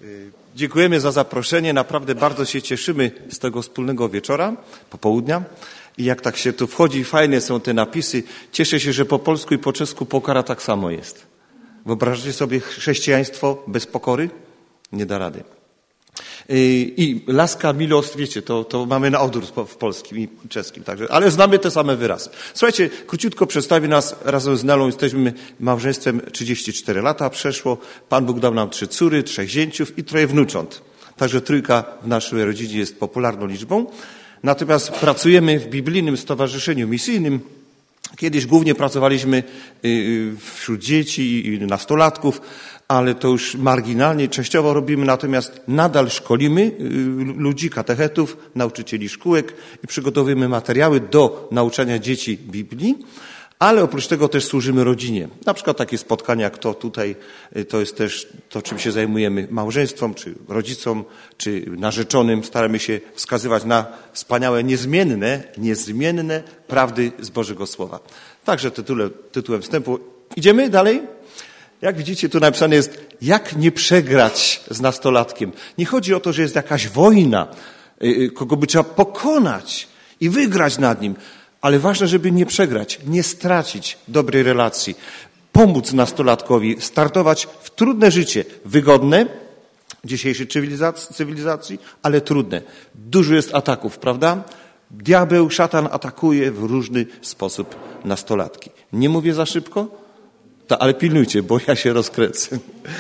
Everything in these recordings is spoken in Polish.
Dziękujemy za zaproszenie. Naprawdę bardzo się cieszymy z tego wspólnego wieczora, popołudnia. I jak tak się tu wchodzi, fajne są te napisy. Cieszę się, że po polsku i po czesku pokora tak samo jest. Wyobrażacie sobie chrześcijaństwo bez pokory? Nie da rady. I laska, miłość, wiecie, to mamy na odwrót w polskim i czeskim, także, ale znamy te same wyrazy. Słuchajcie, króciutko przedstawi nas razem z Nelą, jesteśmy małżeństwem 34 lata przeszło. Pan Bóg dał nam 3 córy, 3 zięciów i 3 wnucząt. Także 3 w naszej rodzinie jest popularną liczbą. Natomiast pracujemy w biblijnym stowarzyszeniu misyjnym. Kiedyś głównie pracowaliśmy wśród dzieci i nastolatków, ale to już marginalnie, częściowo robimy, natomiast nadal szkolimy ludzi, katechetów, nauczycieli szkółek i przygotowujemy materiały do nauczania dzieci Biblii, ale oprócz tego też służymy rodzinie. Na przykład takie spotkania, jak to tutaj, to jest też to, czym się zajmujemy małżeństwom, czy rodzicom, czy narzeczonym. Staramy się wskazywać na wspaniałe, niezmienne prawdy z Bożego Słowa. Także tytułem wstępu. Idziemy dalej? Jak widzicie, tu napisane jest, jak nie przegrać z nastolatkiem. Nie chodzi o to, że jest jakaś wojna, kogo by trzeba pokonać i wygrać nad nim. Ale ważne, żeby nie przegrać, nie stracić dobrej relacji. Pomóc nastolatkowi startować w trudne życie. Wygodne w dzisiejszej cywilizacji, ale trudne. Dużo jest ataków, prawda? Diabeł, szatan atakuje w różny sposób nastolatki. Nie mówię za szybko? Ale pilnujcie, bo ja się rozkręcę.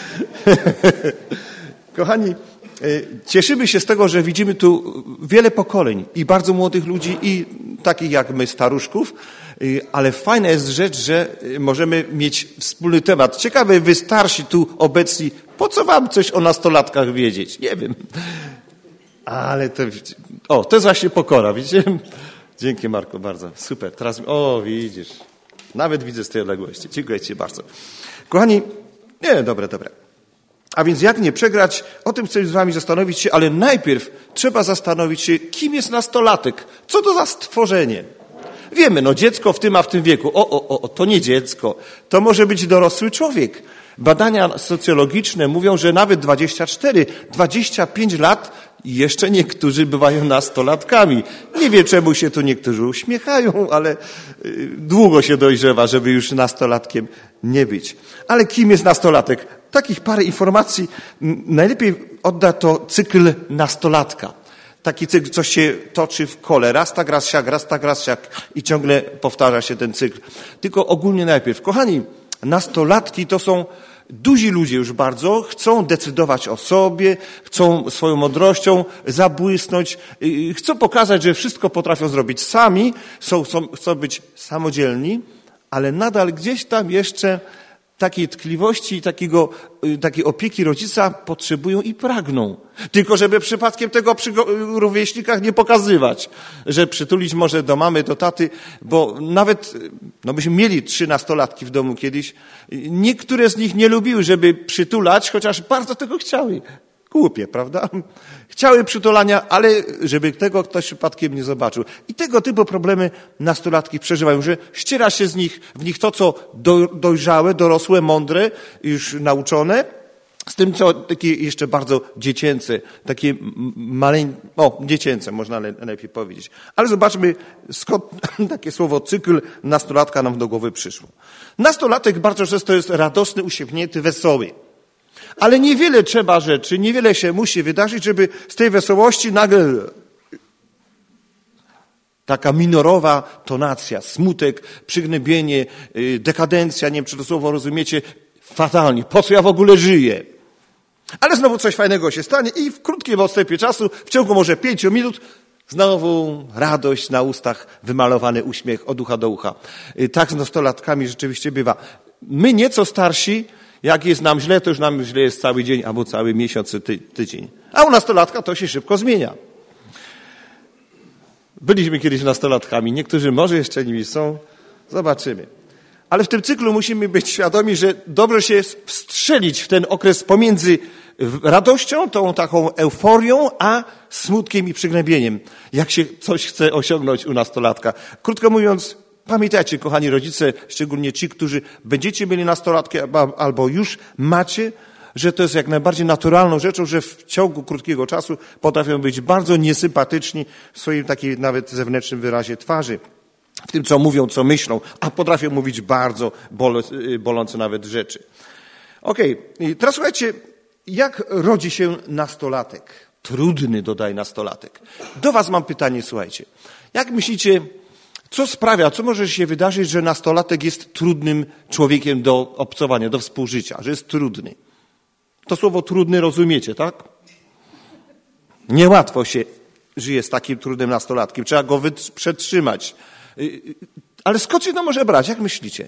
Kochani, cieszymy się z tego, że widzimy tu wiele pokoleń i bardzo młodych ludzi i takich jak my, staruszków, ale fajna jest rzecz, że możemy mieć wspólny temat. Ciekawe, wy starsi tu obecni, po co wam coś o nastolatkach wiedzieć? Nie wiem. Ale to jest właśnie pokora, widzicie? Dzięki, Marko, bardzo. Super. Teraz, widzisz. Nawet widzę z tej odległości. Dziękuję ci bardzo. Kochani, dobre. A więc jak nie przegrać? O tym chcę z wami zastanowić się, ale najpierw trzeba zastanowić się, kim jest nastolatek. Co to za stworzenie? Wiemy, dziecko w tym wieku. To nie dziecko. To może być dorosły człowiek. Badania socjologiczne mówią, że nawet 24, 25 lat jeszcze niektórzy bywają nastolatkami. Nie wiem, czemu się tu niektórzy uśmiechają, ale długo się dojrzewa, żeby już nastolatkiem nie być. Ale kim jest nastolatek? Takich parę informacji. Najlepiej odda to cykl nastolatka. Taki cykl, coś się toczy w kole. Raz tak siak i ciągle powtarza się ten cykl. Tylko ogólnie najpierw. Kochani, nastolatki to są duzi ludzie już bardzo, chcą decydować o sobie, chcą swoją mądrością zabłysnąć, chcą pokazać, że wszystko potrafią zrobić sami, chcą być samodzielni, ale nadal gdzieś tam jeszcze takiej tkliwości, takiej opieki rodzica potrzebują i pragną. Tylko żeby przypadkiem tego przy rówieśnikach nie pokazywać, że przytulić może do mamy, do taty, bo nawet, myśmy mieli 3 nastolatki w domu kiedyś, niektóre z nich nie lubiły, żeby przytulać, chociaż bardzo tego chciały. Głupie, prawda? Chciały przytulania, ale żeby tego ktoś przypadkiem nie zobaczył. I tego typu problemy nastolatki przeżywają, że ściera się w nich to, co dojrzałe, dorosłe, mądre, już nauczone, z tym, co takie jeszcze bardzo dziecięce, takie dziecięce, można lepiej powiedzieć. Ale zobaczmy, skąd takie słowo cykl nastolatka nam do głowy przyszło. Nastolatek bardzo często jest radosny, uśmiechnięty, wesoły. Ale niewiele trzeba rzeczy, niewiele się musi wydarzyć, żeby z tej wesołości nagle taka minorowa tonacja, smutek, przygnębienie, dekadencja, nie wiem, czy to słowo rozumiecie, fatalnie. Po co ja w ogóle żyję? Ale znowu coś fajnego się stanie i w krótkim odstępie czasu, w ciągu może 5 minut, znowu radość na ustach, wymalowany uśmiech od ucha do ucha. Tak z nastolatkami rzeczywiście bywa. My nieco starsi, jak jest nam źle, to już nam źle jest cały dzień albo cały miesiąc, tydzień. A u nastolatka to się szybko zmienia. Byliśmy kiedyś nastolatkami, niektórzy może jeszcze nimi są, zobaczymy. Ale w tym cyklu musimy być świadomi, że dobrze się wstrzelić w ten okres pomiędzy radością, tą taką euforią, a smutkiem i przygnębieniem, jak się coś chce osiągnąć u nastolatka. Krótko mówiąc, pamiętajcie, kochani rodzice, szczególnie ci, którzy będziecie mieli nastolatkę albo już macie, że to jest jak najbardziej naturalną rzeczą, że w ciągu krótkiego czasu potrafią być bardzo niesympatyczni w swoim takim nawet zewnętrznym wyrazie twarzy. W tym, co mówią, co myślą, a potrafią mówić bardzo bolące nawet rzeczy. Okej, teraz słuchajcie, jak rodzi się nastolatek? Trudny, dodaj, nastolatek. Do was mam pytanie, słuchajcie. Jak myślicie, co sprawia, co może się wydarzyć, że nastolatek jest trudnym człowiekiem do obcowania, do współżycia, że jest trudny? To słowo trudny rozumiecie, tak? Niełatwo się żyje z takim trudnym nastolatkiem. Trzeba go przetrzymać. Ale skąd się to może brać? Jak myślicie?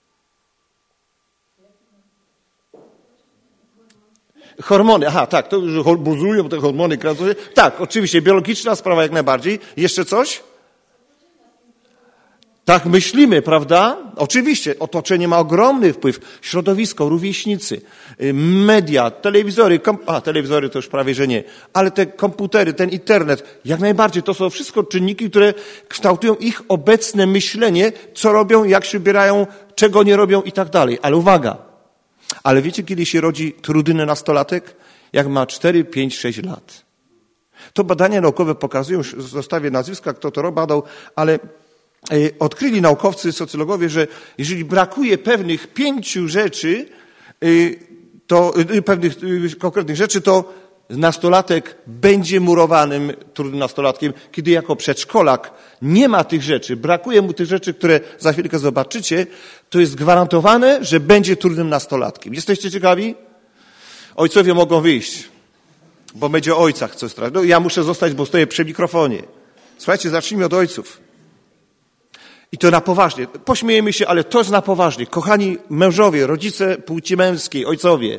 Hormony, aha, tak, to już buzują te hormony. Tak, oczywiście, biologiczna sprawa jak najbardziej. Jeszcze coś? Tak myślimy, prawda? Oczywiście, otoczenie ma ogromny wpływ. Środowisko, rówieśnicy, media, telewizory, telewizory to już prawie, że nie, ale te komputery, ten internet, jak najbardziej, to są wszystko czynniki, które kształtują ich obecne myślenie, co robią, jak się ubierają, czego nie robią i tak dalej. Ale uwaga, ale wiecie, kiedy się rodzi trudny nastolatek? Jak ma 4, 5, 6 lat. To badania naukowe pokazują, już zostawię nazwiska, kto to badał, ale odkryli naukowcy, socjologowie, że jeżeli brakuje pewnych 5 rzeczy, pewnych konkretnych rzeczy, to nastolatek będzie murowanym trudnym nastolatkiem, kiedy jako przedszkolak nie ma tych rzeczy, brakuje mu tych rzeczy, które za chwilkę zobaczycie, to jest gwarantowane, że będzie trudnym nastolatkiem. Jesteście ciekawi? Ojcowie mogą wyjść, bo będzie o ojcach coś strasznego. No, ja muszę zostać, bo stoję przy mikrofonie. Słuchajcie, zacznijmy od ojców. I to na poważnie. Pośmiejemy się, ale to jest na poważnie. Kochani mężowie, rodzice płci męskiej, ojcowie,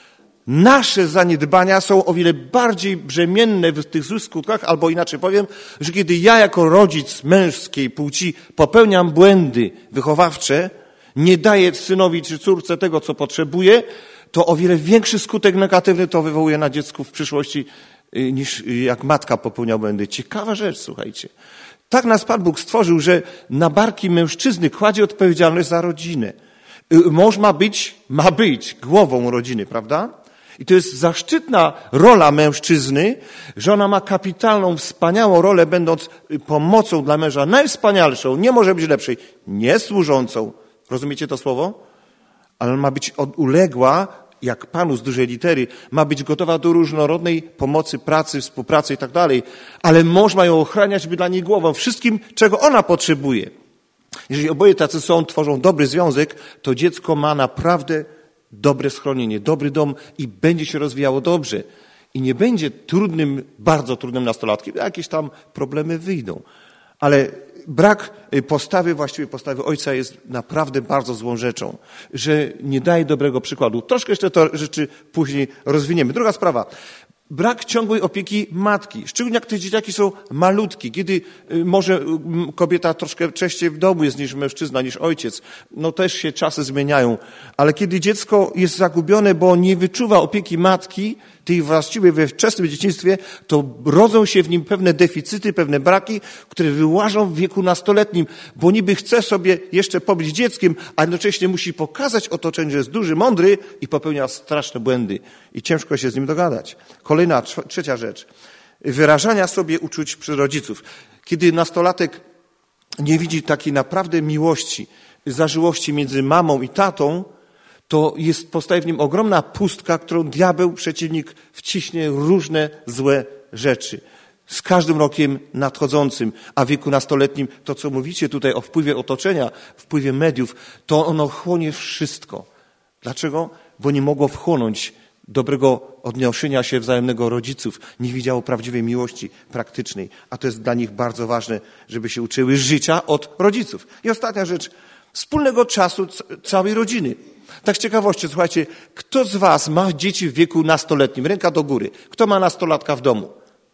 nasze zaniedbania są o wiele bardziej brzemienne w tych złych skutkach, albo inaczej powiem, że kiedy ja jako rodzic męskiej płci popełniam błędy wychowawcze, nie daję synowi czy córce tego, co potrzebuje, to o wiele większy skutek negatywny to wywołuje na dziecku w przyszłości, niż jak matka popełnia błędy. Ciekawa rzecz, słuchajcie. Tak nas Pan Bóg stworzył, że na barki mężczyzny kładzie odpowiedzialność za rodzinę. Mąż ma być głową rodziny, prawda? I to jest zaszczytna rola mężczyzny, że ona ma kapitalną, wspaniałą rolę, będąc pomocą dla męża, najwspanialszą, nie może być lepszej, nie służącą. Rozumiecie to słowo? Ale ma być uległa, jak Panu z dużej litery, ma być gotowa do różnorodnej pomocy, pracy, współpracy i tak dalej. Ale mąż ma ją ochraniać, by dla niej głową, wszystkim, czego ona potrzebuje. Jeżeli oboje tacy są, tworzą dobry związek, to dziecko ma naprawdę dobre schronienie, dobry dom i będzie się rozwijało dobrze. I nie będzie trudnym, bardzo trudnym nastolatkiem. Jakieś tam problemy wyjdą. Ale brak postawy, właściwej postawy ojca jest naprawdę bardzo złą rzeczą, że nie daje dobrego przykładu. Troszkę jeszcze te rzeczy później rozwiniemy. Druga sprawa. Brak ciągłej opieki matki, szczególnie jak te dzieciaki są malutkie, kiedy może kobieta troszkę częściej w domu jest niż mężczyzna, niż ojciec. No też się czasy zmieniają, ale kiedy dziecko jest zagubione, bo nie wyczuwa opieki matki, tej właściwej we wczesnym dzieciństwie, to rodzą się w nim pewne deficyty, pewne braki, które wyłażą w wieku nastoletnim, bo niby chce sobie jeszcze pobyć dzieckiem, a jednocześnie musi pokazać otoczeniu, że jest duży, mądry i popełnia straszne błędy. I ciężko się z nim dogadać. Kolejna, trzecia rzecz. Wyrażania sobie uczuć przez rodziców. Kiedy nastolatek nie widzi takiej naprawdę miłości, zażyłości między mamą i tatą, to powstaje w nim ogromna pustka, którą diabeł, przeciwnik, wciśnie różne złe rzeczy. Z każdym rokiem nadchodzącym, a w wieku nastoletnim, to co mówicie tutaj o wpływie otoczenia, wpływie mediów, to ono chłonie wszystko. Dlaczego? Bo nie mogło wchłonąć dobrego odnoszenia się wzajemnego rodziców. Nie widziało prawdziwej miłości praktycznej. A to jest dla nich bardzo ważne, żeby się uczyły życia od rodziców. I ostatnia rzecz. Wspólnego czasu całej rodziny. Tak z ciekawości, słuchajcie, kto z was ma dzieci w wieku nastoletnim? Ręka do góry. Kto ma nastolatka w domu?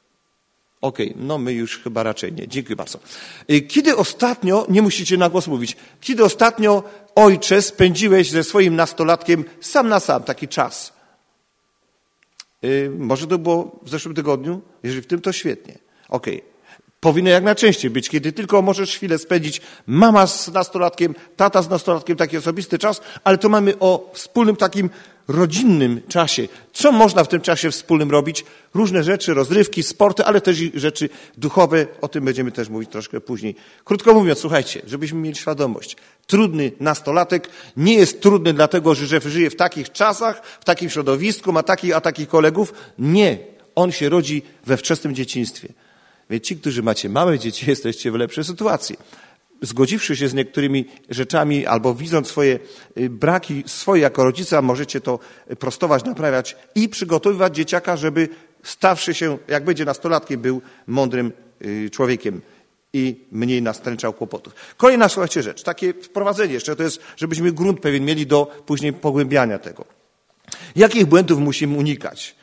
Okej, no my już chyba raczej nie. Dziękuję bardzo. Kiedy ostatnio, nie musicie na głos mówić, kiedy ostatnio, ojcze, spędziłeś ze swoim nastolatkiem sam na sam taki czas? Może to było w zeszłym tygodniu? Jeżeli w tym, to świetnie. Okej. Powinno jak najczęściej być, kiedy tylko możesz chwilę spędzić, mama z nastolatkiem, tata z nastolatkiem, taki osobisty czas, ale to mamy o wspólnym takim rodzinnym czasie. Co można w tym czasie wspólnym robić? Różne rzeczy, rozrywki, sporty, ale też i rzeczy duchowe. O tym będziemy też mówić troszkę później. Krótko mówiąc, słuchajcie, żebyśmy mieli świadomość. Trudny nastolatek nie jest trudny dlatego, że żyje w takich czasach, w takim środowisku, ma takich a takich kolegów. Nie. On się rodzi we wczesnym dzieciństwie. Więc ci, którzy macie małe dzieci, jesteście w lepszej sytuacji. Zgodziwszy się z niektórymi rzeczami albo widząc swoje braki swoje jako rodzica, możecie to prostować, naprawiać i przygotowywać dzieciaka, żeby stawszy się, jak będzie nastolatkiem, był mądrym człowiekiem i mniej nastręczał kłopotów. Kolejna, słuchajcie, rzecz, takie wprowadzenie jeszcze, to jest, żebyśmy grunt pewien mieli do później pogłębiania tego. Jakich błędów musimy unikać?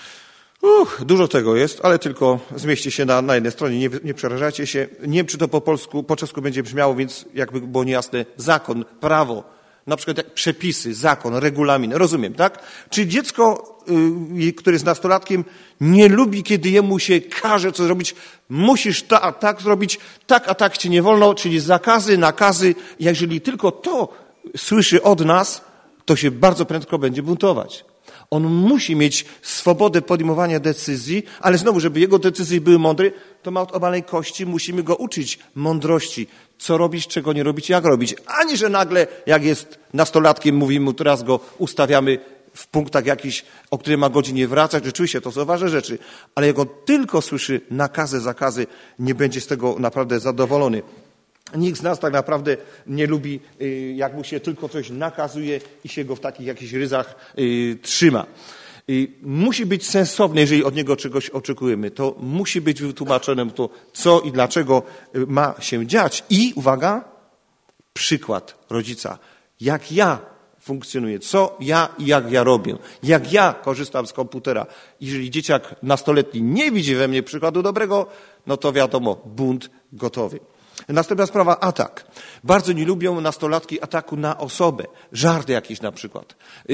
Dużo tego jest, ale tylko zmieści się na jednej stronie, nie przerażajcie się. Nie wiem, czy to po czesku będzie brzmiało, więc jakby było niejasne, zakon, prawo, na przykład jak przepisy, zakon, regulamin, rozumiem, tak? Czy dziecko, które jest nastolatkiem, nie lubi, kiedy jemu się każe co zrobić, musisz tak zrobić, tak, a tak ci nie wolno, czyli zakazy, nakazy. Jeżeli tylko to słyszy od nas, to się bardzo prędko będzie buntować. On musi mieć swobodę podejmowania decyzji, ale znowu, żeby jego decyzje były mądre, to ma od obalej kości, musimy go uczyć mądrości, co robić, czego nie robić, jak robić. Ani, że nagle, jak jest nastolatkiem, mówimy mu, teraz go ustawiamy w punktach jakichś, o które ma godzinie wracać. Rzeczywiście, to są ważne rzeczy, ale jak on tylko słyszy nakazy, zakazy, nie będzie z tego naprawdę zadowolony. Nikt z nas tak naprawdę nie lubi, jak mu się tylko coś nakazuje i się go w takich jakichś ryzach trzyma. Musi być sensowne, jeżeli od niego czegoś oczekujemy. To musi być wytłumaczone to, co i dlaczego ma się dziać. I, uwaga, przykład rodzica. Jak ja funkcjonuję, co ja i jak ja robię, jak ja korzystam z komputera. Jeżeli dzieciak nastoletni nie widzi we mnie przykładu dobrego, no to wiadomo, bunt gotowy. Następna sprawa, atak. Bardzo nie lubią nastolatki ataku na osobę. Żarty jakieś na przykład.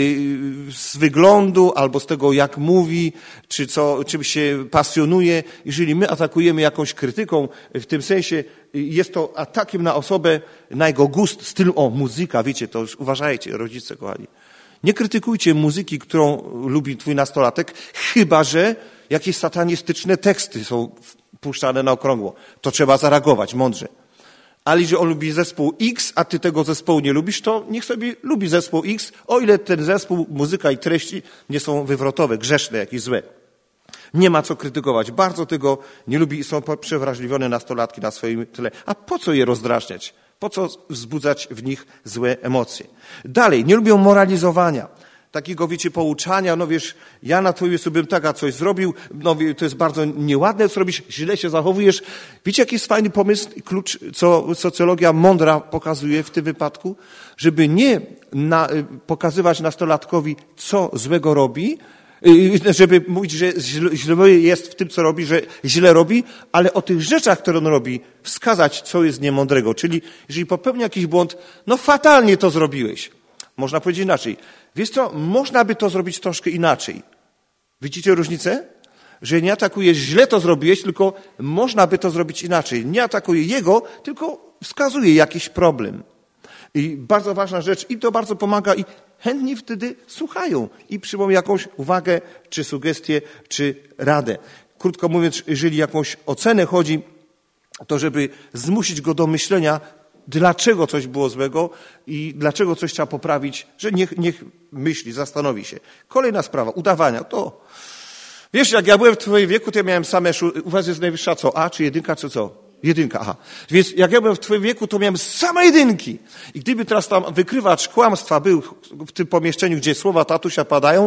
Z wyglądu albo z tego, jak mówi, czy czym się pasjonuje. Jeżeli my atakujemy jakąś krytyką, w tym sensie jest to atakiem na osobę, na jego gust, styl, muzyka, wiecie, to już uważajcie, rodzice kochani. Nie krytykujcie muzyki, którą lubi twój nastolatek, chyba że jakieś satanistyczne teksty są puszczane na okrągło. To trzeba zareagować mądrze. Ale jeżeli on lubi zespół X, a ty tego zespołu nie lubisz, to niech sobie lubi zespół X, o ile ten zespół, muzyka i treści nie są wywrotowe, grzeszne, jakieś złe. Nie ma co krytykować. Bardzo tego nie lubi i są przewrażliwione nastolatki na swoim tle. A po co je rozdrażniać? Po co wzbudzać w nich złe emocje? Dalej, nie lubią moralizowania. Takiego, wiecie, pouczania, no wiesz, ja na twoim miejscu bym taka coś zrobił, no to jest bardzo nieładne, co robisz, źle się zachowujesz. Wiecie, jaki jest fajny pomysł, klucz, co socjologia mądra pokazuje w tym wypadku? Żeby nie pokazywać nastolatkowi, co złego robi, żeby mówić, że źle jest w tym, co robi, że źle robi, ale o tych rzeczach, które on robi, wskazać, co jest niemądrego. Czyli jeżeli popełnia jakiś błąd, no fatalnie to zrobiłeś. Można powiedzieć inaczej. Wiesz co, można by to zrobić troszkę inaczej. Widzicie różnicę? Że nie atakuje, źle to zrobiłeś, tylko można by to zrobić inaczej. Nie atakuje jego, tylko wskazuje jakiś problem. I bardzo ważna rzecz, i to bardzo pomaga i chętnie wtedy słuchają i przyjmą jakąś uwagę, czy sugestię, czy radę. Krótko mówiąc, jeżeli jakąś ocenę chodzi, to żeby zmusić go do myślenia, dlaczego coś było złego i dlaczego coś trzeba poprawić, że niech myśli, zastanowi się. Kolejna sprawa, udawania. To, wiesz, jak ja byłem w twoim wieku, to ja miałem same, u was jest najwyższa co? A czy jedynka, czy co? Jedynka, aha. Więc jak ja byłem w twoim wieku, to miałem same jedynki. I gdyby teraz tam wykrywacz kłamstwa był w tym pomieszczeniu, gdzie słowa tatusia padają,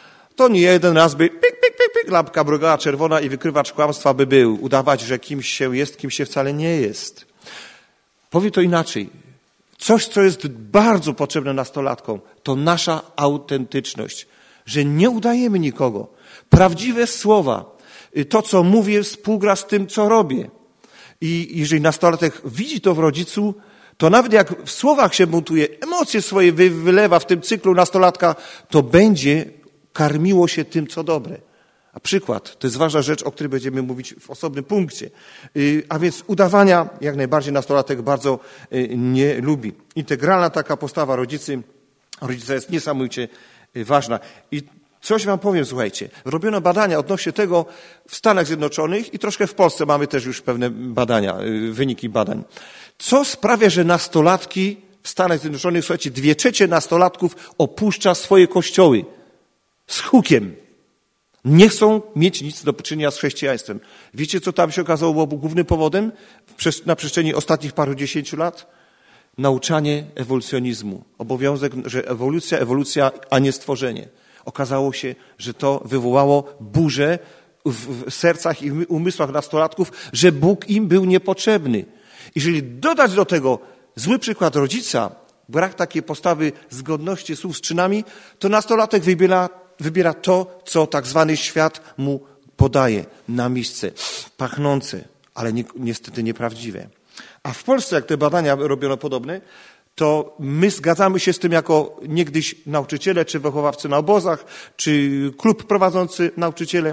to nie jeden raz by pik, pik, pik, pik, lampka mrugała czerwona i wykrywacz kłamstwa by był. Udawać, że kimś się jest, kim się wcale nie jest. Powiem to inaczej. Coś, co jest bardzo potrzebne nastolatkom, to nasza autentyczność. Że nie udajemy nikogo. Prawdziwe słowa. To, co mówię, współgra z tym, co robię. I jeżeli nastolatek widzi to w rodzicu, to nawet jak w słowach się buntuje, emocje swoje wylewa w tym cyklu nastolatka, to będzie karmiło się tym, co dobre. A przykład, to jest ważna rzecz, o której będziemy mówić w osobnym punkcie. A więc udawania jak najbardziej nastolatek bardzo nie lubi. Integralna taka postawa rodzica jest niesamowicie ważna. I coś wam powiem, słuchajcie. Robiono badania odnośnie tego w Stanach Zjednoczonych i troszkę w Polsce mamy też już pewne badania, wyniki badań. Co sprawia, że nastolatki w Stanach Zjednoczonych, słuchajcie, 2/3 nastolatków opuszcza swoje kościoły z hukiem. Nie chcą mieć nic do czynienia z chrześcijaństwem. Wiecie, co tam się okazało było głównym powodem na przestrzeni ostatnich paru dziesięciu lat? Nauczanie ewolucjonizmu. Obowiązek, że ewolucja, a nie stworzenie. Okazało się, że to wywołało burzę w sercach i umysłach nastolatków, że Bóg im był niepotrzebny. Jeżeli dodać do tego zły przykład rodzica, brak takiej postawy zgodności słów z czynami, to nastolatek wybiera to, co tak zwany świat mu podaje na miejsce, pachnące, ale niestety nieprawdziwe. A w Polsce, jak te badania robiono podobne, to my zgadzamy się z tym jako niegdyś nauczyciele, czy wychowawcy na obozach, czy klub prowadzący nauczyciele,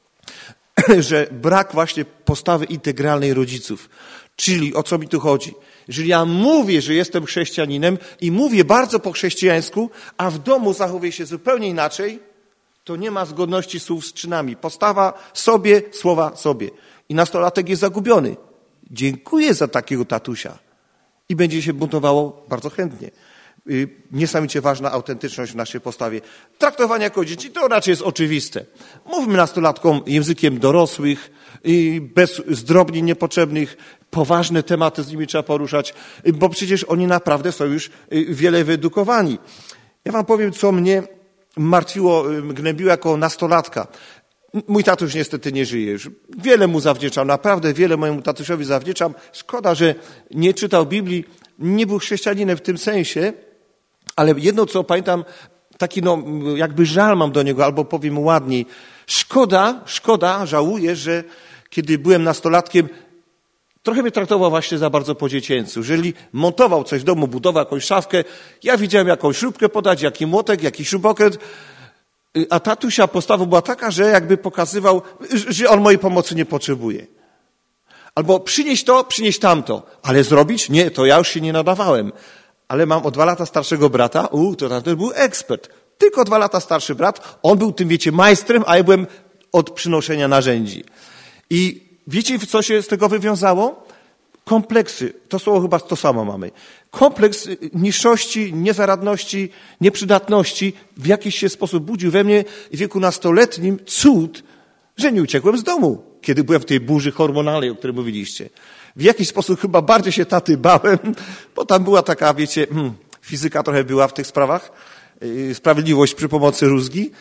że brak właśnie postawy integralnej rodziców. Czyli o co mi tu chodzi? Jeżeli ja mówię, że jestem chrześcijaninem i mówię bardzo po chrześcijańsku, a w domu zachowuję się zupełnie inaczej, to nie ma zgodności słów z czynami. Postawa sobie, słowa sobie. I nastolatek jest zagubiony. Dziękuję za takiego tatusia. I będzie się buntowało bardzo chętnie. Niesamowicie ważna autentyczność w naszej postawie. Traktowanie jako dzieci to raczej jest oczywiste. Mówmy nastolatkom językiem dorosłych, bez zdrobnień niepotrzebnych, poważne tematy z nimi trzeba poruszać, bo przecież oni naprawdę są już wiele wyedukowani. Ja wam powiem, co mnie martwiło, gnębiło jako nastolatka. Mój tatuś niestety nie żyje już. Wiele mu zawdzięczam, naprawdę wiele mojemu tatusiowi zawdzięczam. Szkoda, że nie czytał Biblii, nie był chrześcijaninem w tym sensie, ale jedno, co pamiętam, taki jakby żal mam do niego, albo powiem ładniej. Szkoda, żałuję, że kiedy byłem nastolatkiem, trochę mnie traktował właśnie za bardzo po dziecięcu. Jeżeli montował coś w domu, budował jakąś szafkę, ja widziałem jakąś śrubkę podać, jaki młotek, jaki śrubokręt, a tatusia postawa była taka, że jakby pokazywał, że on mojej pomocy nie potrzebuje. Albo przynieś to, przynieś tamto. Ale zrobić? Nie, to ja już się nie nadawałem. Ale mam o 2 lata starszego brata, to tamten był ekspert. Tylko 2 lata starszy brat, on był tym, wiecie, majstrem, a ja byłem od przynoszenia narzędzi. I wiecie, co się z tego wywiązało? Kompleksy. To słowo chyba to samo mamy. Kompleks niższości, niezaradności, nieprzydatności w jakiś się sposób budził we mnie w wieku nastoletnim cud, że nie uciekłem z domu, kiedy byłem w tej burzy hormonalnej, o której mówiliście. W jakiś sposób chyba bardziej się taty bałem, bo tam była taka, wiecie, fizyka trochę była w tych sprawach, sprawiedliwość przy pomocy rózgi,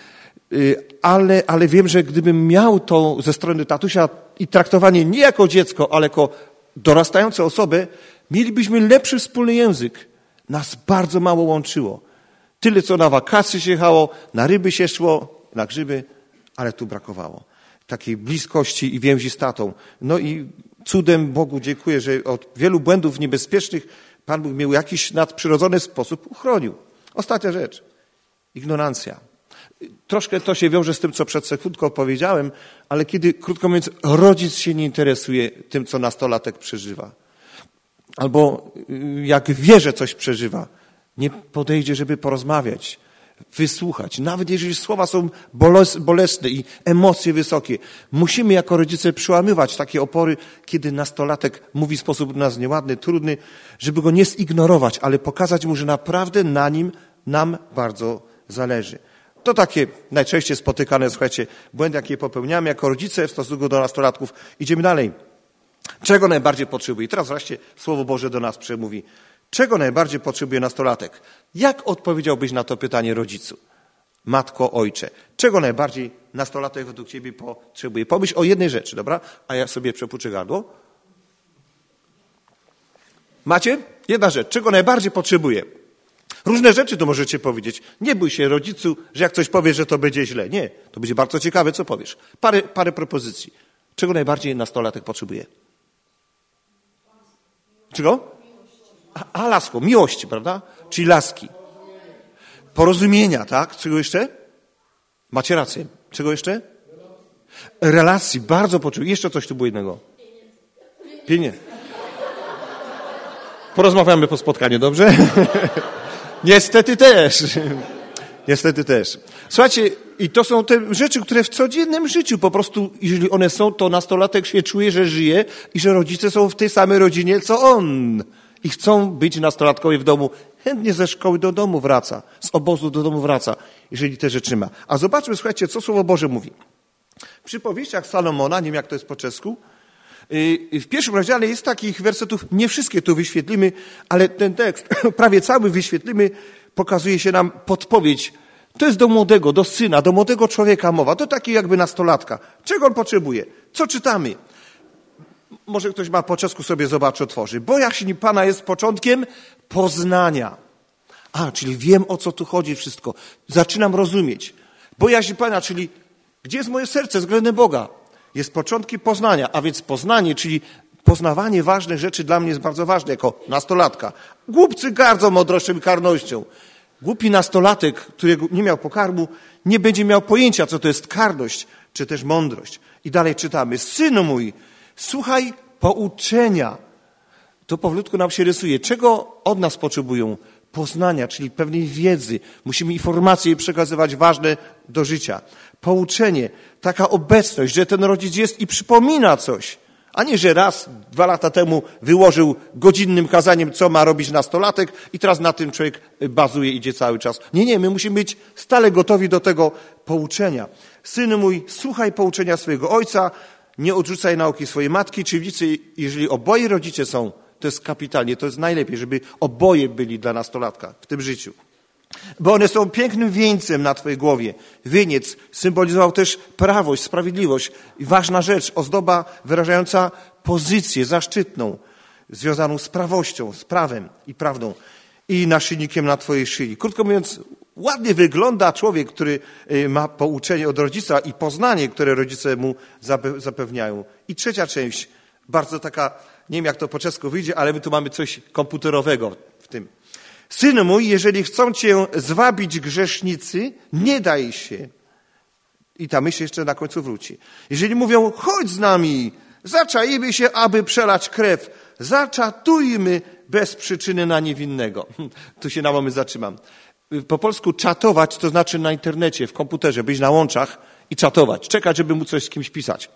ale wiem, że gdybym miał to ze strony tatusia i traktowanie nie jako dziecko, ale jako dorastającą osobę, mielibyśmy lepszy wspólny język. Nas bardzo mało łączyło. Tyle, co na wakacje się jechało, na ryby się szło, na grzyby, ale tu brakowało. Takiej bliskości i więzi z tatą. No i cudem Bogu dziękuję, że od wielu błędów niebezpiecznych Pan Bóg mnie w jakiś nadprzyrodzony sposób uchronił. Ostatnia rzecz. Ignorancja. Troszkę to się wiąże z tym, co przed sekundką powiedziałem, ale kiedy, krótko mówiąc, rodzic się nie interesuje tym, co nastolatek przeżywa, albo jak wie, że coś przeżywa, nie podejdzie, żeby porozmawiać, wysłuchać. Nawet jeżeli słowa są bolesne i emocje wysokie, musimy jako rodzice przełamywać takie opory, kiedy nastolatek mówi w sposób dla nas nieładny, trudny, żeby go nie zignorować, ale pokazać mu, że naprawdę nam bardzo zależy. To takie najczęściej spotykane, słuchajcie, błędy, jakie popełniamy jako rodzice w stosunku do nastolatków. Idziemy dalej. Czego najbardziej potrzebuje? I teraz wreszcie Słowo Boże do nas przemówi. Czego najbardziej potrzebuje nastolatek? Jak odpowiedziałbyś na to pytanie rodzicu? Matko, ojcze. Czego najbardziej nastolatek według ciebie potrzebuje? Pomyśl o jednej rzeczy, dobra? A ja sobie przepuczę gardło. Macie? Jedna rzecz. Czego najbardziej potrzebuje? Różne rzeczy to możecie powiedzieć. Nie bój się rodzicu, że jak coś powiesz, że to będzie źle. Nie. To będzie bardzo ciekawe, co powiesz. Parę propozycji. Czego najbardziej nastolatek potrzebuje? Czego? Laską. Miłości, prawda? Czyli laski. Porozumienia, tak? Czego jeszcze? Macie rację. Czego jeszcze? Relacji bardzo potrzebują. Jeszcze coś tu było innego. Pieniędzy. Porozmawiamy po spotkaniu, dobrze? Niestety też. Niestety też. Słuchajcie, i to są te rzeczy, które w codziennym życiu po prostu, jeżeli one są, to nastolatek się czuje, że żyje i że rodzice są w tej samej rodzinie, co on. I chcą być nastolatkowie w domu. Chętnie ze szkoły do domu wraca, z obozu do domu wraca, jeżeli te rzeczy ma. A zobaczmy, słuchajcie, co Słowo Boże mówi. W przypowieściach Salomona, nie wiem jak to jest po czesku, w pierwszym rozdziale jest takich wersetów, nie wszystkie tu wyświetlimy, ale ten tekst prawie cały wyświetlimy, pokazuje się nam podpowiedź. To jest do młodego, do syna, do młodego człowieka mowa, do takiej jakby nastolatka. Czego on potrzebuje? Co czytamy? Może ktoś ma po czesku sobie zobaczy, otworzy. Bojaźń Pana jest początkiem poznania. Czyli wiem, o co tu chodzi wszystko. Zaczynam rozumieć. Bojaźń Pana, czyli gdzie jest moje serce względem Boga? Jest początkiem poznania, a więc poznanie, czyli poznawanie ważnych rzeczy dla mnie jest bardzo ważne jako nastolatka. Głupcy gardzą mądrością i karnością. Głupi nastolatek, który nie miał pokarmu, nie będzie miał pojęcia, co to jest karność, czy też mądrość. I dalej czytamy. Synu mój, słuchaj pouczenia. To powolutku nam się rysuje. Czego od nas potrzebują? Poznania, czyli pewnej wiedzy. Musimy informacje przekazywać ważne do życia. Pouczenie, taka obecność, że ten rodzic jest i przypomina coś. A nie, że raz, 2 lata temu wyłożył godzinnym kazaniem, co ma robić nastolatek i teraz na tym człowiek bazuje, idzie cały czas. Nie, my musimy być stale gotowi do tego pouczenia. Synu mój, słuchaj pouczenia swojego ojca, nie odrzucaj nauki swojej matki, czyli jeżeli oboje rodzice są, to jest kapitalnie, to jest najlepiej, żeby oboje byli dla nastolatka w tym życiu. Bo one są pięknym wieńcem na twojej głowie. Wieniec symbolizował też prawość, sprawiedliwość i ważna rzecz, ozdoba wyrażająca pozycję zaszczytną, związaną z prawością, z prawem i prawdą i naszyjnikiem na twojej szyi. Krótko mówiąc, ładnie wygląda człowiek, który ma pouczenie od rodzica i poznanie, które rodzice mu zapewniają. I trzecia część, bardzo taka, nie wiem jak to po czesku wyjdzie, ale my tu mamy coś komputerowego w tym. Synu mój, jeżeli chcą cię zwabić grzesznicy, nie daj się. I ta myśl jeszcze na końcu wróci. Jeżeli mówią, chodź z nami, zaczaimy się, aby przelać krew. Zaczatujmy bez przyczyny na niewinnego. Tu się na moment zatrzymam. Po polsku czatować to znaczy na internecie, w komputerze, być na łączach i czatować. Czekać, żeby mu coś z kimś pisać.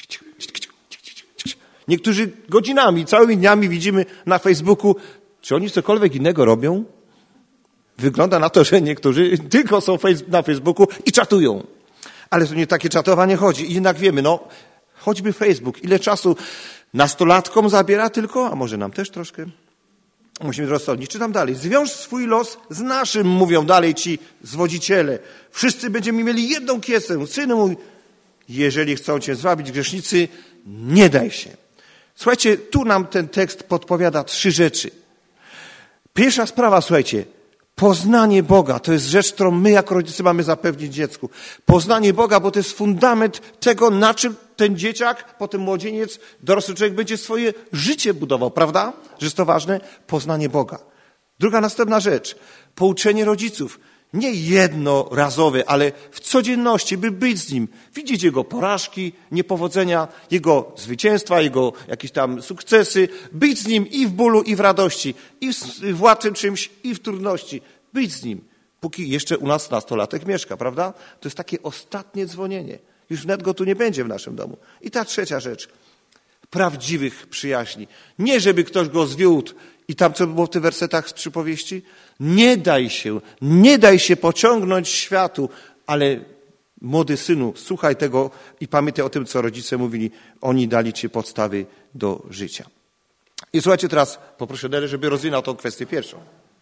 Niektórzy godzinami, całymi dniami widzimy na Facebooku, czy oni cokolwiek innego robią? Wygląda na to, że niektórzy tylko są na Facebooku i czatują. Ale to nie takie czatowanie chodzi. I jednak wiemy, choćby Facebook, ile czasu nastolatkom zabiera tylko, a może nam też troszkę. Musimy rozsądzić. Czytam dalej. Zwiąż swój los z naszym, mówią dalej ci zwodziciele. Wszyscy będziemy mieli jedną kiesę. Synu mój, jeżeli chcą cię zwabić grzesznicy, nie daj się. Słuchajcie, tu nam ten tekst podpowiada 3 rzeczy. Pierwsza sprawa, słuchajcie, poznanie Boga. To jest rzecz, którą my jako rodzice mamy zapewnić dziecku. Poznanie Boga, bo to jest fundament tego, na czym ten dzieciak, potem młodzieniec, dorosły człowiek będzie swoje życie budował, prawda? Że jest to ważne? Poznanie Boga. Druga, następna rzecz. Pouczenie rodziców. Nie jednorazowe, ale w codzienności, by być z nim. Widzieć jego porażki, niepowodzenia, jego zwycięstwa, jego jakieś tam sukcesy. Być z nim i w bólu, i w radości, i w łatwym czymś, i w trudności. Być z nim, póki jeszcze u nas nastolatek mieszka, prawda? To jest takie ostatnie dzwonienie. Już wnet go tu nie będzie w naszym domu. I ta trzecia rzecz. Prawdziwych przyjaźni. Nie, żeby ktoś go zwiódł. I tam, co było w tych wersetach z przypowieści? Nie daj się pociągnąć światu, ale młody synu, słuchaj tego i pamiętaj o tym, co rodzice mówili. Oni dali ci podstawy do życia. I słuchajcie, teraz poproszę Nelę, żeby rozwinął tą kwestię pierwszą.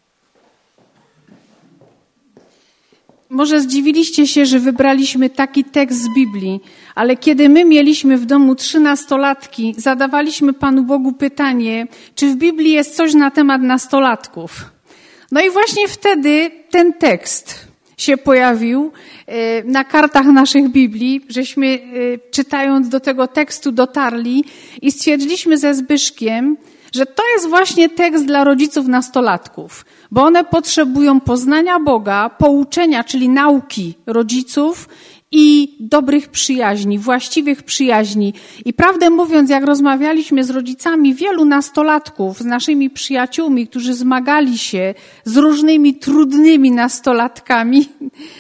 Może zdziwiliście się, że wybraliśmy taki tekst z Biblii, ale kiedy my mieliśmy w domu 13-latki, zadawaliśmy Panu Bogu pytanie, czy w Biblii jest coś na temat nastolatków. No i właśnie wtedy ten tekst się pojawił na kartach naszych Biblii, żeśmy czytając do tego tekstu dotarli i stwierdziliśmy ze Zbyszkiem, że to jest właśnie tekst dla rodziców nastolatków, bo one potrzebują poznania Boga, pouczenia, czyli nauki rodziców i dobrych przyjaźni, właściwych przyjaźni. I prawdę mówiąc, jak rozmawialiśmy z rodzicami wielu nastolatków, z naszymi przyjaciółmi, którzy zmagali się z różnymi trudnymi nastolatkami,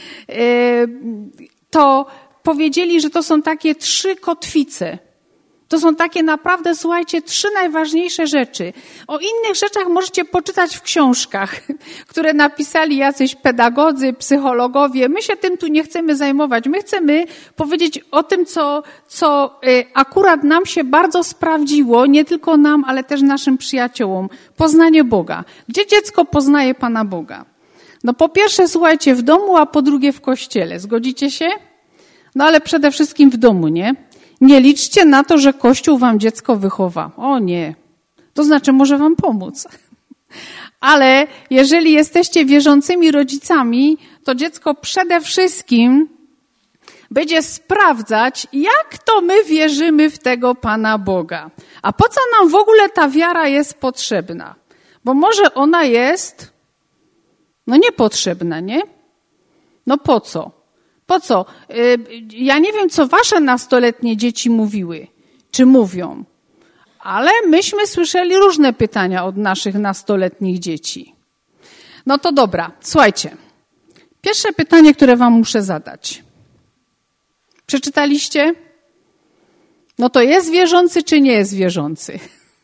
to powiedzieli, że to są takie 3 kotwice. To są takie naprawdę, słuchajcie, 3 najważniejsze rzeczy. O innych rzeczach możecie poczytać w książkach, które napisali jacyś pedagodzy, psychologowie. My się tym tu nie chcemy zajmować. My chcemy powiedzieć o tym, co akurat nam się bardzo sprawdziło, nie tylko nam, ale też naszym przyjaciołom. Poznanie Boga. Gdzie dziecko poznaje Pana Boga? No po pierwsze, słuchajcie, w domu, a po drugie w kościele. Zgodzicie się? No ale przede wszystkim w domu, nie? Nie liczcie na to, że Kościół wam dziecko wychowa. O nie. To znaczy może wam pomóc. Ale jeżeli jesteście wierzącymi rodzicami, to dziecko przede wszystkim będzie sprawdzać, jak to my wierzymy w tego Pana Boga. A po co nam w ogóle ta wiara jest potrzebna? Bo może ona jest, niepotrzebna, nie? No po co? Po co? Ja nie wiem, co wasze nastoletnie dzieci mówiły, czy mówią, ale myśmy słyszeli różne pytania od naszych nastoletnich dzieci. No to dobra, słuchajcie. Pierwsze pytanie, które wam muszę zadać. Przeczytaliście? No to jest wierzący, czy nie jest wierzący?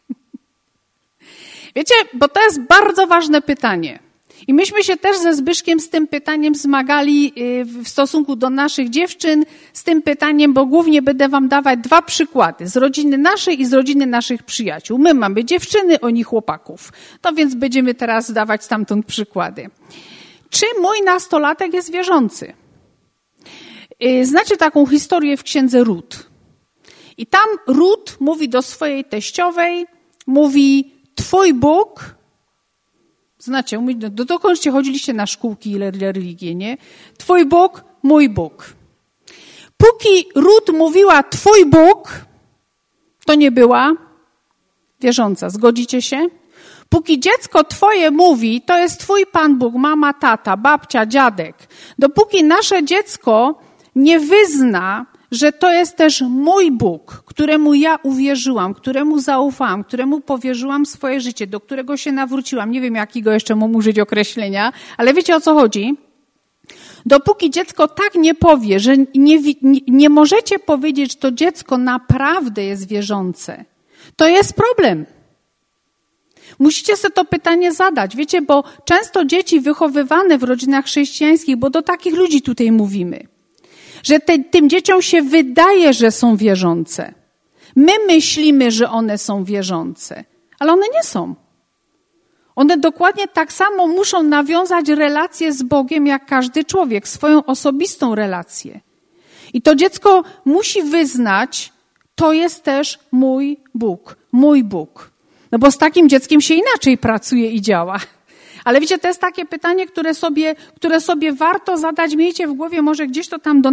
Wiecie, bo to jest bardzo ważne pytanie. I myśmy się też ze Zbyszkiem z tym pytaniem zmagali w stosunku do naszych dziewczyn, z tym pytaniem, bo głównie będę wam dawać 2 przykłady z rodziny naszej i z rodziny naszych przyjaciół. My mamy dziewczyny, oni chłopaków. No więc będziemy teraz dawać stamtąd przykłady. Czy mój nastolatek jest wierzący? Znacie taką historię w księdze Rut. I tam Rut mówi do swojej teściowej, mówi, twój Bóg... Znacie, dokądście chodziliście na szkółki i religię, nie? Twój Bóg, mój Bóg. Póki Rut mówiła twój Bóg, to nie była wierząca. Zgodzicie się? Póki dziecko twoje mówi, to jest twój Pan Bóg, mama, tata, babcia, dziadek. Dopóki nasze dziecko nie wyzna, że to jest też mój Bóg, któremu ja uwierzyłam, któremu zaufałam, któremu powierzyłam swoje życie, do którego się nawróciłam. Nie wiem, jakiego jeszcze mam użyć określenia, ale wiecie, o co chodzi? Dopóki dziecko tak nie powie, że nie możecie powiedzieć, że to dziecko naprawdę jest wierzące, to jest problem. Musicie sobie to pytanie zadać. Wiecie, bo często dzieci wychowywane w rodzinach chrześcijańskich, bo do takich ludzi tutaj mówimy, że tym dzieciom się wydaje, że są wierzące. My myślimy, że one są wierzące, ale one nie są. One dokładnie tak samo muszą nawiązać relację z Bogiem, jak każdy człowiek, swoją osobistą relację. I to dziecko musi wyznać, to jest też mój Bóg, mój Bóg. No bo z takim dzieckiem się inaczej pracuje i działa. Ale wiecie, to jest takie pytanie, które sobie warto zadać. Miejcie w głowie, może gdzieś to tam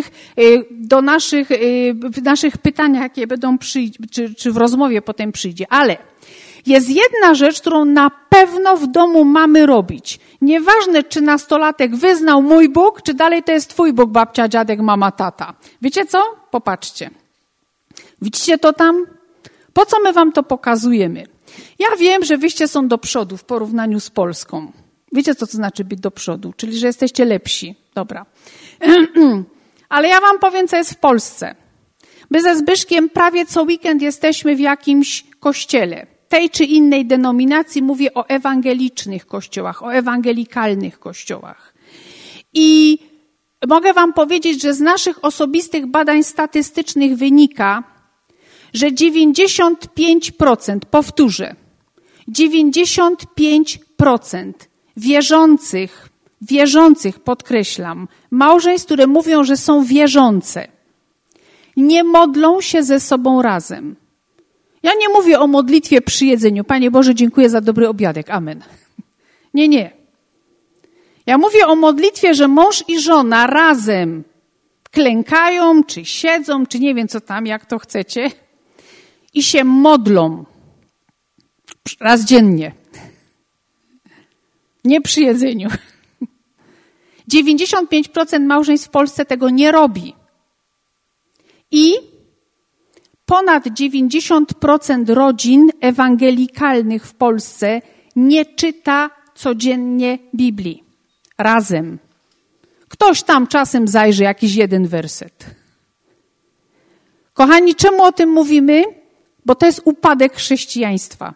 w naszych pytaniach, jakie będą czy w rozmowie potem przyjdzie. Ale jest jedna rzecz, którą na pewno w domu mamy robić. Nieważne, czy nastolatek wyznał mój Bóg, czy dalej to jest twój Bóg, babcia, dziadek, mama, tata. Wiecie co? Popatrzcie. Widzicie to tam? Po co my wam to pokazujemy? Ja wiem, że wyście są do przodu w porównaniu z Polską. Wiecie, co to znaczy być do przodu? Czyli, że jesteście lepsi. Dobra. Ale ja wam powiem, co jest w Polsce. My ze Zbyszkiem prawie co weekend jesteśmy w jakimś kościele. Tej czy innej denominacji, mówię o ewangelicznych kościołach, o ewangelikalnych kościołach. I mogę wam powiedzieć, że z naszych osobistych badań statystycznych wynika, że 95%, powtórzę, 95% wierzących, podkreślam, małżeństw, które mówią, że są wierzące, nie modlą się ze sobą razem. Ja nie mówię o modlitwie przy jedzeniu. Panie Boże, dziękuję za dobry obiadek. Amen. Nie. Ja mówię o modlitwie, że mąż i żona razem klękają, czy siedzą, czy nie wiem co tam, jak to chcecie, i się modlą raz dziennie. Nie przy jedzeniu. 95% małżeństw w Polsce tego nie robi. I ponad 90% rodzin ewangelikalnych w Polsce nie czyta codziennie Biblii. Razem. Ktoś tam czasem zajrzy jakiś jeden werset. Kochani, czemu o tym mówimy? Bo to jest upadek chrześcijaństwa.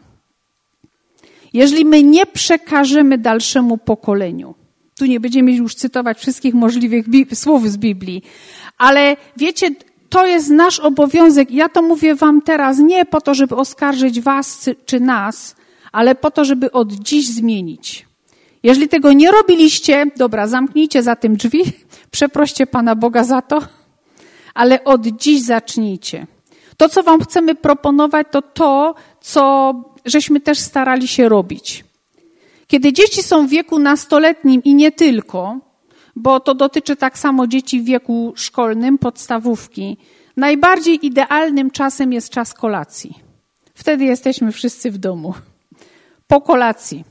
Jeżeli my nie przekażemy dalszemu pokoleniu, tu nie będziemy już cytować wszystkich możliwych słów z Biblii, ale wiecie, to jest nasz obowiązek. Ja to mówię wam teraz nie po to, żeby oskarżyć was czy nas, ale po to, żeby od dziś zmienić. Jeżeli tego nie robiliście, dobra, zamknijcie za tym drzwi, przeproście Pana Boga za to, ale od dziś zacznijcie. To, co wam chcemy proponować, to, co żeśmy też starali się robić. Kiedy dzieci są w wieku nastoletnim i nie tylko, bo to dotyczy tak samo dzieci w wieku szkolnym, podstawówki, najbardziej idealnym czasem jest czas kolacji. Wtedy jesteśmy wszyscy w domu. Po kolacji.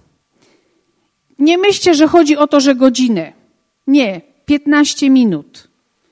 Nie myślcie, że chodzi o to, że godzinę. Nie, 15 minut.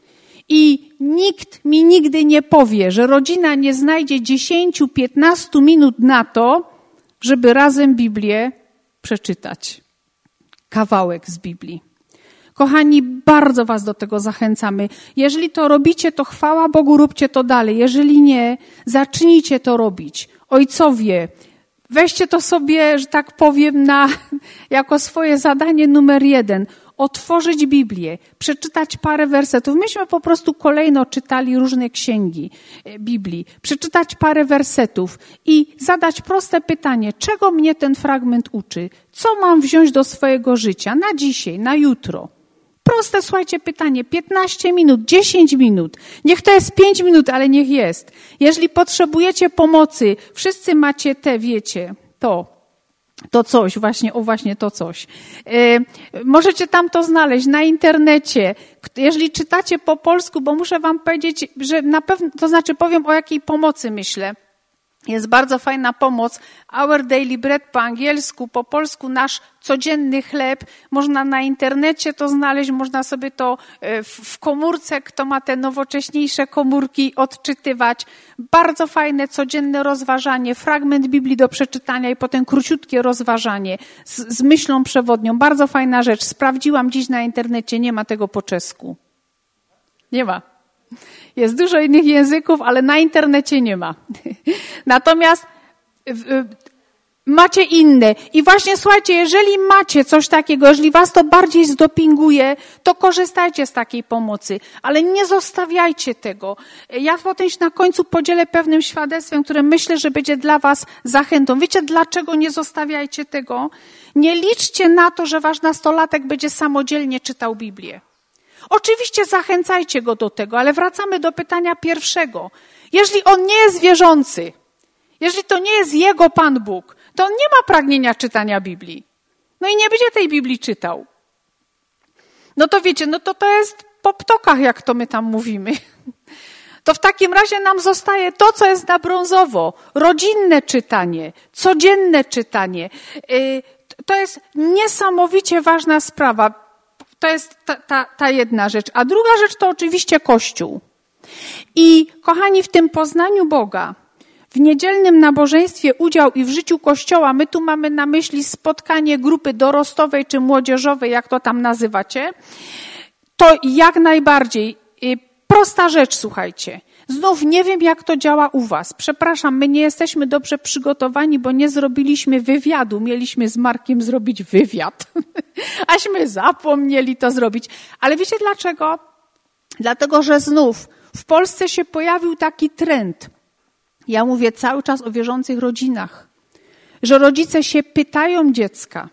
I nikt mi nigdy nie powie, że rodzina nie znajdzie 10-15 minut na to, żeby razem Biblię przeczytać. Kawałek z Biblii. Kochani, bardzo was do tego zachęcamy. Jeżeli to robicie, to chwała Bogu, róbcie to dalej. Jeżeli nie, zacznijcie to robić. Ojcowie, weźcie to sobie, że tak powiem, jako swoje zadanie numer 1. Otworzyć Biblię, przeczytać parę wersetów. Myśmy po prostu kolejno czytali różne księgi Biblii. Przeczytać parę wersetów i zadać proste pytanie, czego mnie ten fragment uczy? Co mam wziąć do swojego życia na dzisiaj, na jutro? Proste, słuchajcie, pytanie. 15 minut, 10 minut. Niech to jest 5 minut, ale niech jest. Jeżeli potrzebujecie pomocy, wszyscy macie wiecie, to coś, właśnie to coś. Możecie tam to znaleźć na internecie. Jeżeli czytacie po polsku, bo muszę wam powiedzieć, że na pewno, to znaczy powiem o jakiej pomocy myślę. Jest bardzo fajna pomoc. Our Daily Bread po angielsku, po polsku nasz codzienny chleb. Można na internecie to znaleźć, można sobie to w komórce, kto ma te nowocześniejsze komórki, odczytywać. Bardzo fajne codzienne rozważanie, fragment Biblii do przeczytania i potem króciutkie rozważanie z myślą przewodnią. Bardzo fajna rzecz. Sprawdziłam dziś na internecie, nie ma tego po czesku. Nie ma. Jest dużo innych języków, ale na internecie nie ma. Natomiast macie inne. I właśnie słuchajcie, jeżeli macie coś takiego, jeżeli was to bardziej zdopinguje, to korzystajcie z takiej pomocy. Ale nie zostawiajcie tego. Ja potem się na końcu podzielę pewnym świadectwem, które myślę, że będzie dla was zachętą. Wiecie, dlaczego nie zostawiajcie tego? Nie liczcie na to, że wasz nastolatek będzie samodzielnie czytał Biblię. Oczywiście zachęcajcie go do tego, ale wracamy do pytania pierwszego. Jeżeli on nie jest wierzący, jeżeli to nie jest jego Pan Bóg, to on nie ma pragnienia czytania Biblii. No i nie będzie tej Biblii czytał. No to wiecie, to jest po ptokach, jak to my tam mówimy. To w takim razie nam zostaje to, co jest na brązowo. Rodzinne czytanie, codzienne czytanie. To jest niesamowicie ważna sprawa. To jest ta jedna rzecz. A druga rzecz to oczywiście Kościół. I kochani, w tym poznaniu Boga, w niedzielnym nabożeństwie udział i w życiu Kościoła, my tu mamy na myśli spotkanie grupy dorosłowej czy młodzieżowej, jak to tam nazywacie, to jak najbardziej. Prosta rzecz, słuchajcie. Znów nie wiem, jak to działa u was. Przepraszam, my nie jesteśmy dobrze przygotowani, bo nie zrobiliśmy wywiadu. Mieliśmy z Markiem zrobić wywiad. Aśmy zapomnieli to zrobić. Ale wiecie dlaczego? Dlatego, że znów w Polsce się pojawił taki trend. Ja mówię cały czas o wierzących rodzinach. Że rodzice się pytają dziecka.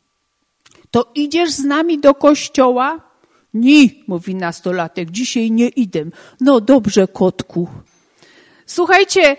To idziesz z nami do kościoła? Nie, mówi nastolatek, dzisiaj nie idę. No dobrze, kotku. Słuchajcie,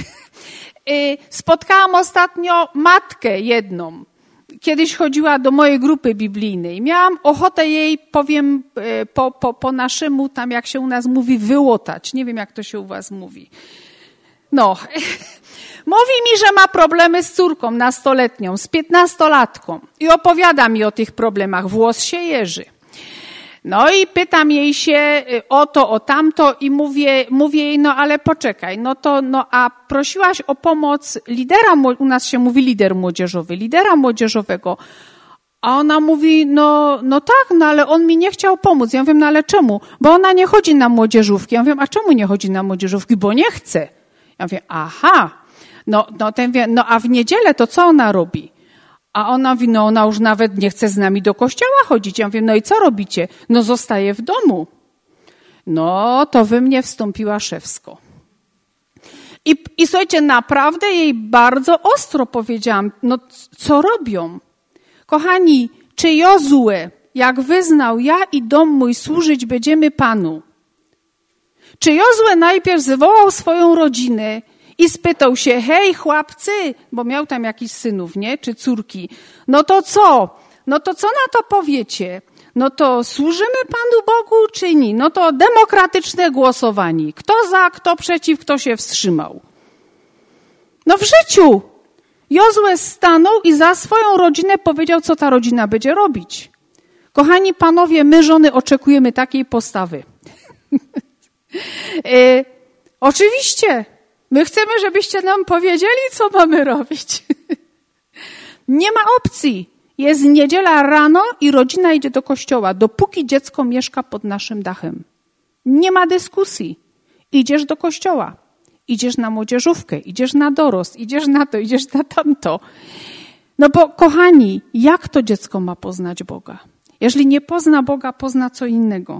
spotkałam ostatnio matkę jedną. Kiedyś chodziła do mojej grupy biblijnej. Miałam ochotę jej, powiem po naszemu, tam jak się u nas mówi, wyłotać. Nie wiem, jak to się u was mówi. No, mówi mi, że ma problemy z córką nastoletnią, z 15-latką. I opowiada mi o tych problemach. Włos się jeży. No i pytam jej się o to, o tamto i mówię jej, no ale poczekaj, a prosiłaś o pomoc lidera, u nas się mówi lider młodzieżowy, lidera młodzieżowego. A ona mówi, no tak, ale on mi nie chciał pomóc. Ja mówię, no ale czemu? Bo ona nie chodzi na młodzieżówki. Ja mówię, a czemu nie chodzi na młodzieżówki? Bo nie chce. Ja mówię, aha, a w niedzielę to co ona robi? A ona mówi, no ona już nawet nie chce z nami do kościoła chodzić. Ja mówię, no i co robicie? No zostaje w domu. No to we mnie wstąpiła szewsko. I słuchajcie, naprawdę jej bardzo ostro powiedziałam, no co robią? Kochani, czy Jozue, jak wyznał, ja i dom mój służyć będziemy Panu? Czy Jozue najpierw zwołał swoją rodzinę i spytał się, hej chłopcy, bo miał tam jakichś synów, nie? Czy córki. No to co? No to co na to powiecie? No to służymy Panu Bogu czy nie? No to demokratyczne głosowanie. Kto za, kto przeciw, kto się wstrzymał. No w życiu Jozue stanął i za swoją rodzinę powiedział, co ta rodzina będzie robić. Kochani panowie, my żony oczekujemy takiej postawy. Oczywiście, my chcemy, żebyście nam powiedzieli, co mamy robić. Nie ma opcji. Jest niedziela rano i rodzina idzie do kościoła, dopóki dziecko mieszka pod naszym dachem. Nie ma dyskusji. Idziesz do kościoła. Idziesz na młodzieżówkę, idziesz na dorost, idziesz na to, idziesz na tamto. No bo kochani, jak to dziecko ma poznać Boga? Jeżeli nie pozna Boga, pozna co innego.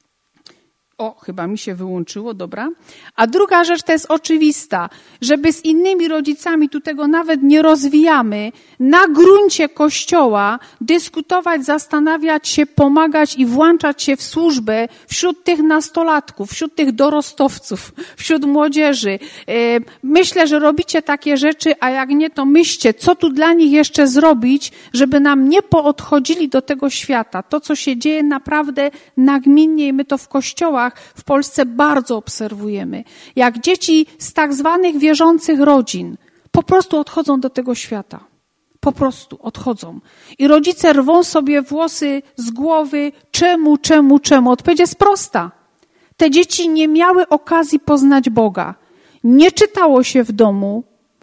O, chyba mi się wyłączyło, dobra. A druga rzecz to jest oczywista, żeby z innymi rodzicami, tu tego nawet nie rozwijamy, na gruncie Kościoła dyskutować, zastanawiać się, pomagać i włączać się w służbę wśród tych nastolatków, wśród tych dorostowców, wśród młodzieży. Myślę, że robicie takie rzeczy, a jak nie, to myślcie, co tu dla nich jeszcze zrobić, żeby nam nie poodchodzili do tego świata. To, co się dzieje naprawdę nagminnie i my to w kościołach w Polsce bardzo obserwujemy. Jak dzieci z tak zwanych wierzących rodzin po prostu odchodzą do tego świata. Po prostu odchodzą. I rodzice rwą sobie włosy z głowy. Czemu? Odpowiedź jest prosta. Te dzieci nie miały okazji poznać Boga. Nie czytało się w domu.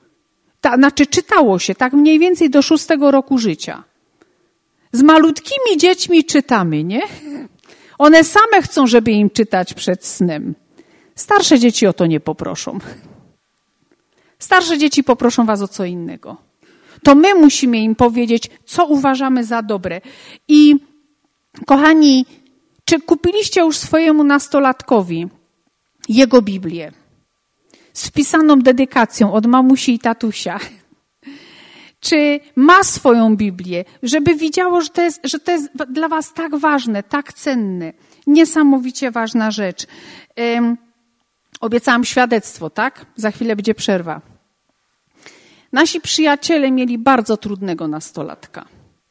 Czytało się tak mniej więcej do 6 roku życia. Z malutkimi dziećmi czytamy, nie? One same chcą, żeby im czytać przed snem. Starsze dzieci o to nie poproszą. Starsze dzieci poproszą was o co innego. To my musimy im powiedzieć, co uważamy za dobre. I kochani, czy kupiliście już swojemu nastolatkowi jego Biblię z wpisaną dedykacją od mamusi i tatusia? Czy ma swoją Biblię, żeby widziało, że to jest dla was tak ważne, tak cenne, niesamowicie ważna rzecz. Obiecałam świadectwo, tak? Za chwilę będzie przerwa. Nasi przyjaciele mieli bardzo trudnego nastolatka.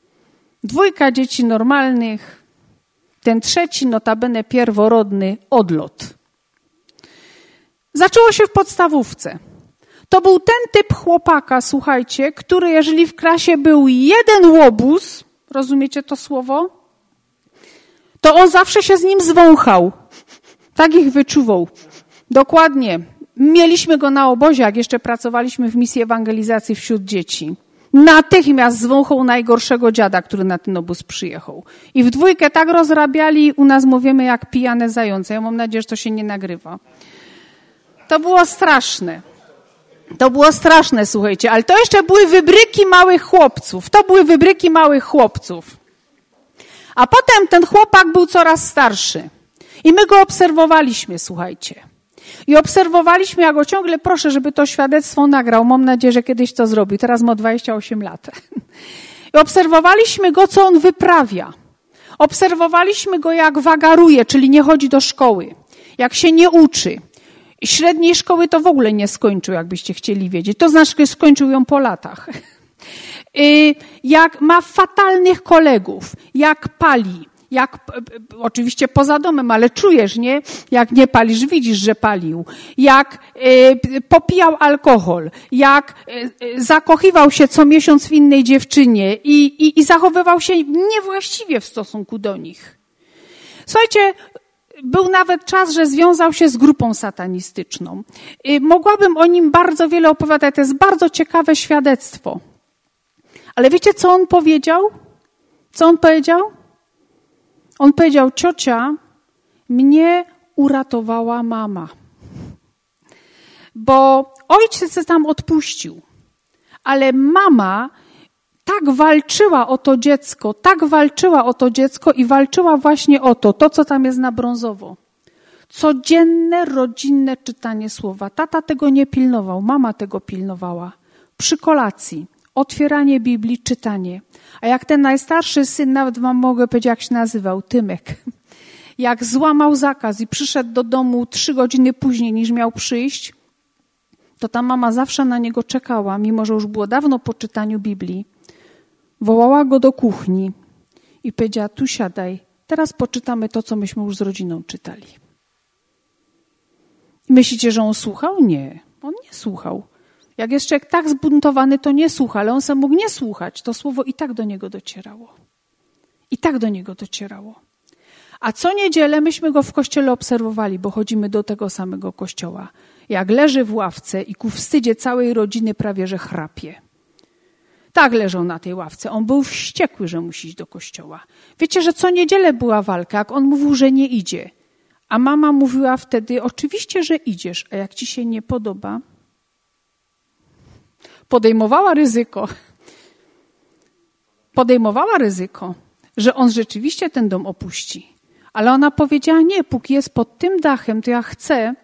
2 dzieci normalnych, ten 3, notabene pierworodny, odlot. Zaczęło się w podstawówce. To był ten typ chłopaka, słuchajcie, który jeżeli w klasie był jeden łobuz, rozumiecie to słowo? To on zawsze się z nim zwąchał. Tak ich wyczuwał. Dokładnie. Mieliśmy go na obozie, jak jeszcze pracowaliśmy w misji ewangelizacji wśród dzieci. Natychmiast zwąchał najgorszego dziada, który na ten obóz przyjechał. I w 2 tak rozrabiali, u nas mówimy jak pijane zające. Ja mam nadzieję, że to się nie nagrywa. To było straszne. To było straszne, słuchajcie, ale to jeszcze były wybryki małych chłopców. A potem ten chłopak był coraz starszy. I my go obserwowaliśmy, słuchajcie. I obserwowaliśmy, ja go ciągle proszę, żeby to świadectwo nagrał. Mam nadzieję, że kiedyś to zrobi. Teraz ma 28 lat. I obserwowaliśmy go, co on wyprawia. Obserwowaliśmy go, jak wagaruje, czyli nie chodzi do szkoły. Jak się nie uczy. Średniej szkoły to w ogóle nie skończył, jakbyście chcieli wiedzieć. To znaczy, że skończył ją po latach. Jak ma fatalnych kolegów, jak pali, oczywiście poza domem, ale czujesz, nie? Jak nie palisz, widzisz, że palił. Jak popijał alkohol, jak zakochiwał się co miesiąc w innej dziewczynie i zachowywał się niewłaściwie w stosunku do nich. Słuchajcie, był nawet czas, że związał się z grupą satanistyczną. Mogłabym o nim bardzo wiele opowiadać, to jest bardzo ciekawe świadectwo. Ale wiecie, co on powiedział? Co on powiedział? On powiedział, ciocia, mnie uratowała mama. Bo ojciec się tam odpuścił, ale mama tak walczyła o to dziecko i walczyła właśnie o to, co tam jest na brązowo. Codzienne, rodzinne czytanie słowa. Tata tego nie pilnował, mama tego pilnowała. Przy kolacji, otwieranie Biblii, czytanie. A jak ten najstarszy syn, nawet wam mogę powiedzieć, jak się nazywał, Tymek, jak złamał zakaz i przyszedł do domu 3 godziny później niż miał przyjść, to ta mama zawsze na niego czekała, mimo że już było dawno po czytaniu Biblii. Wołała go do kuchni i powiedziała, tu siadaj, teraz poczytamy to, co myśmy już z rodziną czytali. I myślicie, że on słuchał? Nie, on nie słuchał. Jak jest człowiek tak zbuntowany, to nie słucha, ale on sam mógł nie słuchać. To słowo i tak do niego docierało. I tak do niego docierało. A co niedzielę myśmy go w kościele obserwowali, bo chodzimy do tego samego kościoła. Jak leży w ławce i ku wstydzie całej rodziny prawie, że chrapie. Tak leżał na tej ławce. On był wściekły, że musi iść do kościoła. Wiecie, że co niedzielę była walka, jak on mówił, że nie idzie. A mama mówiła wtedy, oczywiście, że idziesz, a jak ci się nie podoba, podejmowała ryzyko, że on rzeczywiście ten dom opuści. Ale ona powiedziała, nie, póki jest pod tym dachem, to ja chcę,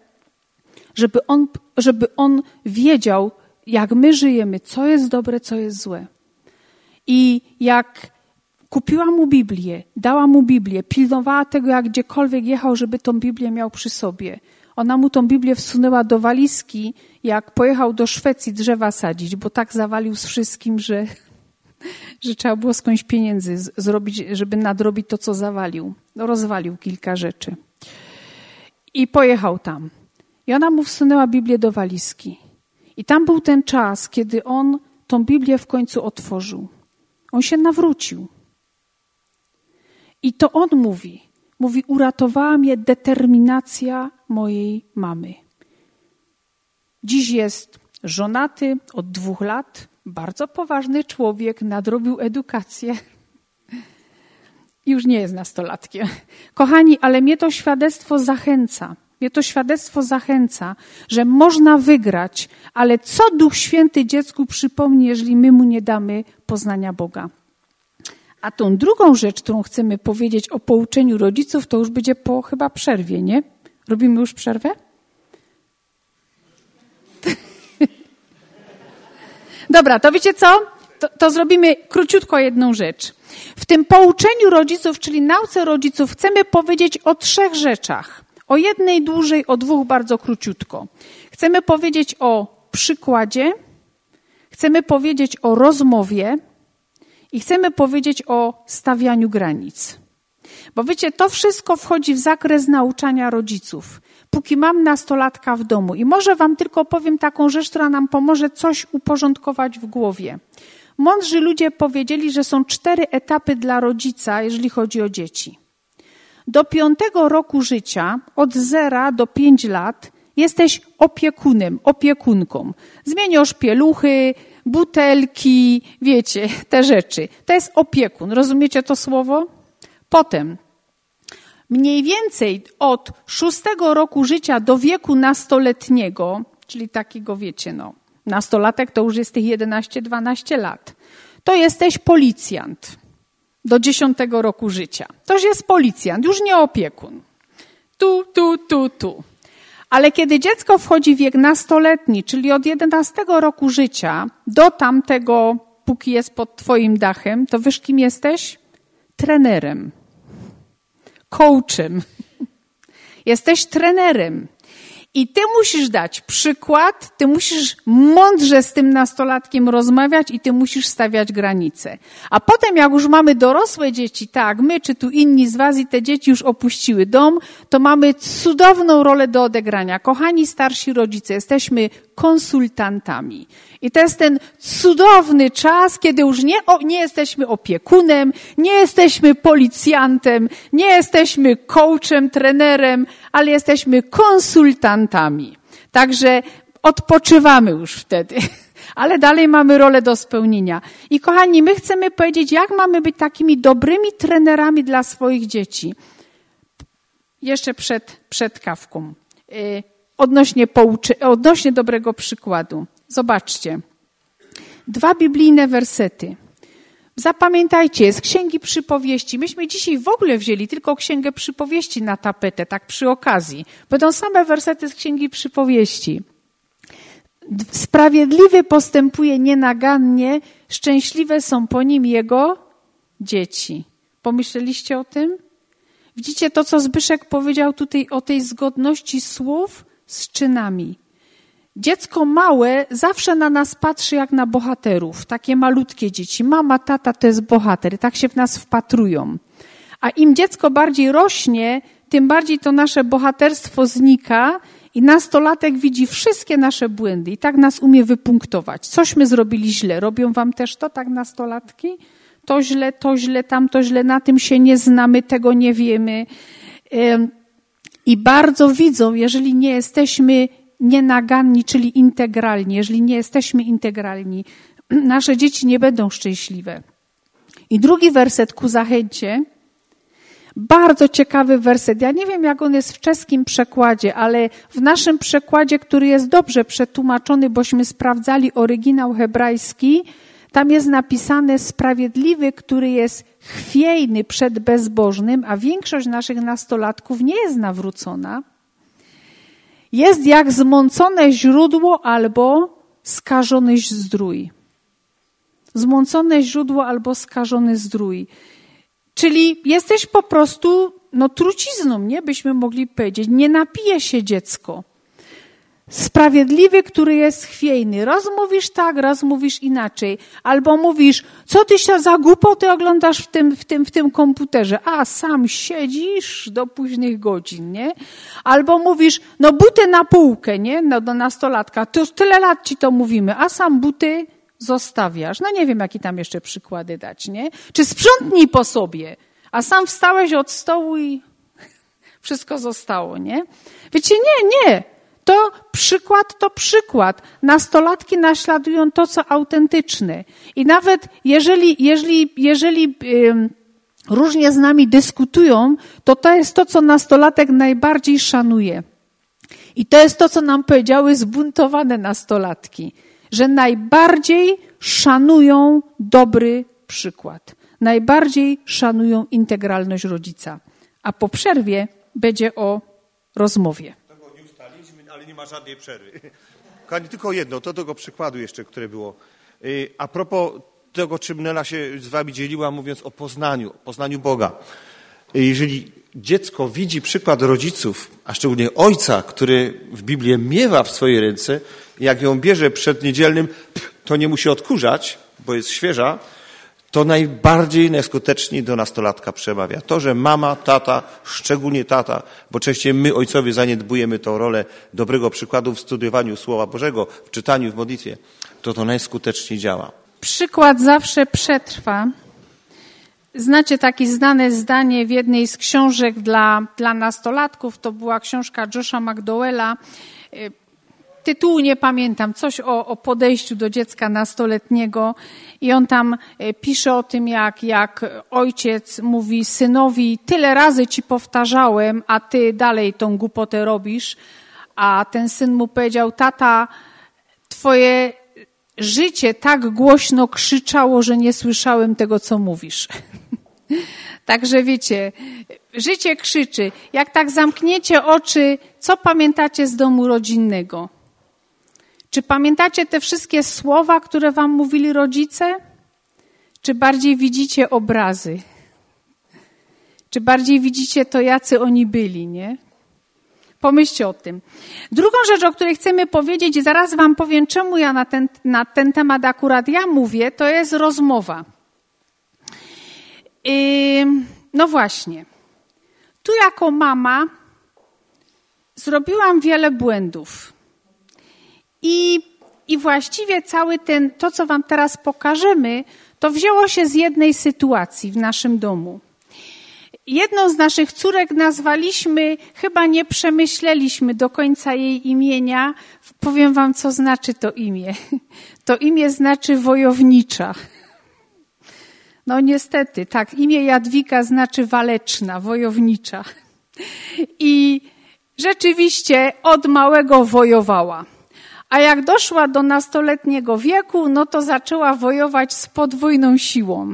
żeby on wiedział, jak my żyjemy, co jest dobre, co jest złe. I jak kupiła mu Biblię, dała mu Biblię, pilnowała tego, jak gdziekolwiek jechał, żeby tą Biblię miał przy sobie. Ona mu tą Biblię wsunęła do walizki, jak pojechał do Szwecji drzewa sadzić, bo tak zawalił z wszystkim, że trzeba było skądś pieniędzy zrobić, żeby nadrobić to, co zawalił. Rozwalił kilka rzeczy. I pojechał tam. I ona mu wsunęła Biblię do walizki. I tam był ten czas, kiedy on tą Biblię w końcu otworzył. On się nawrócił. I to on mówi, uratowała mnie determinacja mojej mamy. Dziś jest żonaty od 2 lat, bardzo poważny człowiek, nadrobił edukację. Już nie jest nastolatkiem. Kochani, ale mnie to świadectwo zachęca, że można wygrać, ale co Duch Święty dziecku przypomni, jeżeli my mu nie damy poznania Boga. A tą drugą rzecz, którą chcemy powiedzieć o pouczeniu rodziców, to już będzie po chyba przerwie, nie? Robimy już przerwę? Dobra, to wiecie co? To zrobimy króciutko jedną rzecz. W tym pouczeniu rodziców, czyli nauce rodziców, chcemy powiedzieć o 3 rzeczach. O jednej dłużej, o 2 bardzo króciutko. Chcemy powiedzieć o przykładzie, chcemy powiedzieć o rozmowie i chcemy powiedzieć o stawianiu granic. Bo wiecie, to wszystko wchodzi w zakres nauczania rodziców. Póki mam nastolatka w domu i może wam tylko powiem taką rzecz, która nam pomoże coś uporządkować w głowie. Mądrzy ludzie powiedzieli, że są 4 etapy dla rodzica, jeżeli chodzi o dzieci. Do 5 roku życia, od 0 do 5 lat, jesteś opiekunką. Zmieniasz pieluchy, butelki, wiecie, te rzeczy. To jest opiekun. Rozumiecie to słowo? Potem, mniej więcej od 6 roku życia do wieku nastoletniego, czyli takiego, wiecie, nastolatek to już jest tych 11-12 lat, to jesteś policjant. Do 10 roku życia. To już jest policjant, już nie opiekun. Tu. Ale kiedy dziecko wchodzi w wiek nastoletni, czyli od 11 roku życia do tamtego, póki jest pod twoim dachem, to wiesz, kim jesteś? Trenerem. Coachem. Jesteś trenerem. I ty musisz dać przykład, ty musisz mądrze z tym nastolatkiem rozmawiać i ty musisz stawiać granice. A potem jak już mamy dorosłe dzieci, tak, my czy tu inni z was i te dzieci już opuściły dom, to mamy cudowną rolę do odegrania. Kochani starsi rodzice, jesteśmy konsultantami. I to jest ten cudowny czas, kiedy już nie jesteśmy opiekunem, nie jesteśmy policjantem, nie jesteśmy coachem, trenerem, ale jesteśmy konsultantami. Także odpoczywamy już wtedy, ale dalej mamy rolę do spełnienia. I kochani, my chcemy powiedzieć, jak mamy być takimi dobrymi trenerami dla swoich dzieci. Jeszcze przed kawką. Odnośnie dobrego przykładu. Zobaczcie. 2 biblijne wersety. Zapamiętajcie, z Księgi Przypowieści. Myśmy dzisiaj w ogóle wzięli tylko Księgę Przypowieści na tapetę, tak przy okazji. Będą same wersety z Księgi Przypowieści. Sprawiedliwy postępuje nienagannie, szczęśliwe są po nim jego dzieci. Pomyśleliście o tym? Widzicie to, co Zbyszek powiedział tutaj o tej zgodności słów z czynami. Dziecko małe zawsze na nas patrzy jak na bohaterów. Takie malutkie dzieci. Mama, tata to jest bohater. Tak się w nas wpatrują. A im dziecko bardziej rośnie, tym bardziej to nasze bohaterstwo znika i nastolatek widzi wszystkie nasze błędy i tak nas umie wypunktować. Cośmy zrobili źle. Robią wam też to tak nastolatki? To źle, tamto źle, na tym się nie znamy, tego nie wiemy. I bardzo widzą, jeżeli nie jesteśmy nienaganni, czyli integralni. Jeżeli nie jesteśmy integralni, nasze dzieci nie będą szczęśliwe. I drugi werset ku zachęcie. Bardzo ciekawy werset. Ja nie wiem, jak on jest w czeskim przekładzie, ale w naszym przekładzie, który jest dobrze przetłumaczony, bośmy sprawdzali oryginał hebrajski, tam jest napisane sprawiedliwy, który jest chwiejny przed bezbożnym, a większość naszych nastolatków nie jest nawrócona. Jest jak zmącone źródło albo skażony zdrój. Zmącone źródło albo skażony zdrój. Czyli jesteś po prostu, trucizną, nie? Byśmy mogli powiedzieć. Nie napije się dziecko. Sprawiedliwy, który jest chwiejny. Raz mówisz tak, raz mówisz inaczej. Albo mówisz, co ty się za głupoty oglądasz w tym komputerze? A, sam siedzisz do późnych godzin, nie? Albo mówisz, buty na półkę, nie? Do nastolatka. To już tyle lat ci to mówimy, a sam buty zostawiasz. Nie wiem, jakie tam jeszcze przykłady dać, nie? Czy sprzątnij po sobie, a sam wstałeś od stołu i wszystko zostało, nie? Wiecie, nie. To przykład. Nastolatki naśladują to, co autentyczne. I nawet jeżeli różnie z nami dyskutują, to jest to, co nastolatek najbardziej szanuje. I to jest to, co nam powiedziały zbuntowane nastolatki, że najbardziej szanują dobry przykład. Najbardziej szanują integralność rodzica. A po przerwie będzie o rozmowie. Ale nie ma żadnej przerwy. Kochani, tylko jedno, to tego przykładu jeszcze, które było. A propos tego, czym Nela się z wami dzieliła, mówiąc o poznaniu Boga. Jeżeli dziecko widzi przykład rodziców, a szczególnie ojca, który w Biblii miewa w swojej ręce, jak ją bierze przed niedzielnym, to nie musi odkurzać, bo jest świeża, to najskuteczniej do nastolatka przemawia. To, że mama, tata, szczególnie tata, bo częściej my, ojcowie, zaniedbujemy tę rolę dobrego przykładu w studiowaniu Słowa Bożego, w czytaniu, w modlitwie, to najskuteczniej działa. Przykład zawsze przetrwa. Znacie takie znane zdanie w jednej z książek dla nastolatków, to była książka Josha McDowella. Tytułu nie pamiętam, coś o podejściu do dziecka nastoletniego i on tam pisze o tym, jak ojciec mówi synowi, tyle razy ci powtarzałem, a ty dalej tą głupotę robisz, a ten syn mu powiedział, tata, twoje życie tak głośno krzyczało, że nie słyszałem tego, co mówisz. Także wiecie, życie krzyczy. Jak tak zamkniecie oczy, co pamiętacie z domu rodzinnego? Czy pamiętacie te wszystkie słowa, które wam mówili rodzice? Czy bardziej widzicie obrazy? Czy bardziej widzicie to, jacy oni byli, nie? Pomyślcie o tym. Drugą rzecz, o której chcemy powiedzieć, i zaraz wam powiem, czemu ja na ten temat akurat ja mówię, to jest rozmowa. No właśnie. Tu jako mama zrobiłam wiele błędów. I właściwie to, co wam teraz pokażemy, to wzięło się z jednej sytuacji w naszym domu. Jedną z naszych córek nazwaliśmy, chyba nie przemyśleliśmy do końca jej imienia. Powiem wam, co znaczy to imię. To imię znaczy wojownicza. No niestety, tak, imię Jadwiga znaczy waleczna, wojownicza. I rzeczywiście od małego wojowała. A jak doszła do nastoletniego wieku, no to zaczęła wojować z podwójną siłą.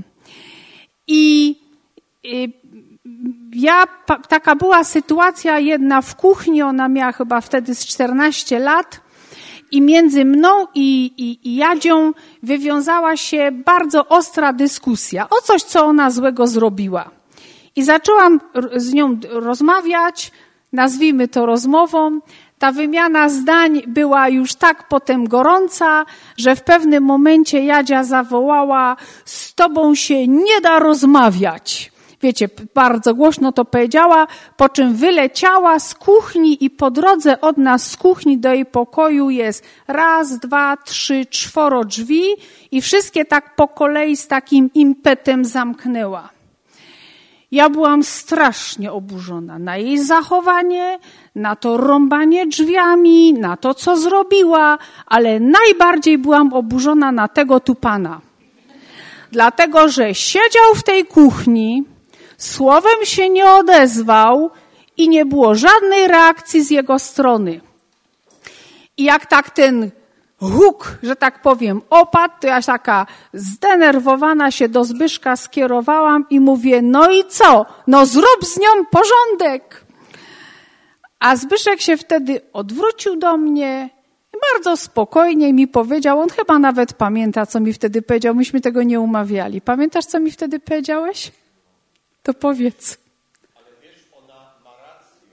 Taka była sytuacja jedna w kuchni, ona miała chyba wtedy z 14 lat i między mną i Jadzią wywiązała się bardzo ostra dyskusja o coś, co ona złego zrobiła. I zaczęłam z nią rozmawiać, nazwijmy to rozmową. Ta wymiana zdań była już tak potem gorąca, że w pewnym momencie Jadzia zawołała: z tobą się nie da rozmawiać. Wiecie, bardzo głośno to powiedziała, po czym wyleciała z kuchni i po drodze od nas z kuchni do jej pokoju jest 1, 2, 3, 4 drzwi i wszystkie tak po kolei z takim impetem zamknęła. Ja byłam strasznie oburzona na jej zachowanie, na to rąbanie drzwiami, na to, co zrobiła, ale najbardziej byłam oburzona na tego tu pana. Dlatego, że siedział w tej kuchni, słowem się nie odezwał i nie było żadnej reakcji z jego strony. I jak tak ten huk, że tak powiem, opadł, to ja taka zdenerwowana się do Zbyszka skierowałam i mówię: no i co? No zrób z nią porządek. A Zbyszek się wtedy odwrócił do mnie i bardzo spokojnie mi powiedział, on chyba nawet pamięta, co mi wtedy powiedział, myśmy tego nie umawiali. Pamiętasz, co mi wtedy powiedziałeś? To powiedz. Ale wiesz, ona ma rację.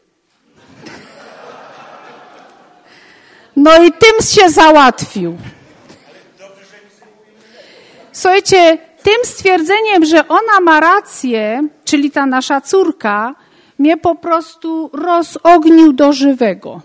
No i tym się załatwił. Słuchajcie, tym stwierdzeniem, że ona ma rację, czyli ta nasza córka, mnie po prostu rozognił do żywego.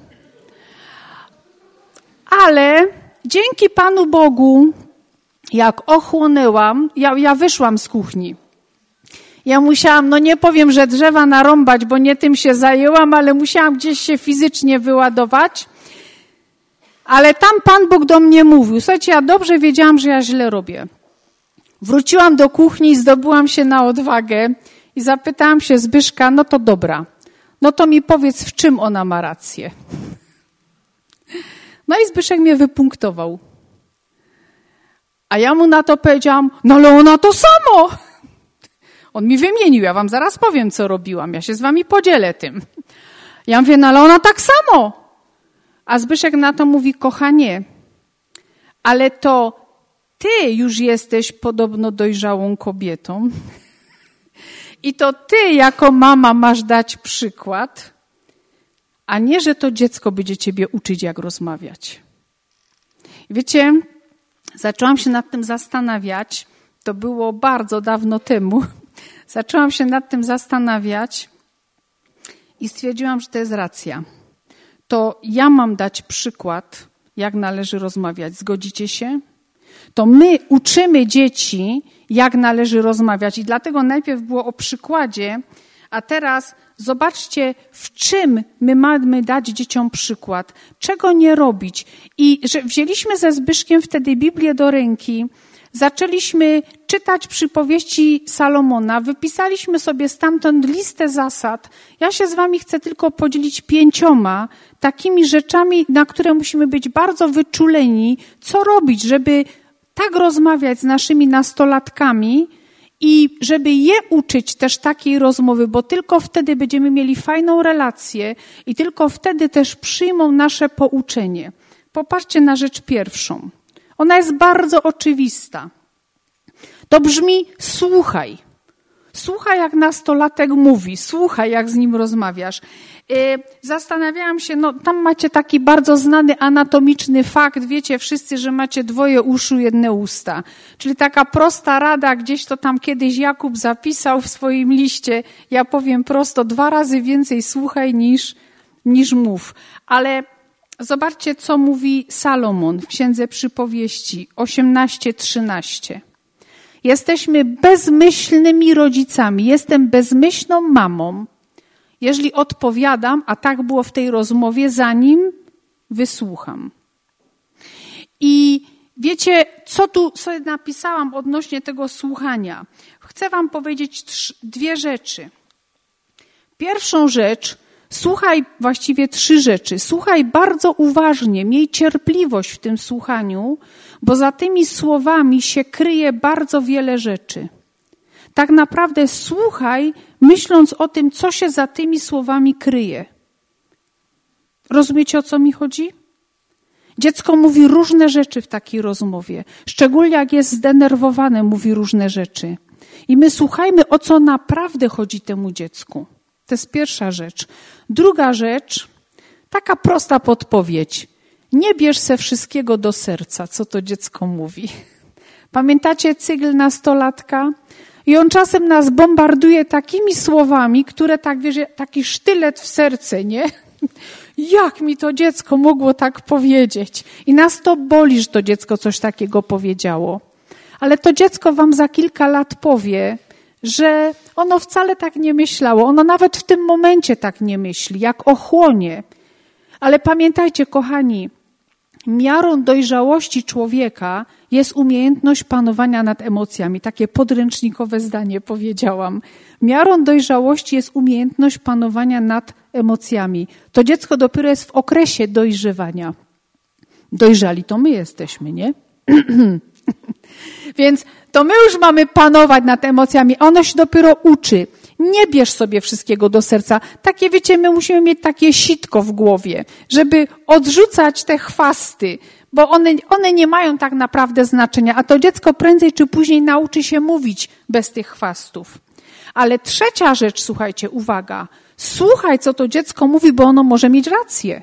Ale dzięki Panu Bogu, jak ochłonęłam, ja wyszłam z kuchni. Ja musiałam, no nie powiem, że drzewa narąbać, bo nie tym się zajęłam, ale musiałam gdzieś się fizycznie wyładować. Ale tam Pan Bóg do mnie mówił. Słuchajcie, ja dobrze wiedziałam, że ja źle robię. Wróciłam do kuchni, zdobyłam się na odwagę i zapytałam się Zbyszka, no to dobra, no to mi powiedz, w czym ona ma rację. No i Zbyszek mnie wypunktował. A ja mu na to powiedziałam, no ale ona to samo. On mi wymienił, ja wam zaraz powiem, co robiłam, ja się z wami podzielę tym. Ja mówię, no ale ona tak samo. A Zbyszek na to mówi, kochanie, ale to ty już jesteś podobno dojrzałą kobietą i to ty jako mama masz dać przykład, a nie, że to dziecko będzie ciebie uczyć, jak rozmawiać. Wiecie, zaczęłam się nad tym zastanawiać, to było bardzo dawno temu, zaczęłam się nad tym zastanawiać i stwierdziłam, że to jest racja. To ja mam dać przykład, jak należy rozmawiać. Zgodzicie się? To my uczymy dzieci, jak należy rozmawiać. I dlatego najpierw było o przykładzie, a teraz zobaczcie, w czym my mamy dać dzieciom przykład. Czego nie robić. I że wzięliśmy ze Zbyszkiem wtedy Biblię do ręki, zaczęliśmy czytać przypowieści Salomona, wypisaliśmy sobie stamtąd listę zasad. Ja się z wami chcę tylko podzielić 5 takimi rzeczami, na które musimy być bardzo wyczuleni, co robić, żeby tak rozmawiać z naszymi nastolatkami i żeby je uczyć też takiej rozmowy, bo tylko wtedy będziemy mieli fajną relację i tylko wtedy też przyjmą nasze pouczenie. Popatrzcie na rzecz pierwszą. Ona jest bardzo oczywista. To brzmi słuchaj. Słuchaj, jak nastolatek mówi, słuchaj, jak z nim rozmawiasz. Zastanawiałam się, tam macie taki bardzo znany anatomiczny fakt, wiecie wszyscy, że macie 2 uszu, 1 usta. Czyli taka prosta rada, gdzieś to tam kiedyś Jakub zapisał w swoim liście, ja powiem prosto, 2 razy więcej słuchaj niż mów. Ale zobaczcie, co mówi Salomon w Księdze Przypowieści 18:13. Jesteśmy bezmyślnymi rodzicami, jestem bezmyślną mamą, jeżeli odpowiadam, a tak było w tej rozmowie, zanim wysłucham. I wiecie, co tu sobie napisałam odnośnie tego słuchania? Chcę wam powiedzieć 2 rzeczy. Pierwszą rzecz, słuchaj, właściwie 3 rzeczy. Słuchaj bardzo uważnie, miej cierpliwość w tym słuchaniu, bo za tymi słowami się kryje bardzo wiele rzeczy. Tak naprawdę słuchaj, myśląc o tym, co się za tymi słowami kryje. Rozumiecie, o co mi chodzi? Dziecko mówi różne rzeczy w takiej rozmowie. Szczególnie jak jest zdenerwowane, mówi różne rzeczy. I my słuchajmy, o co naprawdę chodzi temu dziecku. To jest pierwsza rzecz. Druga rzecz, taka prosta podpowiedź. Nie bierz se wszystkiego do serca, co to dziecko mówi. Pamiętacie cykl nastolatka? I on czasem nas bombarduje takimi słowami, które tak, wiesz, taki sztylet w serce, nie? Jak mi to dziecko mogło tak powiedzieć? I nas to boli, że to dziecko coś takiego powiedziało. Ale to dziecko wam za kilka lat powie, że ono wcale tak nie myślało. Ono nawet w tym momencie tak nie myśli, jak ochłonie. Ale pamiętajcie, kochani, miarą dojrzałości człowieka jest umiejętność panowania nad emocjami. Takie podręcznikowe zdanie powiedziałam. Miarą dojrzałości jest umiejętność panowania nad emocjami. To dziecko dopiero jest w okresie dojrzewania. Dojrzali to my jesteśmy, nie? Więc to my już mamy panować nad emocjami. Ono się dopiero uczy. Nie bierz sobie wszystkiego do serca. Takie, wiecie, my musimy mieć takie sitko w głowie, żeby odrzucać te chwasty, bo one nie mają tak naprawdę znaczenia, a to dziecko prędzej czy później nauczy się mówić bez tych chwastów. Ale trzecia rzecz, słuchajcie, uwaga. Słuchaj, co to dziecko mówi, bo ono może mieć rację.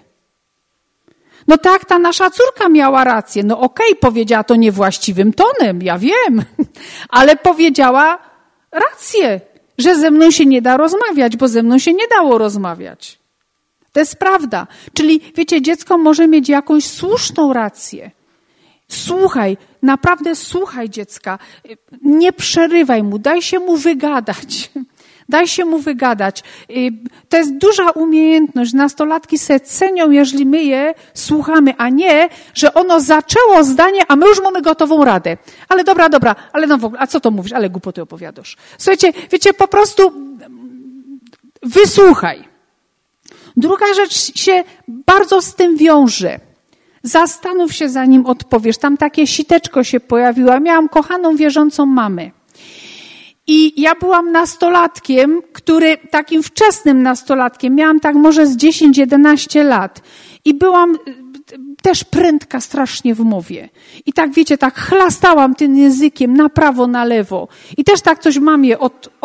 No tak, ta nasza córka miała rację. No okej, powiedziała to niewłaściwym tonem, ja wiem, ale powiedziała rację, że ze mną się nie da rozmawiać, bo ze mną się nie dało rozmawiać. To jest prawda. Czyli, wiecie, dziecko może mieć jakąś słuszną rację. Słuchaj, naprawdę słuchaj dziecka. Nie przerywaj mu, daj się mu wygadać. Daj się mu wygadać. To jest duża umiejętność. Nastolatki se cenią, jeżeli my je słuchamy, a nie, że ono zaczęło zdanie, a my już mamy gotową radę. Ale dobra, ale no w ogóle, a co to mówisz? Ale głupoty opowiadasz. Słuchajcie, wiecie, po prostu wysłuchaj. Druga rzecz się bardzo z tym wiąże. Zastanów się, zanim odpowiesz. Tam takie siteczko się pojawiło. Miałam kochaną, wierzącą mamę. I ja byłam nastolatkiem, takim wczesnym nastolatkiem, miałam tak może z 10-11 lat i byłam też prędka strasznie w mowie. I tak wiecie, tak chlastałam tym językiem na prawo, na lewo. I też tak coś mamie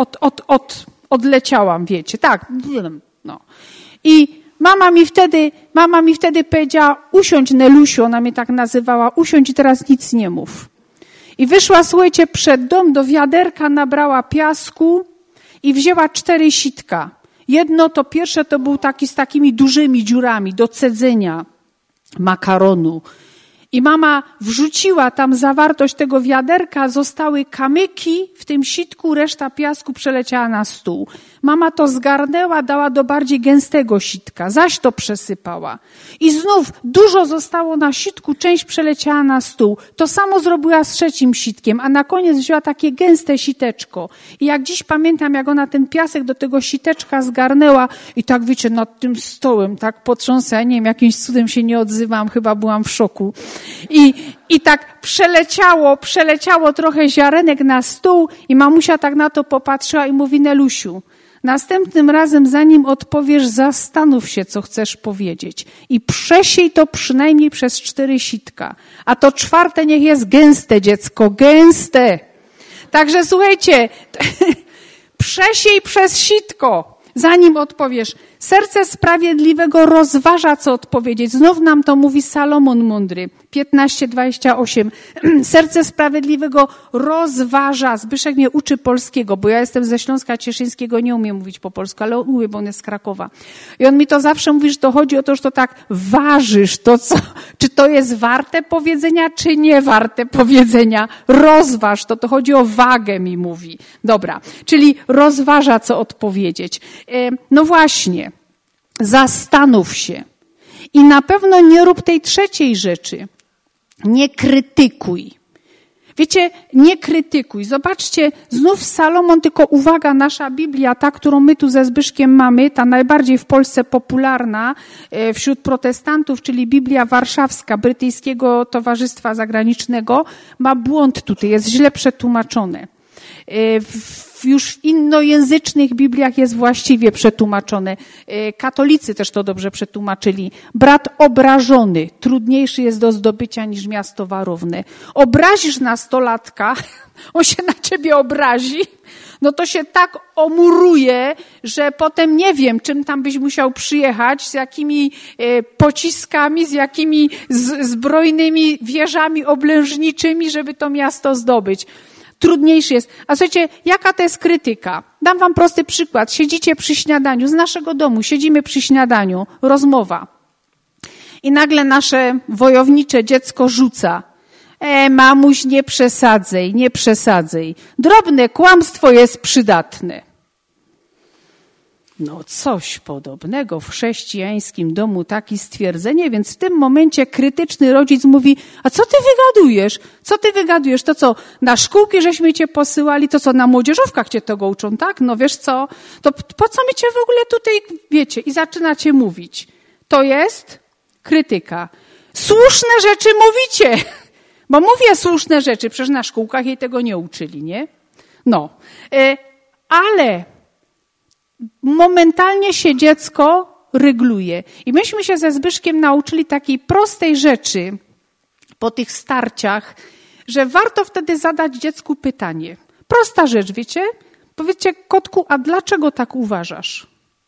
odleciałam, wiecie, tak. No. I mama mi wtedy powiedziała, usiądź Nelusiu, ona mnie tak nazywała, usiądź i teraz nic nie mów. I wyszła, słuchajcie, przed dom, do wiaderka nabrała piasku i wzięła 4 sitka. Jedno, to pierwsze, to był taki z takimi dużymi dziurami do cedzenia makaronu. I mama wrzuciła tam zawartość tego wiaderka, zostały kamyki w tym sitku, reszta piasku przeleciała na stół. Mama to zgarnęła, dała do bardziej gęstego sitka, zaś to przesypała. I znów dużo zostało na sitku, część przeleciała na stół. To samo zrobiła z 3 sitkiem, a na koniec wzięła takie gęste siteczko. I jak dziś pamiętam, jak ona ten piasek do tego siteczka zgarnęła i tak wiecie, nad tym stołem, tak potrząsa, ja nie wiem, jakimś cudem się nie odzywam, chyba byłam w szoku. I tak przeleciało trochę ziarenek na stół i mamusia tak na to popatrzyła i mówi, Nelusiu, następnym razem, zanim odpowiesz, zastanów się, co chcesz powiedzieć. I przesiej to przynajmniej przez 4 sitka. A to 4 niech jest gęste, dziecko, gęste. Także słuchajcie, przesiej przez sitko, zanim odpowiesz. Serce sprawiedliwego rozważa, co odpowiedzieć. Znów nam to mówi Salomon Mądry, 15:28. Serce sprawiedliwego rozważa. Zbyszek mnie uczy polskiego, bo ja jestem ze Śląska Cieszyńskiego, nie umiem mówić po polsku, ale on mówi, bo on jest z Krakowa. I on mi to zawsze mówi, że to chodzi o to, że to tak ważysz to, czy to jest warte powiedzenia, czy nie warte powiedzenia. Rozważ to chodzi o wagę, mi mówi. Dobra, czyli rozważa, co odpowiedzieć. No właśnie. Zastanów się. I na pewno nie rób tej trzeciej rzeczy. Nie krytykuj. Wiecie, nie krytykuj. Zobaczcie, znów Salomon, tylko uwaga, nasza Biblia, ta, którą my tu ze Zbyszkiem mamy, ta najbardziej w Polsce popularna wśród protestantów, czyli Biblia Warszawska, Brytyjskiego Towarzystwa Zagranicznego, ma błąd tutaj, jest źle przetłumaczone. Już w innojęzycznych Bibliach jest właściwie przetłumaczone. Katolicy też to dobrze przetłumaczyli. Brat obrażony trudniejszy jest do zdobycia niż miasto warowne. Obrazisz nastolatka, on się na ciebie obrazi, no to się tak omuruje, że potem nie wiem, czym tam byś musiał przyjechać, z jakimi pociskami, z jakimi zbrojnymi wieżami oblężniczymi, żeby to miasto zdobyć. Trudniejszy jest. A słuchajcie, jaka to jest krytyka? Dam wam prosty przykład. Siedzicie przy śniadaniu, z naszego domu, siedzimy przy śniadaniu, rozmowa. I nagle nasze wojownicze dziecko rzuca. Mamuś, nie przesadzaj, nie przesadzaj. Drobne kłamstwo jest przydatne. No coś podobnego w chrześcijańskim domu, takie stwierdzenie, więc w tym momencie krytyczny rodzic mówi, a co ty wygadujesz? Co ty wygadujesz? To co, na szkółki żeśmy cię posyłali, to co, na młodzieżówkach cię tego uczą, tak? No wiesz co, to po co my cię w ogóle tutaj, wiecie, i zaczynacie mówić. To jest krytyka. Słuszne rzeczy mówicie, bo mówię słuszne rzeczy, przecież na szkółkach jej tego nie uczyli, nie? No, ale momentalnie się dziecko rygluje. I myśmy się ze Zbyszkiem nauczyli takiej prostej rzeczy po tych starciach, że warto wtedy zadać dziecku pytanie. Prosta rzecz, wiecie? Powiedzcie, kotku, a dlaczego tak uważasz?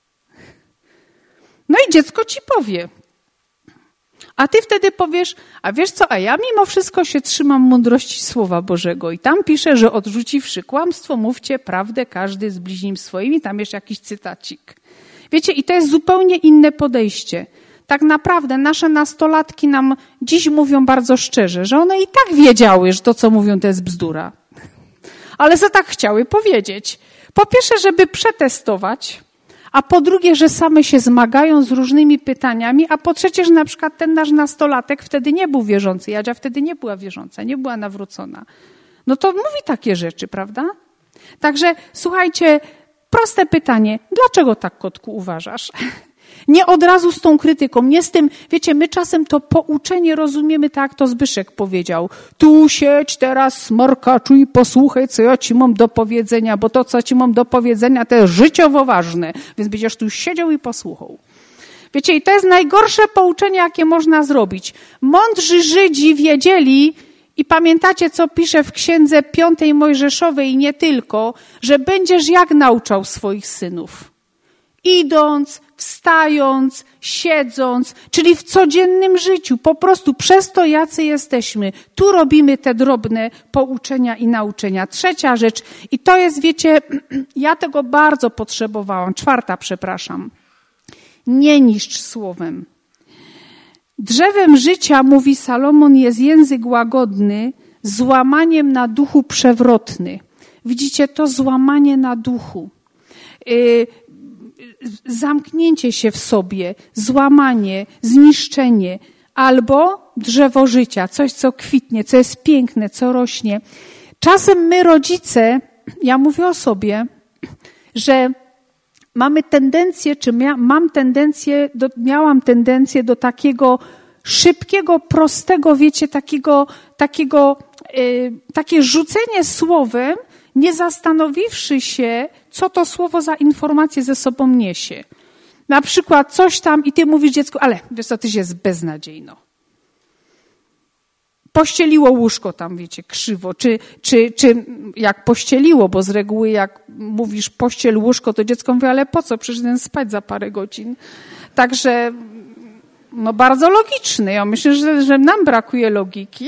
No i dziecko ci powie. A ty wtedy powiesz, a wiesz co, a ja mimo wszystko się trzymam mądrości Słowa Bożego. I tam pisze, że odrzuciwszy kłamstwo, mówcie prawdę każdy z bliźnim swoim. I tam jeszcze jakiś cytacik. Wiecie, i to jest zupełnie inne podejście. Tak naprawdę nasze nastolatki nam dziś mówią bardzo szczerze, że one i tak wiedziały, że to, co mówią, to jest bzdura. Ale za tak chciały powiedzieć. Po pierwsze, żeby przetestować, a po drugie, że same się zmagają z różnymi pytaniami, a po trzecie, że na przykład ten nasz nastolatek wtedy nie był wierzący, Jadzia wtedy nie była wierząca, nie była nawrócona. No to mówi takie rzeczy, prawda? Także słuchajcie, proste pytanie, dlaczego tak, kotku, uważasz? Nie od razu z tą krytyką, nie z tym, wiecie, my czasem to pouczenie rozumiemy tak, jak to Zbyszek powiedział. Tu siedź teraz, smarkaczu, i posłuchaj, co ja ci mam do powiedzenia, bo to, co ci mam do powiedzenia, to jest życiowo ważne, więc będziesz tu siedział i posłuchał. Wiecie, i to jest najgorsze pouczenie, jakie można zrobić. Mądrzy Żydzi wiedzieli, i pamiętacie, co pisze w księdze 5 Mojżeszowej i nie tylko, że będziesz jak nauczał swoich synów. Idąc, wstając, siedząc, czyli w codziennym życiu, po prostu przez to, jacy jesteśmy. Tu robimy te drobne pouczenia i nauczenia. Trzecia rzecz, i to jest, wiecie, ja tego bardzo potrzebowałam. Czwarta, przepraszam. Nie niszcz słowem. Drzewem życia, mówi Salomon, jest język łagodny, złamaniem na duchu przewrotny. Widzicie, to złamanie na duchu. Zamknięcie się w sobie, złamanie, zniszczenie, albo drzewo życia, coś, co kwitnie, co jest piękne, co rośnie. Czasem my, rodzice, ja mówię o sobie, że mamy tendencję, czy miałam tendencję do takiego szybkiego, prostego, wiecie, takie rzucenie słowem, nie zastanowiwszy się, co to słowo za informację ze sobą niesie. Na przykład coś tam i ty mówisz dziecku, ale wiesz co, tyś jest beznadziejno. pościeliło łóżko tam, wiecie, krzywo, czy jak pościeliło, bo z reguły jak mówisz pościel łóżko, to dziecko mówi, ale po co, przecież ten spać za parę godzin. Także no bardzo logiczny. Ja myślę, że nam brakuje logiki.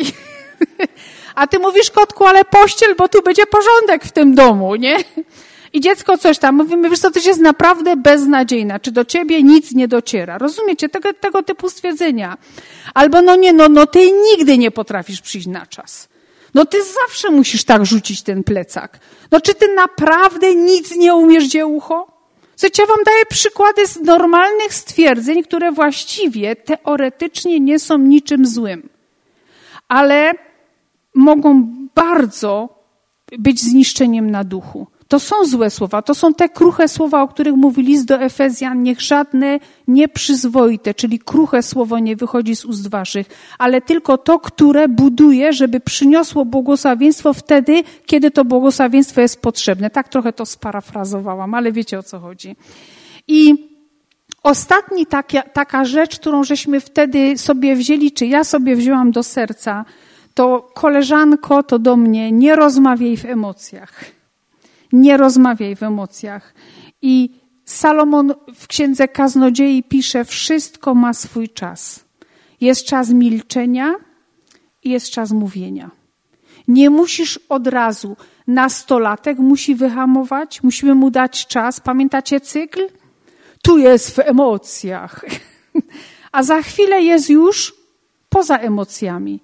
A ty mówisz, kotku, ale pościel, bo tu będzie porządek w tym domu, nie? I dziecko coś tam. Mówimy, wiesz co, to jest naprawdę beznadziejna. Czy do ciebie nic nie dociera? Rozumiecie? Tego typu stwierdzenia. Albo no ty nigdy nie potrafisz przyjść na czas. No ty zawsze musisz tak rzucić ten plecak. No czy ty naprawdę nic nie umiesz, dziewucho? Słuchajcie, ja wam daję przykłady z normalnych stwierdzeń, które właściwie teoretycznie nie są niczym złym. Ale mogą bardzo być zniszczeniem na duchu. To są złe słowa, to są te kruche słowa, o których mówi list do Efezjan. Niech żadne nieprzyzwoite, czyli kruche słowo nie wychodzi z ust waszych, ale tylko to, które buduje, żeby przyniosło błogosławieństwo wtedy, kiedy to błogosławieństwo jest potrzebne. Tak trochę to sparafrazowałam, ale wiecie, o co chodzi. I ostatni taka rzecz, którą żeśmy wtedy sobie wzięli, czy ja sobie wzięłam do serca, to koleżanko, to do mnie, nie rozmawiaj w emocjach. Nie rozmawiaj w emocjach. I Salomon w Księdze Kaznodziei pisze, wszystko ma swój czas. Jest czas milczenia i jest czas mówienia. Nie musisz od razu. Nastolatek musi wyhamować, musimy mu dać czas. Pamiętacie cykl? Tu jest w emocjach. A za chwilę jest już poza emocjami.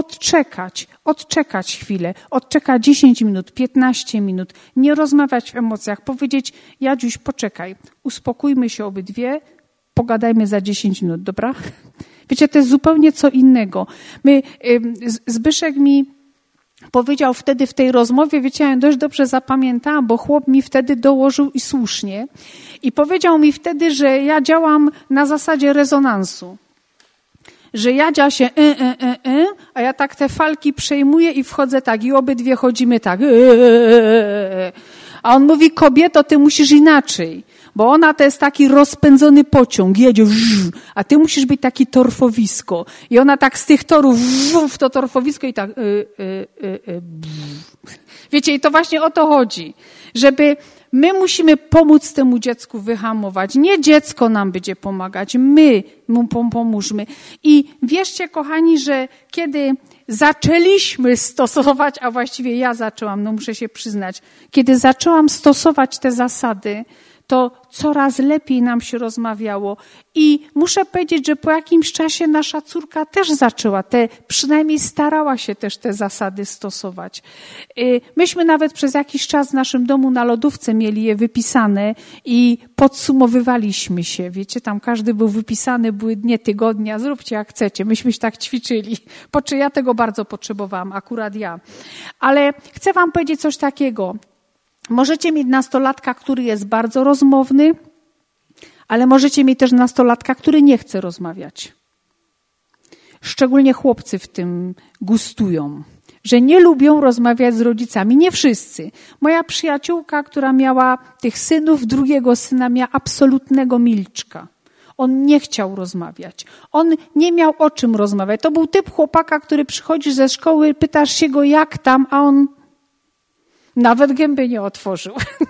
Odczekać chwilę, odczekać 10 minut, 15 minut, nie rozmawiać w emocjach, powiedzieć, Jadziuś, poczekaj, uspokójmy się obydwie, pogadajmy za 10 minut, dobra? Wiecie, to jest zupełnie co innego. Zbyszek mi powiedział wtedy w tej rozmowie, wiecie, ja ją dość dobrze zapamiętałam, bo chłop mi wtedy dołożył i słusznie. I powiedział mi wtedy, że ja działam na zasadzie rezonansu. Że Jadzia się a ja tak te falki przejmuję i wchodzę tak i obydwie chodzimy tak. A on mówi, kobieto, ty musisz inaczej, bo ona to jest taki rozpędzony pociąg, jedzie, a ty musisz być taki torfowisko. I ona tak z tych torów w to torfowisko i tak. Wiecie, i to właśnie o to chodzi, żeby my musimy pomóc temu dziecku wyhamować. Nie dziecko nam będzie pomagać, my mu pomóżmy. I wierzcie, kochani, że kiedy zaczęliśmy stosować, a właściwie ja zaczęłam, no muszę się przyznać, kiedy zaczęłam stosować te zasady, to coraz lepiej nam się rozmawiało. I muszę powiedzieć, że po jakimś czasie nasza córka też zaczęła, przynajmniej starała się też te zasady stosować. Myśmy nawet przez jakiś czas w naszym domu na lodówce mieli je wypisane i podsumowywaliśmy się. Wiecie, tam każdy był wypisany, były dnie tygodnia, zróbcie jak chcecie. Myśmy się tak ćwiczyli. Ja tego bardzo potrzebowałam, akurat ja. Ale chcę wam powiedzieć coś takiego. Możecie mieć nastolatka, który jest bardzo rozmowny, ale możecie mieć też nastolatka, który nie chce rozmawiać. Szczególnie chłopcy w tym gustują, że nie lubią rozmawiać z rodzicami. Nie wszyscy. Moja przyjaciółka, która miała tych synów, drugiego syna miała absolutnego milczka. On nie chciał rozmawiać. On nie miał o czym rozmawiać. To był typ chłopaka, który przychodzi ze szkoły, pytasz się go jak tam, a on nawet gęby nie otworzył.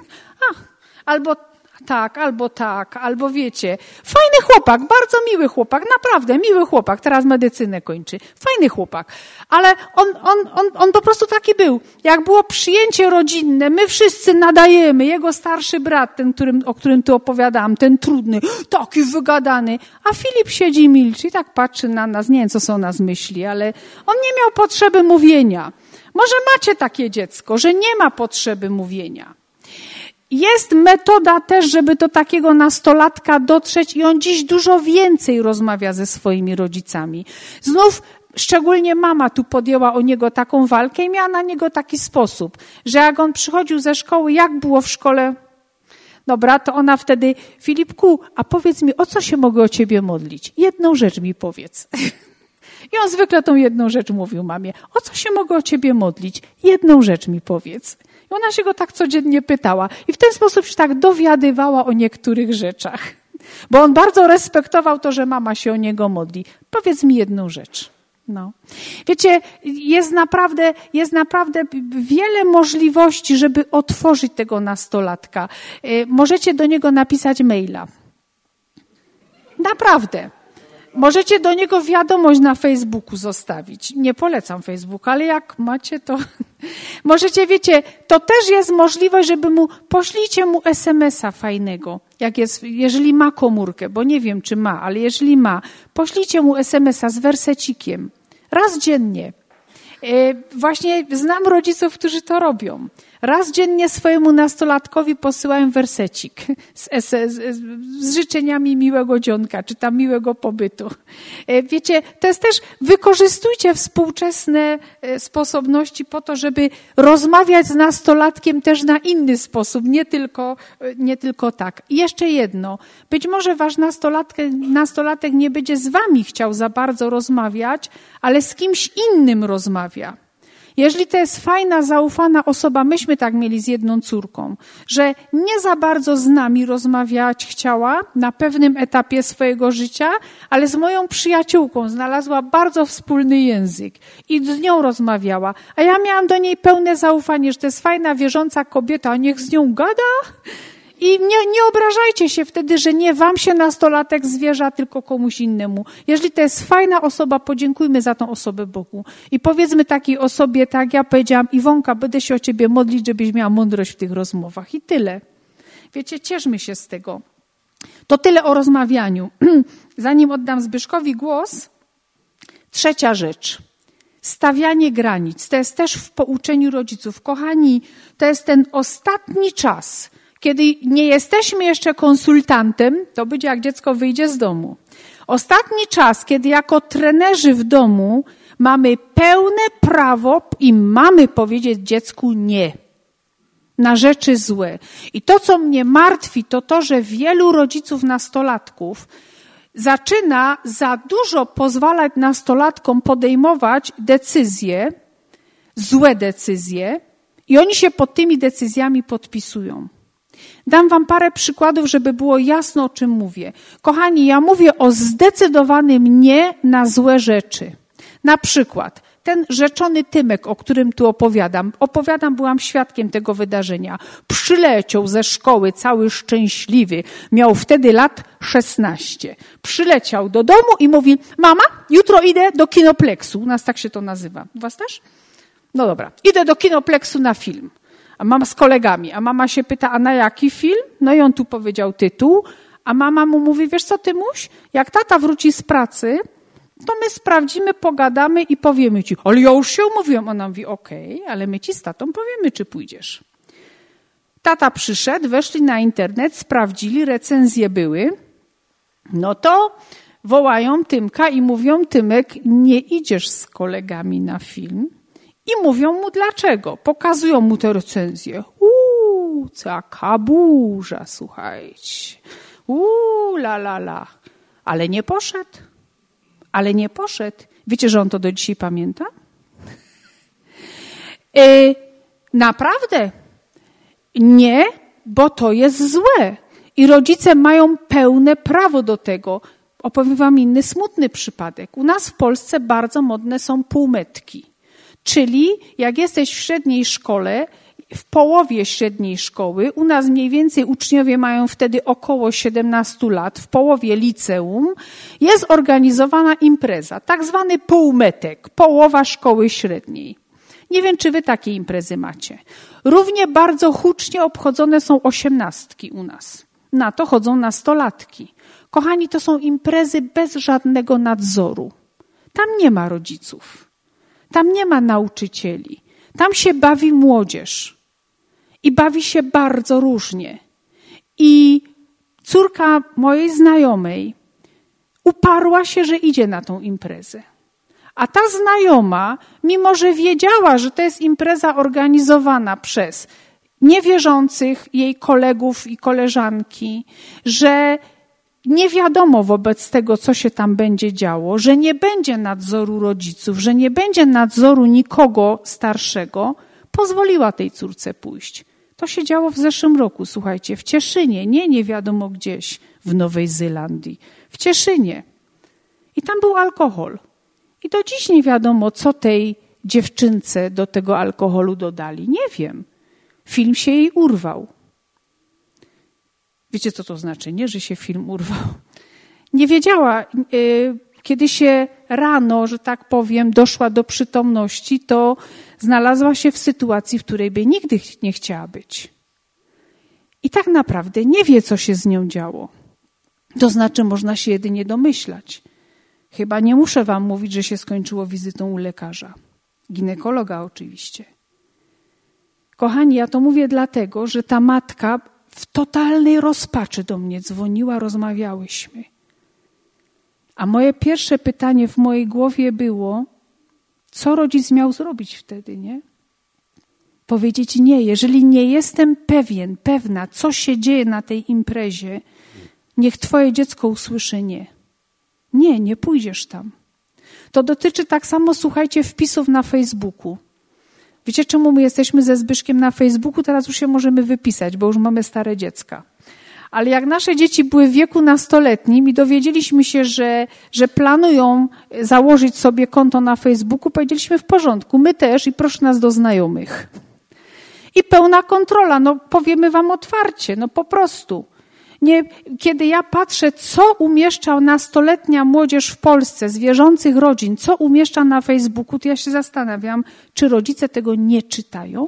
Albo wiecie. Fajny chłopak, bardzo miły chłopak, naprawdę miły chłopak. Teraz medycynę kończy. Fajny chłopak. Ale on po prostu taki był. Jak było przyjęcie rodzinne, my wszyscy nadajemy. Jego starszy brat, ten, o którym tu opowiadałam, ten trudny, taki wygadany. A Filip siedzi i milczy i tak patrzy na nas. Nie wiem, co są nas myśli, ale on nie miał potrzeby mówienia. Może macie takie dziecko, że nie ma potrzeby mówienia. Jest metoda też, żeby do takiego nastolatka dotrzeć i on dziś dużo więcej rozmawia ze swoimi rodzicami. Znów szczególnie mama tu podjęła o niego taką walkę i miała na niego taki sposób, że jak on przychodził ze szkoły, jak było w szkole? Dobra, to ona wtedy, Filipku, a powiedz mi, o co się mogę o ciebie modlić? Jedną rzecz mi powiedz. I on zwykle tą jedną rzecz mówił mamie. O co się mogę o ciebie modlić? Jedną rzecz mi powiedz. I ona się go tak codziennie pytała. I w ten sposób się tak dowiadywała o niektórych rzeczach. Bo on bardzo respektował to, że mama się o niego modli. Powiedz mi jedną rzecz. No. Wiecie, jest naprawdę wiele możliwości, żeby otworzyć tego nastolatka. Możecie do niego napisać maila. Naprawdę. Możecie do niego wiadomość na Facebooku zostawić. Nie polecam Facebooka, ale jak macie, to możecie, wiecie, to też jest możliwość, żeby poślijcie mu SMS-a fajnego, jeżeli ma komórkę, bo nie wiem, czy ma, ale jeżeli ma, poślijcie mu SMS-a z wersecikiem. Raz dziennie. Właśnie znam rodziców, którzy to robią. Raz dziennie swojemu nastolatkowi posyłają wersecik z życzeniami miłego dzionka, czy tam miłego pobytu. Wiecie, to jest też, wykorzystujcie współczesne sposobności po to, żeby rozmawiać z nastolatkiem też na inny sposób, nie tylko tak. I jeszcze jedno. Być może wasz nastolatek nie będzie z wami chciał za bardzo rozmawiać, ale z kimś innym rozmawia. Jeżeli to jest fajna, zaufana osoba, myśmy tak mieli z jedną córką, że nie za bardzo z nami rozmawiać chciała na pewnym etapie swojego życia, ale z moją przyjaciółką znalazła bardzo wspólny język i z nią rozmawiała. A ja miałam do niej pełne zaufanie, że to jest fajna, wierząca kobieta, a niech z nią gada. I nie obrażajcie się wtedy, że nie wam się nastolatek zwierza, tylko komuś innemu. Jeżeli to jest fajna osoba, podziękujmy za tą osobę Bogu. I powiedzmy takiej osobie, tak ja powiedziałam, Iwonka, będę się o ciebie modlić, żebyś miała mądrość w tych rozmowach. I tyle. Wiecie, cieszmy się z tego. To tyle o rozmawianiu. Zanim oddam Zbyszkowi głos, trzecia rzecz. Stawianie granic. To jest też w pouczeniu rodziców. Kochani, to jest ten ostatni czas, kiedy nie jesteśmy jeszcze konsultantem, to będzie jak dziecko wyjdzie z domu. Ostatni czas, kiedy jako trenerzy w domu mamy pełne prawo i mamy powiedzieć dziecku nie na rzeczy złe. I to, co mnie martwi, to, że wielu rodziców nastolatków zaczyna za dużo pozwalać nastolatkom podejmować decyzje, złe decyzje i oni się pod tymi decyzjami podpisują. Dam wam parę przykładów, żeby było jasno, o czym mówię. Kochani, ja mówię o zdecydowanym nie na złe rzeczy. Na przykład ten rzeczony Tymek, o którym tu byłam świadkiem tego wydarzenia. Przyleciał ze szkoły cały szczęśliwy, miał wtedy lat 16. Przyleciał do domu i mówi, mama, jutro idę do Kinoplexu. U nas tak się to nazywa. U was też? No dobra, idę do Kinoplexu na film. A mama z kolegami, a mama się pyta, a na jaki film? No i on tu powiedział tytuł, a mama mu mówi, wiesz co, Tymuś, jak tata wróci z pracy, to my sprawdzimy, pogadamy i powiemy ci, ale ja już się umówiłam. Ona mówi, okej, ale my ci z tatą powiemy, czy pójdziesz. Tata przyszedł, weszli na internet, sprawdzili, recenzje były, no to wołają Tymka i mówią, Tymek, nie idziesz z kolegami na film. I mówią mu dlaczego. Pokazują mu te recenzje. Jaka burza, słuchajcie. La. Ale nie poszedł. Wiecie, że on to do dzisiaj pamięta? Naprawdę. Nie, bo to jest złe. I rodzice mają pełne prawo do tego. Opowiem wam inny smutny przypadek. U nas w Polsce bardzo modne są półmetki. Czyli jak jesteś w średniej szkole, w połowie średniej szkoły, u nas mniej więcej uczniowie mają wtedy około 17 lat, w połowie liceum, jest organizowana impreza, tak zwany półmetek, połowa szkoły średniej. Nie wiem, czy wy takie imprezy macie. Równie bardzo hucznie obchodzone są 18 u nas. Na to chodzą nastolatki. Kochani, to są imprezy bez żadnego nadzoru. Tam nie ma rodziców. Tam nie ma nauczycieli. Tam się bawi młodzież. I bawi się bardzo różnie. I córka mojej znajomej uparła się, że idzie na tą imprezę. A ta znajoma, mimo że wiedziała, że to jest impreza organizowana przez niewierzących jej kolegów i koleżanki, że nie wiadomo wobec tego, co się tam będzie działo, że nie będzie nadzoru rodziców, że nie będzie nadzoru nikogo starszego, pozwoliła tej córce pójść. To się działo w zeszłym roku, słuchajcie, w Cieszynie, nie wiadomo gdzieś w Nowej Zelandii, w Cieszynie. I tam był alkohol. I do dziś nie wiadomo, co tej dziewczynce do tego alkoholu dodali. Nie wiem. Film się jej urwał. Wiecie, co to znaczy, nie? Że się film urwał. Nie wiedziała, kiedy się rano, że tak powiem, doszła do przytomności, to znalazła się w sytuacji, w której by nigdy nie chciała być. I tak naprawdę nie wie, co się z nią działo. To znaczy, można się jedynie domyślać. Chyba nie muszę wam mówić, że się skończyło wizytą u lekarza. Ginekologa oczywiście. Kochani, ja to mówię dlatego, że ta matka w totalnej rozpaczy do mnie dzwoniła, rozmawiałyśmy. A moje pierwsze pytanie w mojej głowie było, co rodzic miał zrobić wtedy, nie? Powiedzieć nie, jeżeli nie jestem pewna, co się dzieje na tej imprezie, niech twoje dziecko usłyszy nie. Nie, nie pójdziesz tam. To dotyczy tak samo, słuchajcie, wpisów na Facebooku. Wiecie, czemu my jesteśmy ze Zbyszkiem na Facebooku? Teraz już się możemy wypisać, bo już mamy stare dziecka. Ale jak nasze dzieci były w wieku nastoletnim i dowiedzieliśmy się, że planują założyć sobie konto na Facebooku, powiedzieliśmy w porządku, my też i proszę nas do znajomych. I pełna kontrola, no powiemy wam otwarcie, no po prostu. Nie, kiedy ja patrzę, co umieszcza nastoletnia młodzież w Polsce z wierzących rodzin, co umieszcza na Facebooku, to ja się zastanawiam, czy rodzice tego nie czytają?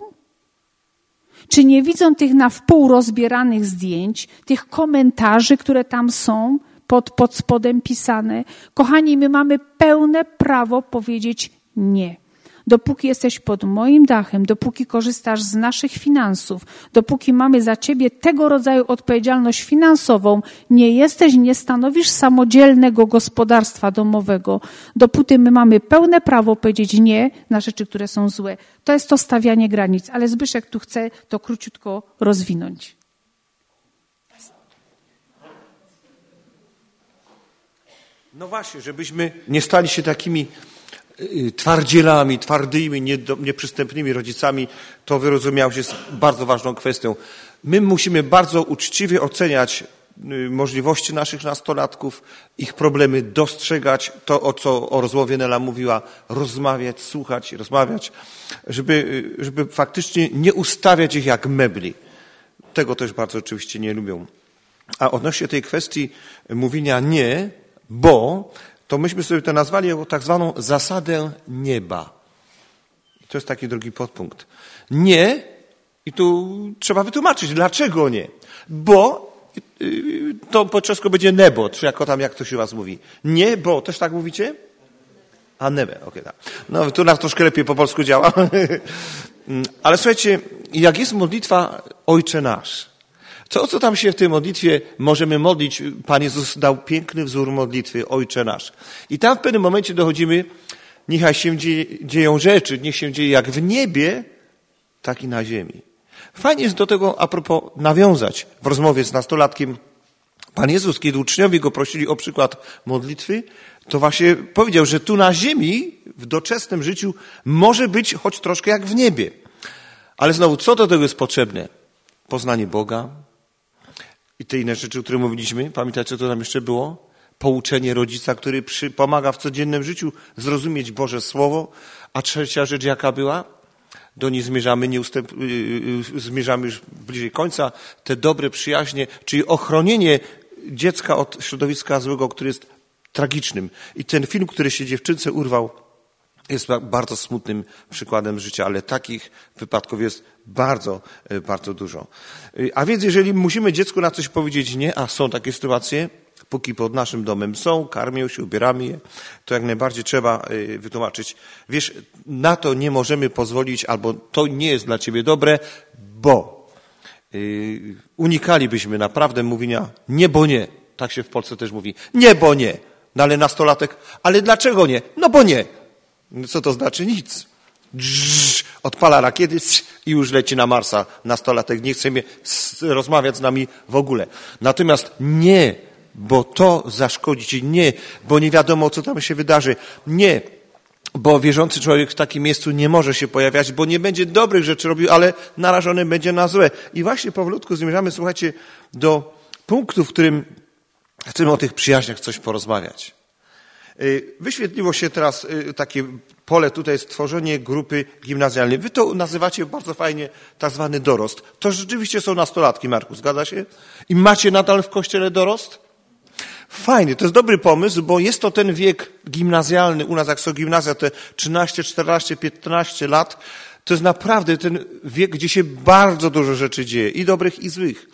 Czy nie widzą tych na wpół rozbieranych zdjęć, tych komentarzy, które tam są pod spodem pisane? Kochani, my mamy pełne prawo powiedzieć nie. Dopóki jesteś pod moim dachem, dopóki korzystasz z naszych finansów, dopóki mamy za ciebie tego rodzaju odpowiedzialność finansową, nie stanowisz samodzielnego gospodarstwa domowego, dopóty my mamy pełne prawo powiedzieć nie na rzeczy, które są złe. To jest to stawianie granic, ale Zbyszek tu chce to króciutko rozwinąć. No właśnie, żebyśmy nie stali się takimi twardzielami, twardymi, nieprzystępnymi rodzicami, to wyrozumiało się z bardzo ważną kwestią. My musimy bardzo uczciwie oceniać możliwości naszych nastolatków, ich problemy, dostrzegać to, o rozmowie Nela mówiła, rozmawiać, słuchać, rozmawiać, żeby faktycznie nie ustawiać ich jak mebli. Tego też bardzo oczywiście nie lubią. A odnośnie tej kwestii mówienia nie, bo to myśmy sobie to nazwali jako tak zwaną zasadę nieba. To jest taki drugi podpunkt. Nie, i tu trzeba wytłumaczyć, dlaczego nie. Bo to po czesku będzie nebo, czy jak to się u was mówi. Nie, bo, też tak mówicie? A nebe, okej, tak. No, tu nas troszkę lepiej po polsku działa. Ale słuchajcie, jak jest modlitwa Ojcze Nasz, co tam się w tej modlitwie możemy modlić? Pan Jezus dał piękny wzór modlitwy, Ojcze Nasz. I tam w pewnym momencie dochodzimy, niechaj się dzieją rzeczy, niech się dzieje jak w niebie, tak i na ziemi. Fajnie jest do tego a propos nawiązać w rozmowie z nastolatkiem. Pan Jezus, kiedy uczniowie go prosili o przykład modlitwy, to właśnie powiedział, że tu na ziemi, w doczesnym życiu, może być choć troszkę jak w niebie. Ale znowu, co do tego jest potrzebne? Poznanie Boga i te inne rzeczy, o których mówiliśmy. Pamiętacie, co tam jeszcze było? Pouczenie rodzica, który pomaga w codziennym życiu zrozumieć Boże Słowo. A trzecia rzecz jaka była? Do niej zmierzamy, zmierzamy już bliżej końca. Te dobre przyjaźnie, czyli ochronienie dziecka od środowiska złego, który jest tragicznym. I ten film, który się dziewczynce urwał, jest bardzo smutnym przykładem życia, ale takich wypadków jest bardzo, bardzo dużo. A więc jeżeli musimy dziecku na coś powiedzieć nie, a są takie sytuacje, póki pod naszym domem są, karmią się, ubieramy je, to jak najbardziej trzeba wytłumaczyć. Wiesz, na to nie możemy pozwolić, albo to nie jest dla ciebie dobre, bo unikalibyśmy naprawdę mówienia nie, bo nie. Tak się w Polsce też mówi. Nie, bo nie. No ale nastolatek, ale dlaczego nie? No bo nie. Co to znaczy? Nic. Odpala rakiety i już leci na Marsa. Nastolatek nie chce rozmawiać z nami w ogóle. Natomiast nie, bo to zaszkodzi ci. Nie, bo nie wiadomo, co tam się wydarzy. Nie, bo wierzący człowiek w takim miejscu nie może się pojawiać, bo nie będzie dobrych rzeczy robił, ale narażony będzie na złe. I właśnie powolutku zmierzamy, słuchajcie, do punktu, w którym chcemy o tych przyjaźniach coś porozmawiać. Wyświetliło się teraz takie pole, tutaj jest tworzenie grupy gimnazjalnej. Wy to nazywacie bardzo fajnie tak zwany dorost. To rzeczywiście są nastolatki, Marku, zgadza się? I macie nadal w kościele dorost? Fajnie, to jest dobry pomysł, bo jest to ten wiek gimnazjalny. U nas jak są gimnazja, te 13, 14, 15 lat, to jest naprawdę ten wiek, gdzie się bardzo dużo rzeczy dzieje, i dobrych, i złych.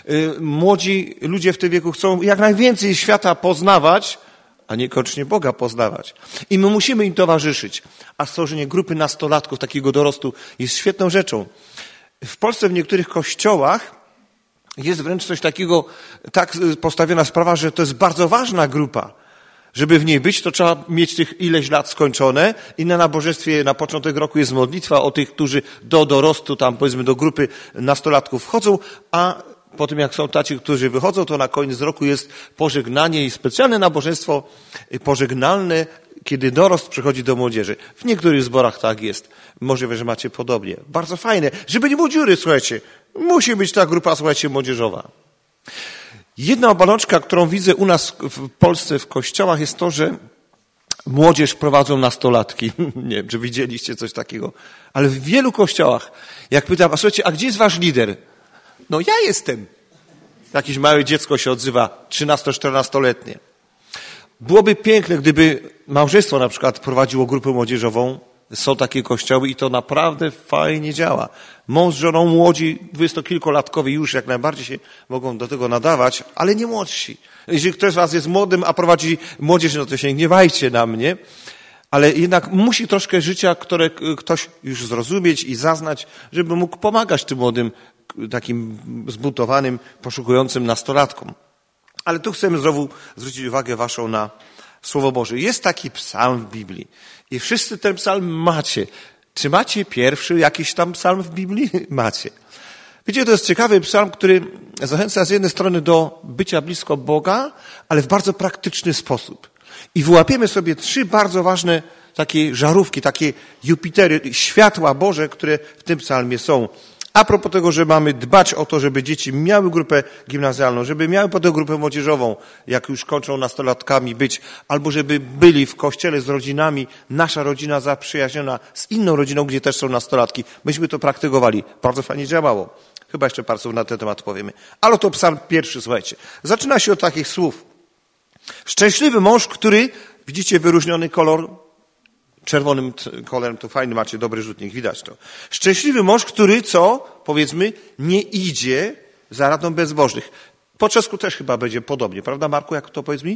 Młodzi ludzie w tym wieku chcą jak najwięcej świata poznawać, a niekoniecznie Boga poznawać. I my musimy im towarzyszyć. A stworzenie grupy nastolatków, takiego dorostu, jest świetną rzeczą. W Polsce w niektórych kościołach jest wręcz coś takiego, tak postawiona sprawa, że to jest bardzo ważna grupa. Żeby w niej być, to trzeba mieć tych ileś lat skończone i na nabożeństwie na początek roku jest modlitwa o tych, którzy do dorostu, tam powiedzmy do grupy nastolatków wchodzą, a po tym jak są tacy, którzy wychodzą, to na koniec roku jest pożegnanie i specjalne nabożeństwo pożegnalne, kiedy dorost przychodzi do młodzieży. W niektórych zborach tak jest. Możliwe, że macie podobnie. Bardzo fajne. Żeby nie było dziury, słuchajcie. Musi być ta grupa, słuchajcie, młodzieżowa. Jedna obalączka, którą widzę u nas w Polsce w kościołach, jest to, że młodzież prowadzą nastolatki. Nie wiem, czy widzieliście coś takiego. Ale w wielu kościołach, jak pytam, a słuchajcie, a gdzie jest wasz lider? No ja jestem. Jakieś małe dziecko się odzywa, 13-14-letnie. Byłoby piękne, gdyby małżeństwo na przykład prowadziło grupę młodzieżową. Są takie kościoły i to naprawdę fajnie działa. Mąż z żoną, młodzi, 20-kilkolatkowie już jak najbardziej się mogą do tego nadawać, ale nie młodsi. Jeżeli ktoś z was jest młodym, a prowadzi młodzież, no to się nie gniewajcie na mnie. Ale jednak musi troszkę życia, które ktoś już zrozumieć i zaznać, żeby mógł pomagać tym młodym, takim zbuntowanym, poszukującym nastolatkom. Ale tu chcemy znowu zwrócić uwagę waszą na Słowo Boże. Jest taki psalm w Biblii i wszyscy ten psalm macie. Czy macie pierwszy jakiś tam psalm w Biblii? Macie. Wiecie, to jest ciekawy psalm, który zachęca z jednej strony do bycia blisko Boga, ale w bardzo praktyczny sposób. I wyłapiemy sobie 3 bardzo ważne takie żarówki, takie Jupitery, światła Boże, które w tym psalmie są. A propos tego, że mamy dbać o to, żeby dzieci miały grupę gimnazjalną, żeby miały potem grupę młodzieżową, jak już kończą nastolatkami być, albo żeby byli w kościele z rodzinami, nasza rodzina zaprzyjaźniona z inną rodziną, gdzie też są nastolatki. Myśmy to praktykowali. Bardzo fajnie działało. Chyba jeszcze parę słów na ten temat powiemy. Ale to psalm pierwszy, słuchajcie. Zaczyna się od takich słów. Szczęśliwy mąż, który, widzicie wyróżniony kolor, czerwonym kolorem, to fajny, macie dobry rzutnik, widać to. Szczęśliwy mąż, który, co? Powiedzmy, nie idzie za radą bezbożnych. Po czesku też chyba będzie podobnie, prawda Marku, jak to powiedz mi?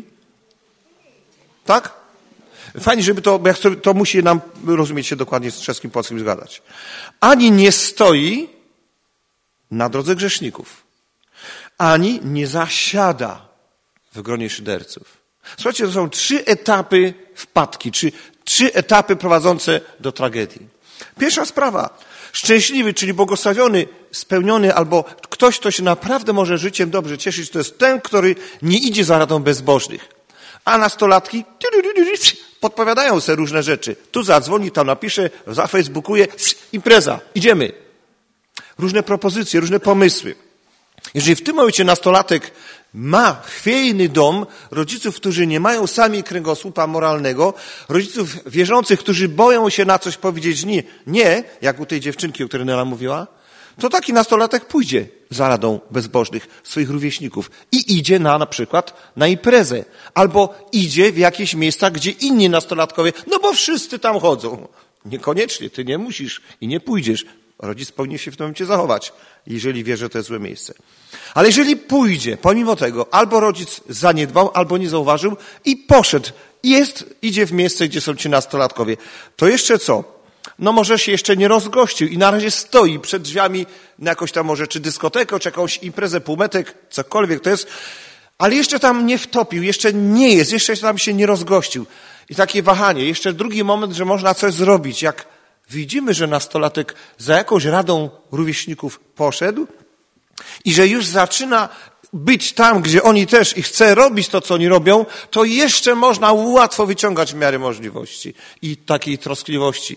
Tak? Fajnie, żeby to, bo to musi nam rozumieć się dokładnie z czeskim, polskim zgadać. Ani nie stoi na drodze grzeszników, ani nie zasiada w gronie szyderców. Słuchajcie, to są 3 etapy wpadki, 3 etapy prowadzące do tragedii. Pierwsza sprawa. Szczęśliwy, czyli błogosławiony, spełniony, albo ktoś, kto się naprawdę może życiem dobrze cieszyć, to jest ten, który nie idzie za radą bezbożnych. A nastolatki podpowiadają sobie różne rzeczy. Tu zadzwoni, tam napisze, zafacebookuje, impreza, idziemy. Różne propozycje, różne pomysły. Jeżeli w tym momencie nastolatek ma chwiejny dom, rodziców, którzy nie mają sami kręgosłupa moralnego, rodziców wierzących, którzy boją się na coś powiedzieć nie, jak u tej dziewczynki, o której Nela mówiła, to taki nastolatek pójdzie za radą bezbożnych swoich rówieśników i idzie na przykład na imprezę, albo idzie w jakieś miejsca, gdzie inni nastolatkowie, no bo wszyscy tam chodzą. Niekoniecznie, ty nie musisz i nie pójdziesz. Rodzic powinien się w tym momencie zachować, jeżeli wie, że to jest złe miejsce. Ale jeżeli pójdzie, pomimo tego, albo rodzic zaniedbał, albo nie zauważył i poszedł, idzie w miejsce, gdzie są ci nastolatkowie, to jeszcze co? No może się jeszcze nie rozgościł i na razie stoi przed drzwiami na jakąś tam może czy dyskotekę, czy jakąś imprezę, półmetek, cokolwiek to jest, ale jeszcze tam nie wtopił, jeszcze nie jest, jeszcze tam się nie rozgościł. I takie wahanie, jeszcze drugi moment, że można coś zrobić, jak widzimy, że nastolatek za jakąś radą rówieśników poszedł i że już zaczyna być tam, gdzie oni też i chce robić to, co oni robią, to jeszcze można łatwo wyciągać w miarę możliwości i takiej troskliwości.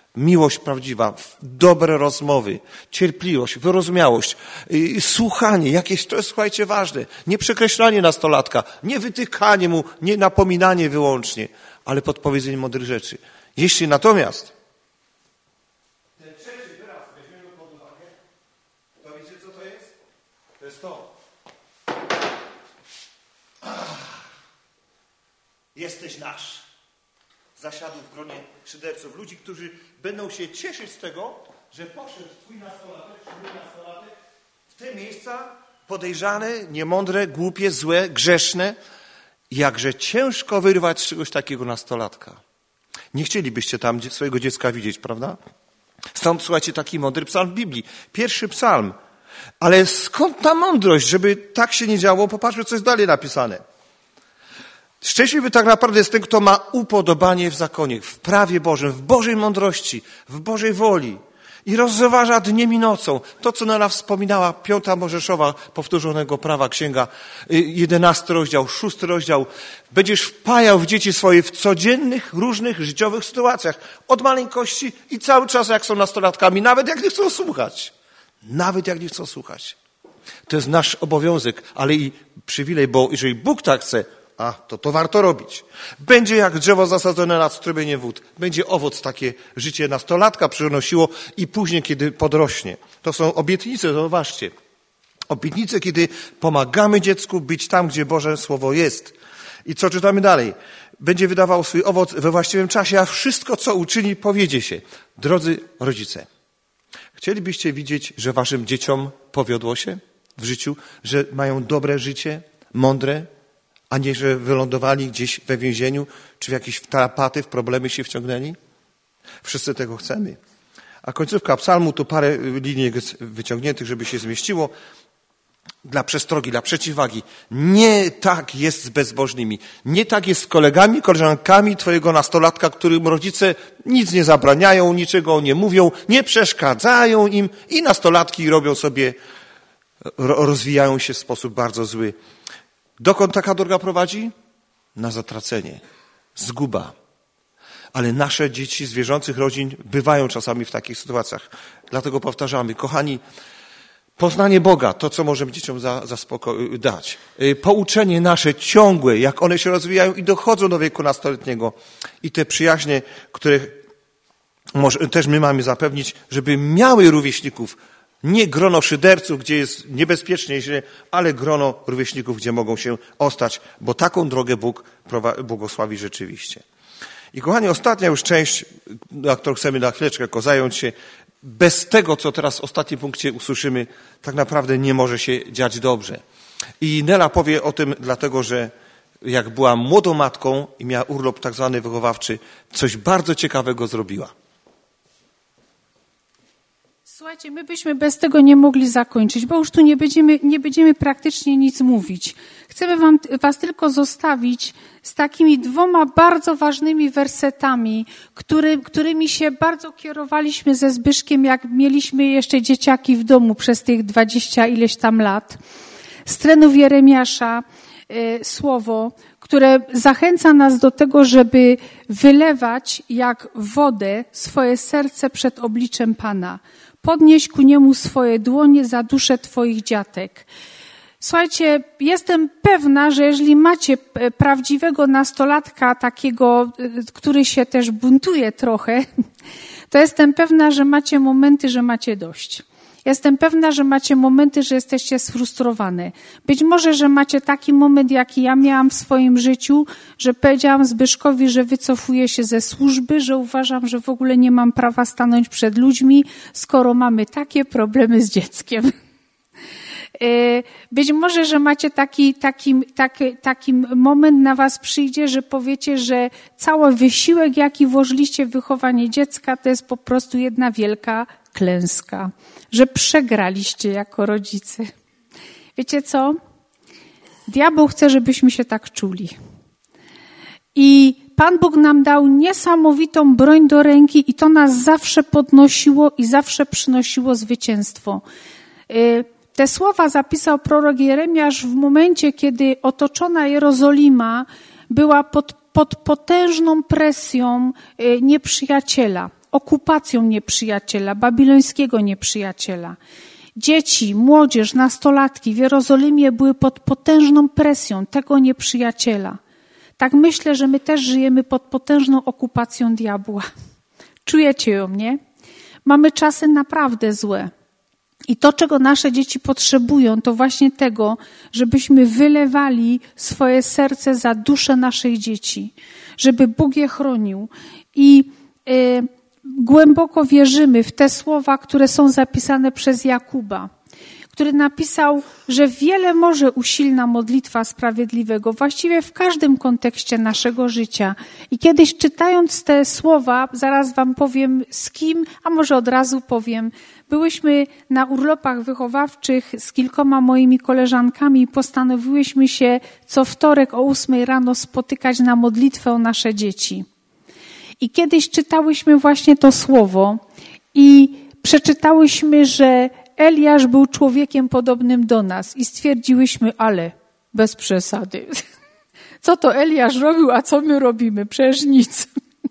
miłość prawdziwa, dobre rozmowy, cierpliwość, wyrozumiałość, słuchanie, jakieś, to jest, słuchajcie, ważne. Nie przekreślanie nastolatka, nie wytykanie mu, nie napominanie wyłącznie, ale podpowiedzenie mądrych rzeczy. Jeśli natomiast ten trzeci wyraz weźmiemy pod uwagę, to wiecie, co to jest? To jest to. Jesteś nasz. Zasiadł w gronie szyderców, ludzi, którzy będą się cieszyć z tego, że poszedł twój nastolatek, czy mój nastolatek w te miejsca podejrzane, niemądre, głupie, złe, grzeszne. Jakże ciężko wyrwać z czegoś takiego nastolatka. Nie chcielibyście tam swojego dziecka widzieć, prawda? Stąd, słuchajcie, taki mądry psalm w Biblii. Pierwszy psalm. Ale skąd ta mądrość, żeby tak się nie działo? Popatrzmy, co jest dalej napisane. Szczęśliwy tak naprawdę jest ten, kto ma upodobanie w zakonie, w prawie Bożym, w Bożej mądrości, w Bożej woli i rozważa dniem i nocą. To, co Nela wspominała, 5 Mojżeszowa, powtórzonego prawa, księga, 11 rozdział, 6 rozdział. Będziesz wpajał w dzieci swoje w codziennych, różnych życiowych sytuacjach. Od maleńkości i cały czas, jak są nastolatkami, nawet jak nie chcą słuchać. Nawet jak nie chcą słuchać. To jest nasz obowiązek, ale i przywilej, bo jeżeli Bóg tak chce, to warto robić. Będzie jak drzewo zasadzone nad strumieniem wód. Będzie owoc takie życie nastolatka przynosiło i później, kiedy podrośnie. To są obietnice, zauważcie. Obietnice, kiedy pomagamy dziecku być tam, gdzie Boże Słowo jest. I co czytamy dalej? Będzie wydawał swój owoc we właściwym czasie, a wszystko, co uczyni, powiedzie się. Drodzy rodzice, chcielibyście widzieć, że waszym dzieciom powiodło się w życiu, że mają dobre życie, mądre, a nie, że wylądowali gdzieś we więzieniu, czy w jakieś tarapaty, w problemy się wciągnęli? Wszyscy tego chcemy. A końcówka psalmu, tu parę linii wyciągniętych, żeby się zmieściło. Dla przestrogi, dla przeciwwagi. Nie tak jest z bezbożnymi. Nie tak jest z kolegami, koleżankami twojego nastolatka, którym rodzice nic nie zabraniają, niczego nie mówią, nie przeszkadzają im i nastolatki robią sobie, rozwijają się w sposób bardzo zły. Dokąd taka droga prowadzi? Na zatracenie, zguba. Ale nasze dzieci z wierzących rodzin bywają czasami w takich sytuacjach. Dlatego powtarzamy, kochani, poznanie Boga, to co możemy dzieciom dać. Pouczenie nasze ciągłe, jak one się rozwijają i dochodzą do wieku nastoletniego. I te przyjaźnie, które też my mamy zapewnić, żeby miały rówieśników. Nie grono szyderców, gdzie jest niebezpiecznie źle, ale grono rówieśników, gdzie mogą się ostać, bo taką drogę Bóg błogosławi rzeczywiście. I kochani, ostatnia już część, na którą chcemy na chwileczkę zająć się, bez tego, co teraz w ostatnim punkcie usłyszymy, tak naprawdę nie może się dziać dobrze. I Nela powie o tym dlatego, że jak była młodą matką i miała urlop tak zwany wychowawczy, coś bardzo ciekawego zrobiła. Słuchajcie, my byśmy bez tego nie mogli zakończyć, bo już tu nie będziemy praktycznie nic mówić. Chcemy was tylko zostawić z takimi 2 bardzo ważnymi wersetami, którymi się bardzo kierowaliśmy ze Zbyszkiem, jak mieliśmy jeszcze dzieciaki w domu przez tych 20 ileś tam lat. Z trenów Jeremiasza słowo, które zachęca nas do tego, żeby wylewać jak wodę swoje serce przed obliczem Pana. Podnieś ku niemu swoje dłonie za duszę twoich dziatek. Słuchajcie, jestem pewna, że jeżeli macie prawdziwego nastolatka, takiego, który się też buntuje trochę, to jestem pewna, że macie momenty, że macie dość. Jestem pewna, że macie momenty, że jesteście sfrustrowane. Być może, że macie taki moment, jaki ja miałam w swoim życiu, że powiedziałam Zbyszkowi, że wycofuję się ze służby, że uważam, że w ogóle nie mam prawa stanąć przed ludźmi, skoro mamy takie problemy z dzieckiem. Być może, że macie taki moment na was przyjdzie, że powiecie, że cały wysiłek, jaki włożyliście w wychowanie dziecka, to jest po prostu jedna wielka klęska. Że przegraliście jako rodzice. Wiecie co? Diabeł chce, żebyśmy się tak czuli. I Pan Bóg nam dał niesamowitą broń do ręki i to nas zawsze podnosiło i zawsze przynosiło zwycięstwo. Te słowa zapisał prorok Jeremiasz w momencie, kiedy otoczona Jerozolima była pod potężną presją nieprzyjaciela. okupacją nieprzyjaciela, babilońskiego nieprzyjaciela. Dzieci, młodzież, nastolatki w Jerozolimie były pod potężną presją tego nieprzyjaciela. Tak myślę, że my też żyjemy pod potężną okupacją diabła. Czujecie ją, nie? Mamy czasy naprawdę złe. I to, czego nasze dzieci potrzebują, to właśnie tego, żebyśmy wylewali swoje serce za duszę naszych dzieci, żeby Bóg je chronił. I głęboko wierzymy w te słowa, które są zapisane przez Jakuba, który napisał, że wiele może usilna modlitwa sprawiedliwego, właściwie w każdym kontekście naszego życia. I kiedyś czytając te słowa, zaraz wam powiem z kim, a może od razu powiem, byłyśmy na urlopach wychowawczych z kilkoma moimi koleżankami i postanowiłyśmy się co wtorek o 8 rano spotykać na modlitwę o nasze dzieci. I kiedyś czytałyśmy właśnie to słowo i przeczytałyśmy, że Eliasz był człowiekiem podobnym do nas i stwierdziłyśmy, ale bez przesady. Co to Eliasz robił, a co my robimy? Przecież nic.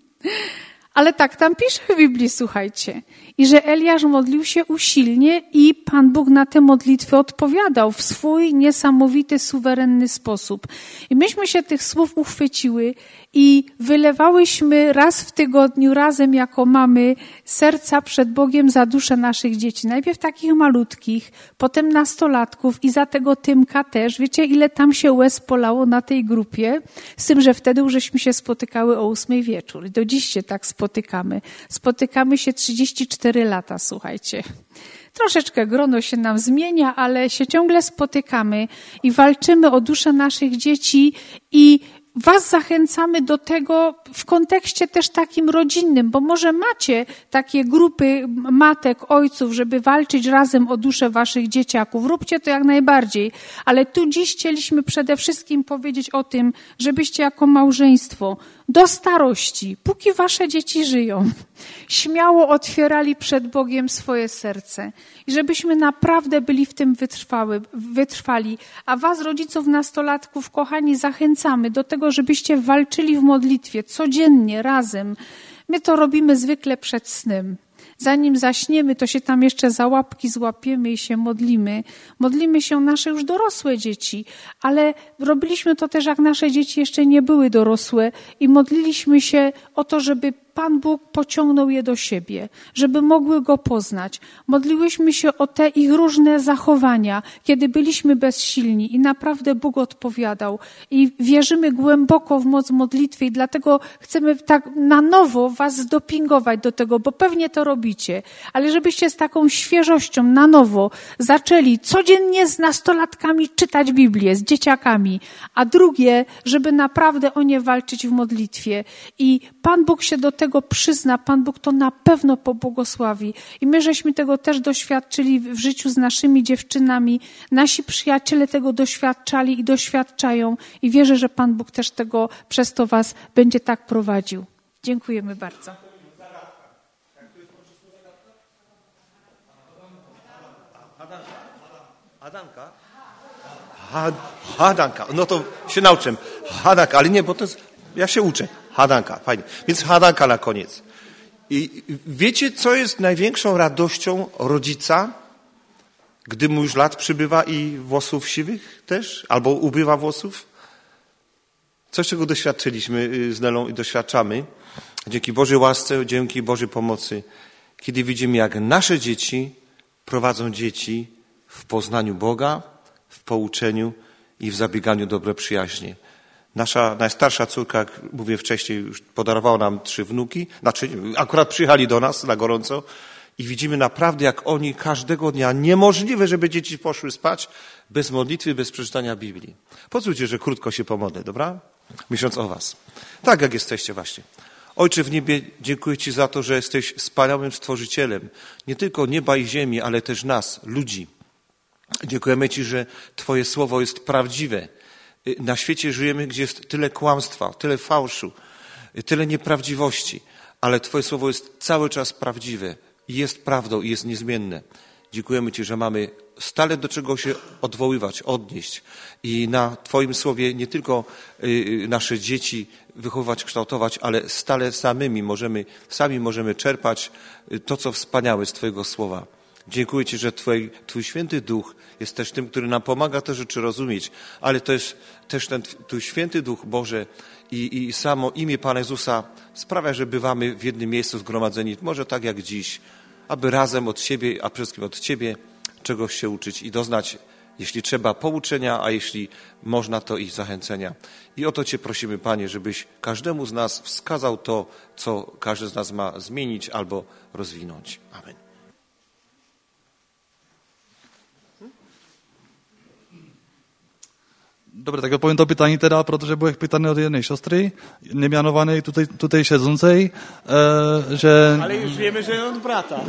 Ale tak tam pisze w Biblii, słuchajcie. I że Eliasz modlił się usilnie i Pan Bóg na te modlitwy odpowiadał w swój niesamowity, suwerenny sposób. I myśmy się tych słów uchwyciły i wylewałyśmy raz w tygodniu razem jako mamy serca przed Bogiem za duszę naszych dzieci. Najpierw takich malutkich, potem nastolatków i za tego Tymka też. Wiecie, ile tam się łez polało na tej grupie? Z tym, że wtedy już żeśmy się spotykały o 8 wieczór. I do dziś się tak spotykamy. Spotykamy się 34 lata, słuchajcie. Troszeczkę grono się nam zmienia, ale się ciągle spotykamy i walczymy o duszę naszych dzieci i was zachęcamy do tego w kontekście też takim rodzinnym, bo może macie takie grupy matek, ojców, żeby walczyć razem o duszę waszych dzieciaków. Róbcie to jak najbardziej, ale tu dziś chcieliśmy przede wszystkim powiedzieć o tym, żebyście jako małżeństwo do starości, póki wasze dzieci żyją, śmiało otwierali przed Bogiem swoje serce i żebyśmy naprawdę byli w tym wytrwali. A was, rodziców nastolatków, kochani, zachęcamy do tego, żebyście walczyli w modlitwie codziennie, razem. My to robimy zwykle przed snem. Zanim zaśniemy, to się tam jeszcze za łapki złapiemy i się modlimy. Modlimy się o nasze już dorosłe dzieci, ale robiliśmy to też, jak nasze dzieci jeszcze nie były dorosłe i modliliśmy się o to, żeby Pan Bóg pociągnął je do siebie, żeby mogły Go poznać. Modliłyśmy się o te ich różne zachowania, kiedy byliśmy bezsilni i naprawdę Bóg odpowiadał. I wierzymy głęboko w moc modlitwy i dlatego chcemy tak na nowo was zdopingować do tego, bo pewnie to robicie, ale żebyście z taką świeżością na nowo zaczęli codziennie z nastolatkami czytać Biblię, z dzieciakami, a drugie, żeby naprawdę o nie walczyć w modlitwie. I Pan Bóg się do tego przyzna, Pan Bóg to na pewno pobłogosławi. I my żeśmy tego też doświadczyli w życiu z naszymi dziewczynami. Nasi przyjaciele tego doświadczali i doświadczają. I wierzę, że Pan Bóg też tego przez to was będzie tak prowadził. Dziękujemy bardzo. Hadanka? Hadanka. No to się nauczę. Hadanka, ale nie, bo to jest... Ja się uczę. Hadanka, fajnie. Więc hadanka na koniec. I wiecie, co jest największą radością rodzica, gdy mu już lat przybywa i włosów siwych też? Albo ubywa włosów? Coś, czego doświadczyliśmy z Nelą i doświadczamy. Dzięki Bożej łasce, dzięki Bożej pomocy. Kiedy widzimy, jak nasze dzieci prowadzą dzieci w poznaniu Boga, w pouczeniu i w zabieganiu dobre przyjaźnie. Nasza najstarsza córka, jak mówię wcześniej, już podarowała nam 3 wnuki. Znaczy, akurat przyjechali do nas na gorąco i widzimy naprawdę, jak oni każdego dnia, niemożliwe, żeby dzieci poszły spać bez modlitwy, bez przeczytania Biblii. Pozwólcie, że krótko się pomodlę, dobra? Myśląc o was. Tak jak jesteście właśnie. Ojcze w niebie, dziękuję Ci za to, że jesteś wspaniałym Stworzycielem. Nie tylko nieba i ziemi, ale też nas, ludzi. Dziękujemy Ci, że Twoje słowo jest prawdziwe. Na świecie żyjemy, gdzie jest tyle kłamstwa, tyle fałszu, tyle nieprawdziwości, ale Twoje słowo jest cały czas prawdziwe i jest prawdą i jest niezmienne. Dziękujemy Ci, że mamy stale do czego się odwoływać, odnieść i na Twoim słowie nie tylko nasze dzieci wychowywać, kształtować, ale stale sami możemy czerpać to, co wspaniałe z Twojego słowa. Dziękuję Ci, że Twój Święty Duch jest też tym, który nam pomaga te rzeczy rozumieć, ale to jest też ten Twój Święty Duch, Boże, i samo imię Pana Jezusa sprawia, że bywamy w jednym miejscu zgromadzeni, może tak jak dziś, aby razem od siebie, a przede wszystkim od Ciebie czegoś się uczyć i doznać, jeśli trzeba, pouczenia, a jeśli można, to i zachęcenia. I o to Cię prosimy, Panie, żebyś każdemu z nas wskazał to, co każdy z nas ma zmienić albo rozwinąć. Amen. Dobre, tak odpowiem to pytanie teraz, protože byłem pytany od jednej siostry, niemianowanej tutaj siedzącej, że... Ale już wiemy, że od brata.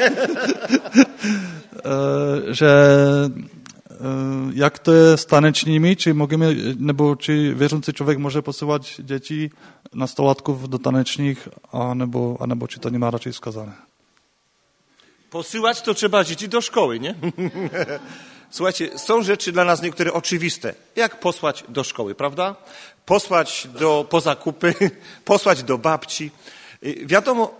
Że jak to jest z tanecznymi, czy możemy, nebo czy wierzący człowiek może posyłać dzieci, nastolatków do tanecznych, a nebo czy to nie ma raczej wskazane? Posyłać to trzeba dzieci do szkoły, nie? Słuchajcie, są rzeczy dla nas niektóre oczywiste. Jak posłać do szkoły, prawda? Posłać po zakupy, posłać do babci. Wiadomo,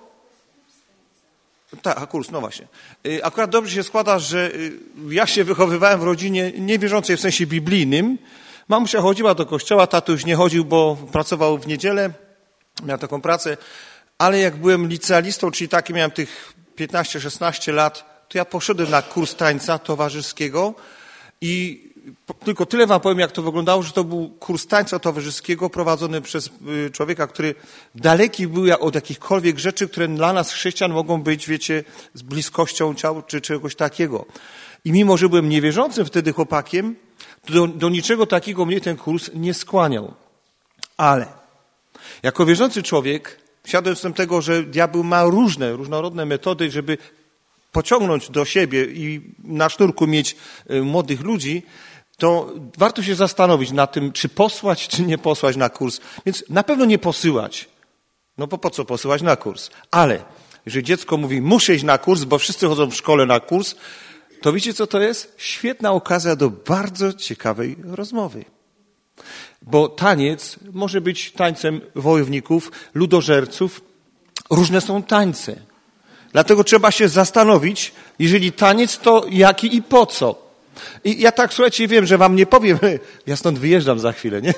tak, kurs, no właśnie. Akurat dobrze się składa, że ja się wychowywałem w rodzinie niewierzącej w sensie biblijnym. Mamusia chodziła do kościoła, tatuś nie chodził, bo pracował w niedzielę, miał taką pracę, ale jak byłem licealistą, czyli taki miałem tych 15-16 lat, to ja poszedłem na kurs tańca towarzyskiego i tylko tyle wam powiem, jak to wyglądało, że to był kurs tańca towarzyskiego prowadzony przez człowieka, który daleki był od jakichkolwiek rzeczy, które dla nas chrześcijan mogą być, wiecie, z bliskością ciał czy czegoś takiego. I mimo, że byłem niewierzącym wtedy chłopakiem, to do niczego takiego mnie ten kurs nie skłaniał. Ale jako wierzący człowiek, świadom tego, że diabeł ma różnorodne metody, żeby pociągnąć do siebie i na sznurku mieć młodych ludzi, to warto się zastanowić nad tym, czy posłać, czy nie posłać na kurs. Więc na pewno nie posyłać. No bo po co posyłać na kurs? Ale jeżeli dziecko mówi, muszę iść na kurs, bo wszyscy chodzą w szkole na kurs, to wiecie, co to jest? Świetna okazja do bardzo ciekawej rozmowy. Bo taniec może być tańcem wojowników, ludożerców. Różne są tańce. Dlatego trzeba się zastanowić, jeżeli taniec, to jaki i po co. I ja tak, słuchajcie, wiem, że wam nie powiem, ja stąd wyjeżdżam za chwilę, nie?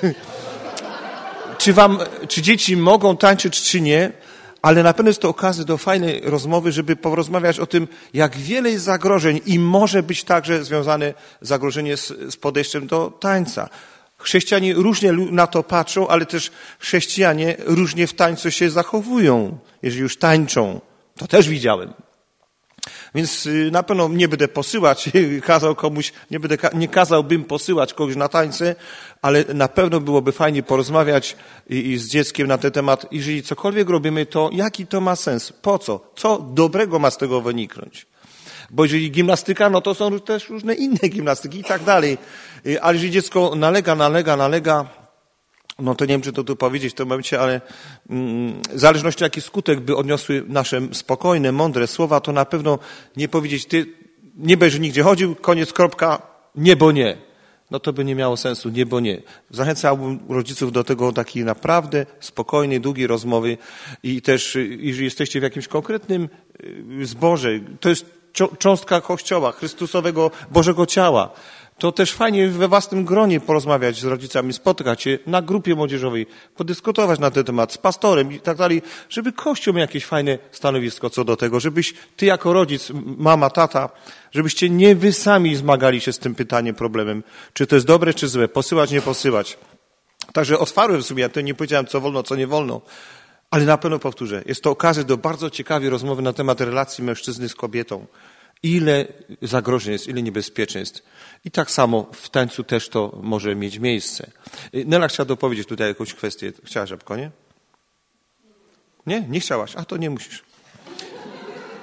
Czy dzieci mogą tańczyć, czy nie, ale na pewno jest to okazja do fajnej rozmowy, żeby porozmawiać o tym, jak wiele jest zagrożeń i może być także związane zagrożenie z podejściem do tańca. Chrześcijanie różnie na to patrzą, ale też chrześcijanie różnie w tańcu się zachowują, jeżeli już tańczą. To też widziałem. Więc na pewno nie będę posyłać, nie kazałbym posyłać kogoś na tańce, ale na pewno byłoby fajnie porozmawiać i z dzieckiem na ten temat. Jeżeli cokolwiek robimy, to jaki to ma sens? Po co? Co dobrego ma z tego wyniknąć? Bo jeżeli gimnastyka, no to są też różne inne gimnastyki i tak dalej. Ale jeżeli dziecko nalega, no to nie wiem, czy to tu powiedzieć w tym momencie, ale w zależności jaki skutek by odniosły nasze spokojne, mądre słowa, to na pewno nie powiedzieć, ty nie będziesz nigdzie chodził, koniec, kropka, nie, bo nie. No to by nie miało sensu, nie, bo nie. Zachęcałbym rodziców do tego takiej naprawdę spokojnej, długiej rozmowy i też, jeżeli jesteście w jakimś konkretnym zborze, to jest cząstka Kościoła, Chrystusowego Bożego Ciała, to też fajnie we własnym gronie porozmawiać z rodzicami, spotkać się na grupie młodzieżowej, podyskutować na ten temat z pastorem i tak dalej, żeby Kościół miał jakieś fajne stanowisko co do tego, żebyś ty jako rodzic, mama, tata, żebyście nie wy sami zmagali się z tym pytaniem, problemem, czy to jest dobre, czy złe, posyłać, nie posyłać. Także otwarłem w sumie, ja to nie powiedziałem, co wolno, co nie wolno, ale na pewno powtórzę, jest to okazja do bardzo ciekawej rozmowy na temat relacji mężczyzny z kobietą. Ile zagrożeń jest, ile niebezpieczeństw. I tak samo w tańcu też to może mieć miejsce. Nela chciała dopowiedzieć tutaj jakąś kwestię. Chciałaś, Żabko, nie? Nie? Nie chciałaś? A to nie musisz.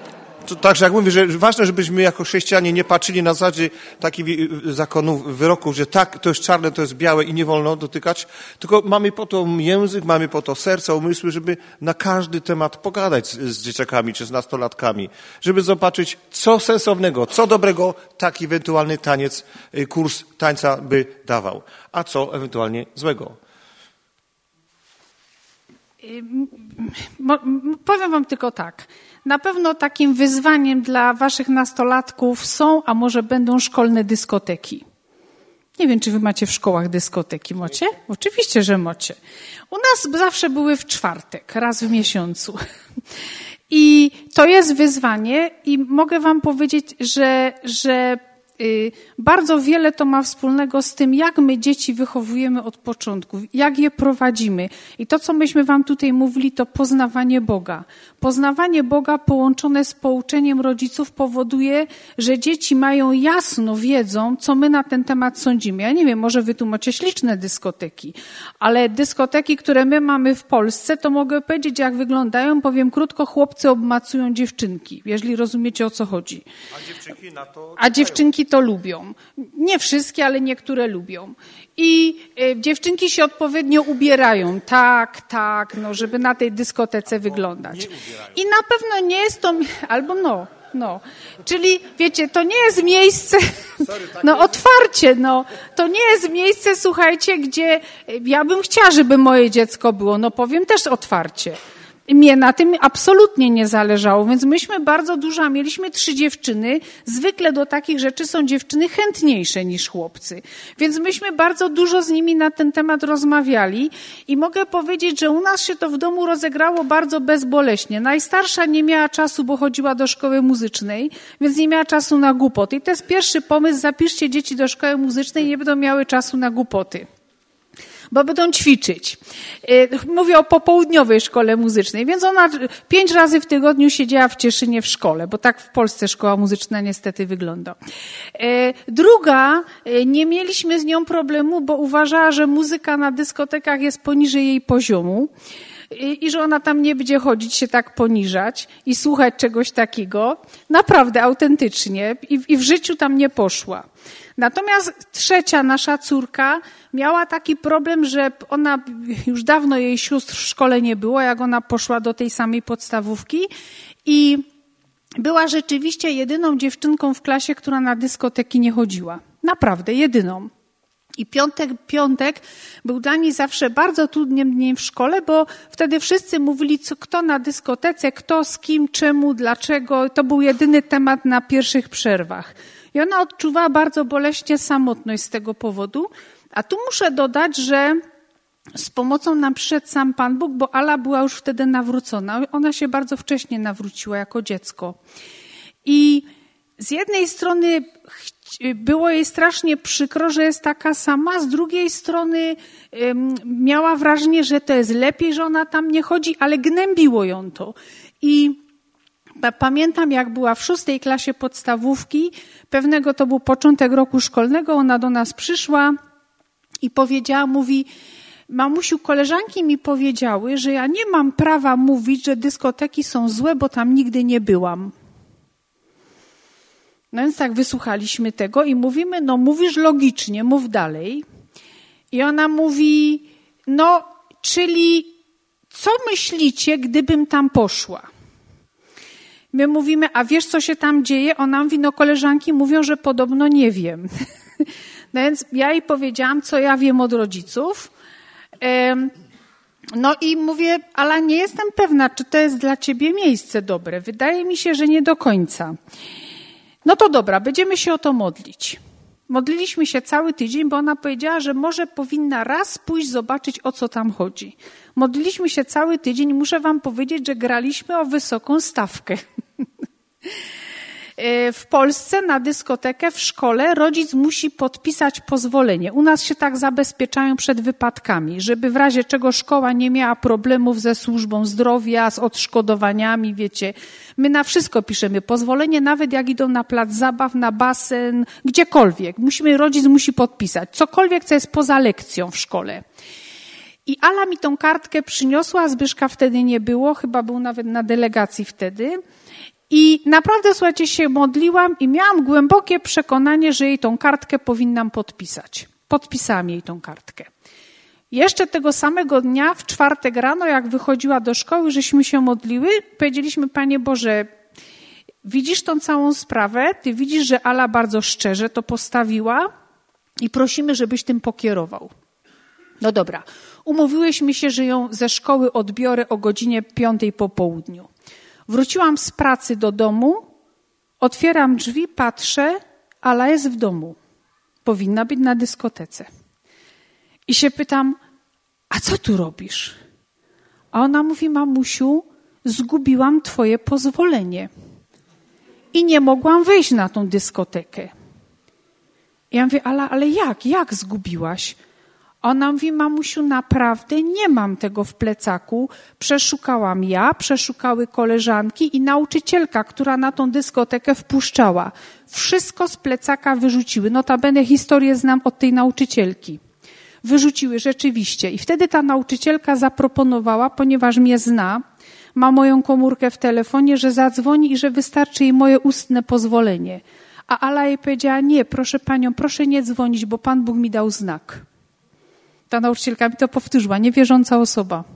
Także jak mówię, że ważne, żebyśmy jako chrześcijanie nie patrzyli na zasadzie takich zakonów, wyroków, że tak, to jest czarne, to jest białe i nie wolno dotykać, tylko mamy po to język, mamy po to serce, umysły, żeby na każdy temat pogadać z dzieciakami czy z nastolatkami, żeby zobaczyć, co sensownego, co dobrego taki ewentualny taniec, kurs tańca by dawał, a co ewentualnie złego. Powiem wam tylko tak. Na pewno takim wyzwaniem dla waszych nastolatków są, a może będą szkolne dyskoteki. Nie wiem, czy wy macie w szkołach dyskoteki. Macie? Oczywiście, że macie. U nas zawsze były w czwartek, raz w miesiącu. I to jest wyzwanie i mogę wam powiedzieć, że bardzo wiele to ma wspólnego z tym, jak my dzieci wychowujemy od początku, jak je prowadzimy. I to, co myśmy wam tutaj mówili, to poznawanie Boga. Poznawanie Boga połączone z pouczeniem rodziców powoduje, że dzieci mają jasno, wiedzą, co my na ten temat sądzimy. Ja nie wiem, może wy tu macie śliczne dyskoteki, ale dyskoteki, które my mamy w Polsce, to mogę powiedzieć, jak wyglądają. Powiem krótko, chłopcy obmacują dziewczynki, jeżeli rozumiecie, o co chodzi. A dziewczynki to lubią. Nie wszystkie, ale niektóre lubią. I dziewczynki się odpowiednio ubierają. Tak, żeby na tej dyskotece wyglądać. I na pewno nie jest to, albo no. Czyli wiecie, to nie jest miejsce, otwarcie, to nie jest miejsce, słuchajcie, gdzie ja bym chciała, żeby moje dziecko było, powiem też otwarcie. Mnie na tym absolutnie nie zależało, więc myśmy bardzo dużo, mieliśmy 3 dziewczyny, zwykle do takich rzeczy są dziewczyny chętniejsze niż chłopcy, więc myśmy bardzo dużo z nimi na ten temat rozmawiali i mogę powiedzieć, że u nas się to w domu rozegrało bardzo bezboleśnie. Najstarsza nie miała czasu, bo chodziła do szkoły muzycznej, więc nie miała czasu na głupoty. I to jest pierwszy pomysł, zapiszcie dzieci do szkoły muzycznej, nie będą miały czasu na głupoty. Bo będą ćwiczyć. Mówię o popołudniowej szkole muzycznej, więc ona 5 razy w tygodniu siedziała w Cieszynie w szkole, bo tak w Polsce szkoła muzyczna niestety wygląda. Druga, nie mieliśmy z nią problemu, bo uważała, że muzyka na dyskotekach jest poniżej jej poziomu i że ona tam nie będzie chodzić się tak poniżać i słuchać czegoś takiego. Naprawdę, autentycznie. I w życiu tam nie poszła. Natomiast trzecia nasza córka miała taki problem, że ona, już dawno jej sióstr w szkole nie było, jak ona poszła do tej samej podstawówki i była rzeczywiście jedyną dziewczynką w klasie, która na dyskoteki nie chodziła. Naprawdę, jedyną. I piątek był dla niej zawsze bardzo trudnym dniem w szkole, bo wtedy wszyscy mówili, kto na dyskotece, kto z kim, czemu, dlaczego. To był jedyny temat na pierwszych przerwach. I ona odczuwała bardzo boleśnie samotność z tego powodu. A tu muszę dodać, że z pomocą nam przyszedł sam Pan Bóg, bo Ala była już wtedy nawrócona. Ona się bardzo wcześnie nawróciła jako dziecko. I z jednej strony było jej strasznie przykro, że jest taka sama, z drugiej strony miała wrażenie, że to jest lepiej, że ona tam nie chodzi, ale gnębiło ją to. I pamiętam, jak była w 6. klasie podstawówki, pewnego to był początek roku szkolnego, ona do nas przyszła i powiedziała, mówi, mamusiu, koleżanki mi powiedziały, że ja nie mam prawa mówić, że dyskoteki są złe, bo tam nigdy nie byłam. No więc tak wysłuchaliśmy tego i mówimy, mówisz logicznie, mów dalej. I ona mówi, czyli co myślicie, gdybym tam poszła? My mówimy, a wiesz, co się tam dzieje? Ona mówi, koleżanki mówią, że podobno nie wiem. No więc ja jej powiedziałam, co ja wiem od rodziców. I mówię, ale nie jestem pewna, czy to jest dla ciebie miejsce dobre. Wydaje mi się, że nie do końca. No to dobra, będziemy się o to modlić. Modliliśmy się cały tydzień, bo ona powiedziała, że może powinna raz pójść zobaczyć, o co tam chodzi. Modliliśmy się cały tydzień i muszę wam powiedzieć, że graliśmy o wysoką stawkę. W Polsce na dyskotekę w szkole rodzic musi podpisać pozwolenie. U nas się tak zabezpieczają przed wypadkami, żeby w razie czego szkoła nie miała problemów ze służbą zdrowia, z odszkodowaniami, wiecie. My na wszystko piszemy pozwolenie, nawet jak idą na plac zabaw, na basen, gdziekolwiek. Rodzic musi podpisać. Cokolwiek, co jest poza lekcją w szkole. I Ala mi tą kartkę przyniosła, Zbyszka wtedy nie było, chyba był nawet na delegacji wtedy. I naprawdę, słuchajcie, się modliłam i miałam głębokie przekonanie, że jej tą kartkę powinnam podpisać. Podpisałam jej tą kartkę. Jeszcze tego samego dnia, w czwartek rano, jak wychodziła do szkoły, żeśmy się modliły, powiedzieliśmy, Panie Boże, widzisz tą całą sprawę, Ty widzisz, że Ala bardzo szczerze to postawiła i prosimy, żebyś tym pokierował. No dobra, umówiłyśmy się, że ją ze szkoły odbiorę o godzinie 5 po południu. Wróciłam z pracy do domu, otwieram drzwi, patrzę, Ala jest w domu. Powinna być na dyskotece. I się pytam, a co tu robisz? A ona mówi, mamusiu, zgubiłam twoje pozwolenie. I nie mogłam wejść na tą dyskotekę. I ja mówię, ale jak zgubiłaś? Ona mówi, mamusiu, naprawdę nie mam tego w plecaku. Przeszukałam ja, przeszukały koleżanki i nauczycielka, która na tą dyskotekę wpuszczała. Wszystko z plecaka wyrzuciły. Notabene historię znam od tej nauczycielki. Wyrzuciły rzeczywiście. I wtedy ta nauczycielka zaproponowała, ponieważ mnie zna, ma moją komórkę w telefonie, że zadzwoni i że wystarczy jej moje ustne pozwolenie. A Ala jej powiedziała, nie, proszę panią, proszę nie dzwonić, bo Pan Bóg mi dał znak. Ta nauczycielka mi to powtórzyła, niewierząca osoba.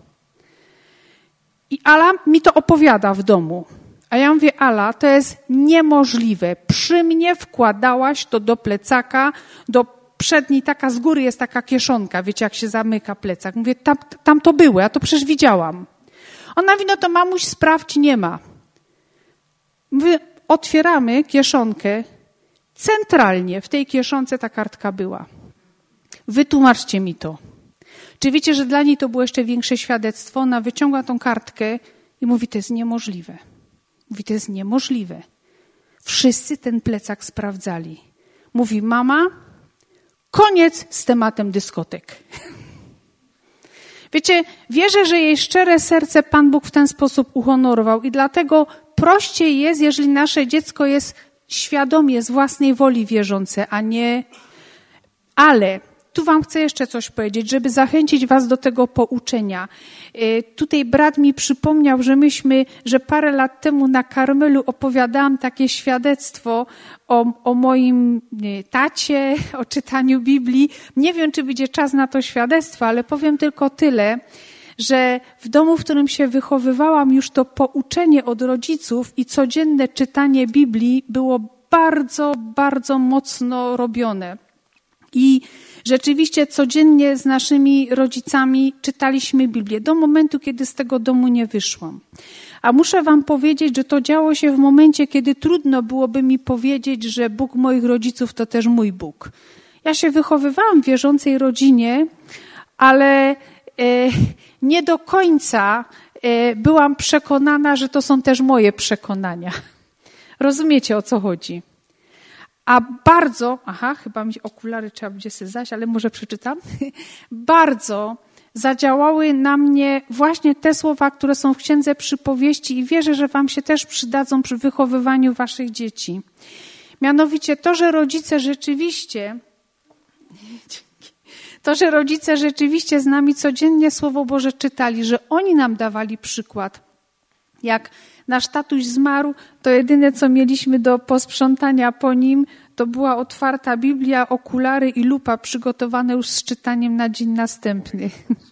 I Ala mi to opowiada w domu. A ja mówię, Ala, to jest niemożliwe. Przy mnie wkładałaś to do plecaka, do przedniej, taka z góry jest taka kieszonka, wiecie, jak się zamyka plecak. Mówię, tam to było, ja to przecież widziałam. Ona mówi, no to mamuś, sprawdź, nie ma. Mówię, otwieramy kieszonkę. Centralnie w tej kieszonce ta kartka była. Wytłumaczcie mi to. Czy wiecie, że dla niej to było jeszcze większe świadectwo? Ona wyciąga tą kartkę i mówi, to jest niemożliwe. Mówi, to jest niemożliwe. Wszyscy ten plecak sprawdzali. Mówi, mama, koniec z tematem dyskotek. Wiecie, wierzę, że jej szczere serce Pan Bóg w ten sposób uhonorował i dlatego prościej jest, jeżeli nasze dziecko jest świadomie z własnej woli wierzące, a nie... Ale tu wam chcę jeszcze coś powiedzieć, żeby zachęcić was do tego pouczenia. Tutaj brat mi przypomniał, że parę lat temu na Karmelu opowiadałam takie świadectwo o moim tacie, o czytaniu Biblii. Nie wiem, czy będzie czas na to świadectwo, ale powiem tylko tyle, że w domu, w którym się wychowywałam, już to pouczenie od rodziców i codzienne czytanie Biblii było bardzo, bardzo mocno robione. I rzeczywiście codziennie z naszymi rodzicami czytaliśmy Biblię do momentu, kiedy z tego domu nie wyszłam. A muszę wam powiedzieć, że to działo się w momencie, kiedy trudno byłoby mi powiedzieć, że Bóg moich rodziców to też mój Bóg. Ja się wychowywałam w wierzącej rodzinie, ale nie do końca byłam przekonana, że to są też moje przekonania. Rozumiecie, o co chodzi? A bardzo, chyba mi okulary trzeba będzie sobie zaś, ale może przeczytam. Bardzo zadziałały na mnie właśnie te słowa, które są w Księdze Przypowieści i wierzę, że wam się też przydadzą przy wychowywaniu waszych dzieci. Mianowicie to, że rodzice rzeczywiście z nami codziennie Słowo Boże czytali, że oni nam dawali przykład. Jak nasz tatuś zmarł, to jedyne, co mieliśmy do posprzątania po nim, to była otwarta Biblia, okulary i lupa przygotowane już z czytaniem na dzień następny.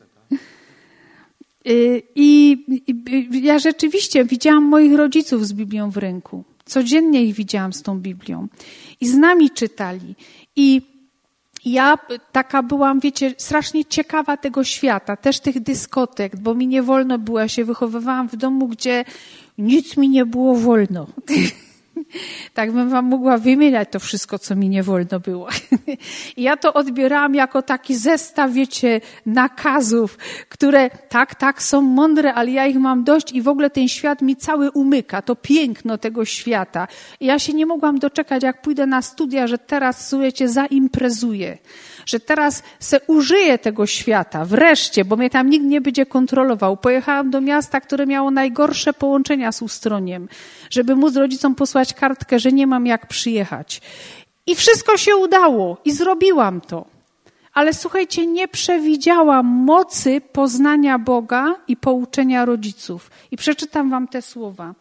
I ja rzeczywiście widziałam moich rodziców z Biblią w ręku. Codziennie ich widziałam z tą Biblią. I z nami czytali. I ja taka byłam, wiecie, strasznie ciekawa tego świata, też tych dyskotek, bo mi nie wolno było. Ja się wychowywałam w domu, gdzie nic mi nie było wolno. Tak bym wam mogła wymieniać to wszystko, co mi nie wolno było. I ja to odbierałam jako taki zestaw, wiecie, nakazów, które tak, są mądre, ale ja ich mam dość i w ogóle ten świat mi cały umyka, to piękno tego świata. I ja się nie mogłam doczekać, jak pójdę na studia, że teraz, słuchajcie, zaimprezuję, że teraz se użyję tego świata, wreszcie, bo mnie tam nikt nie będzie kontrolował. Pojechałam do miasta, które miało najgorsze połączenia z Ustroniem, żeby móc rodzicom posłać kartkę, że nie mam jak przyjechać. I wszystko się udało i zrobiłam to. Ale słuchajcie, nie przewidziałam mocy poznania Boga i pouczenia rodziców. I przeczytam wam te słowa.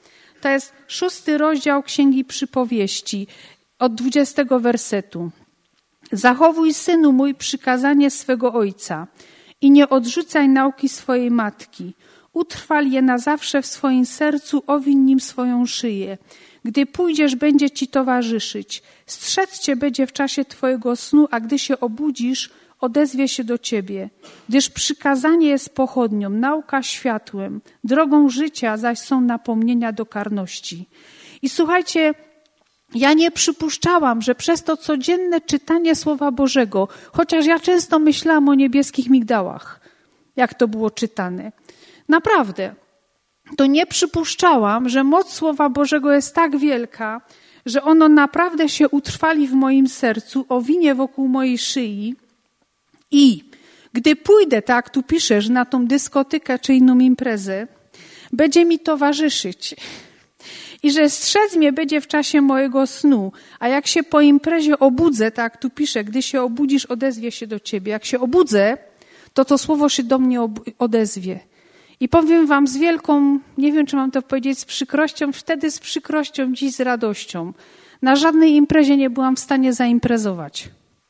To jest 6 rozdział Księgi Przypowieści, od 20 wersetu. Zachowuj, synu mój, przykazanie swego ojca i nie odrzucaj nauki swojej matki. Utrwal je na zawsze w swoim sercu, owiń nim swoją szyję. Gdy pójdziesz, będzie ci towarzyszyć. Strzec cię będzie w czasie twojego snu, a gdy się obudzisz, odezwie się do ciebie. Gdyż przykazanie jest pochodnią, nauka światłem, drogą życia zaś są napomnienia do karności. I słuchajcie, ja nie przypuszczałam, że przez to codzienne czytanie Słowa Bożego, chociaż ja często myślałam o niebieskich migdałach, jak to było czytane. Naprawdę, to nie przypuszczałam, że moc Słowa Bożego jest tak wielka, że ono naprawdę się utrwali w moim sercu, owinie wokół mojej szyi i gdy pójdę, tak jak tu piszesz, na tą dyskotykę czy inną imprezę, będzie mi towarzyszyć. I że strzec mnie będzie w czasie mojego snu, a jak się po imprezie obudzę, tak jak tu piszę, gdy się obudzisz, odezwie się do ciebie. Jak się obudzę, to słowo się do mnie odezwie. I powiem wam z wielką, nie wiem, czy mam to powiedzieć z przykrością, wtedy z przykrością, dziś z radością. Na żadnej imprezie nie byłam w stanie zaimprezować.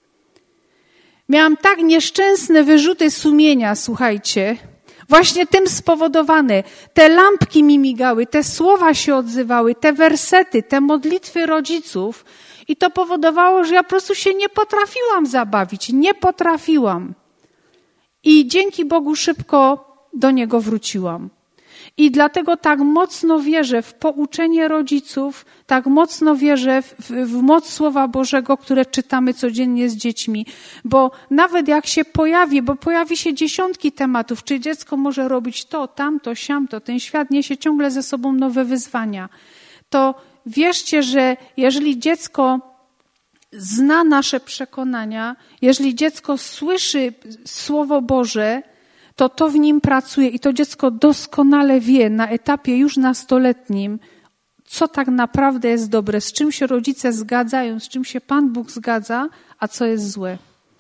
Miałam tak nieszczęsne wyrzuty sumienia, słuchajcie, właśnie tym spowodowane. Te lampki mi migały, te słowa się odzywały, te wersety, te modlitwy rodziców i to powodowało, że ja po prostu się nie potrafiłam zabawić, nie potrafiłam. I dzięki Bogu szybko do Niego wróciłam. I dlatego tak mocno wierzę w pouczenie rodziców, tak mocno wierzę w moc Słowa Bożego, które czytamy codziennie z dziećmi. Bo nawet jak się pojawi się dziesiątki tematów, czy dziecko może robić to, tamto, siamto, ten świat niesie ciągle ze sobą nowe wyzwania, to wierzcie, że jeżeli dziecko zna nasze przekonania, jeżeli dziecko słyszy Słowo Boże, to w nim pracuje i to dziecko doskonale wie na etapie już nastoletnim, co tak naprawdę jest dobre, z czym się rodzice zgadzają, z czym się Pan Bóg zgadza, a co jest złe.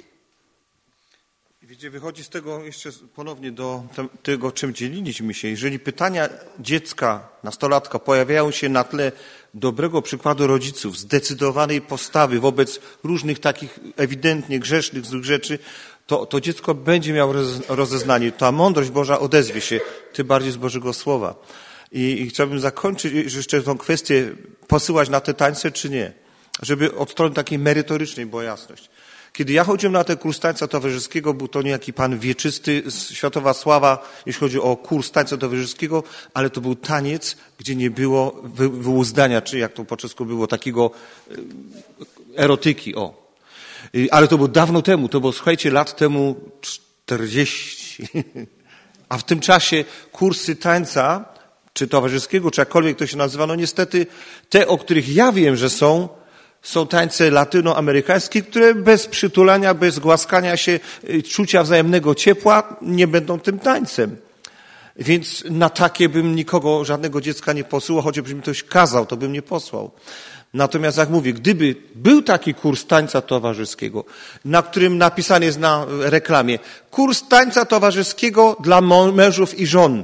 Wiecie, wychodzi z tego jeszcze ponownie do tego, czym dzieliliśmy się. Jeżeli pytania dziecka, nastolatka pojawiają się na tle dobrego przykładu rodziców, zdecydowanej postawy wobec różnych takich ewidentnie grzesznych, złych rzeczy, to dziecko będzie miało rozeznanie. Ta mądrość Boża odezwie się, tym bardziej z Bożego Słowa. I chciałbym zakończyć jeszcze tą kwestię, posyłać na te tańce czy nie, żeby od strony takiej merytorycznej była jasność. Kiedy ja chodziłem na ten kurs tańca towarzyskiego, był to niejaki pan wieczysty, światowa sława, jeśli chodzi o kurs tańca towarzyskiego, ale to był taniec, gdzie nie było wyłuzdania, czy jak to po czesku było, takiego erotyki, Ale to było dawno temu, to było, słuchajcie, lat temu 40. A w tym czasie kursy tańca, czy towarzyskiego, czy jakkolwiek to się nazywa, no niestety te, o których ja wiem, że są tańce latynoamerykańskie, które bez przytulania, bez głaskania się, czucia wzajemnego ciepła nie będą tym tańcem. Więc na takie bym nikogo, żadnego dziecka nie posyłał, chociażby mi ktoś kazał, to bym nie posłał. Natomiast jak mówię, gdyby był taki kurs tańca towarzyskiego, na którym napisane jest na reklamie, kurs tańca towarzyskiego dla mężów i żon,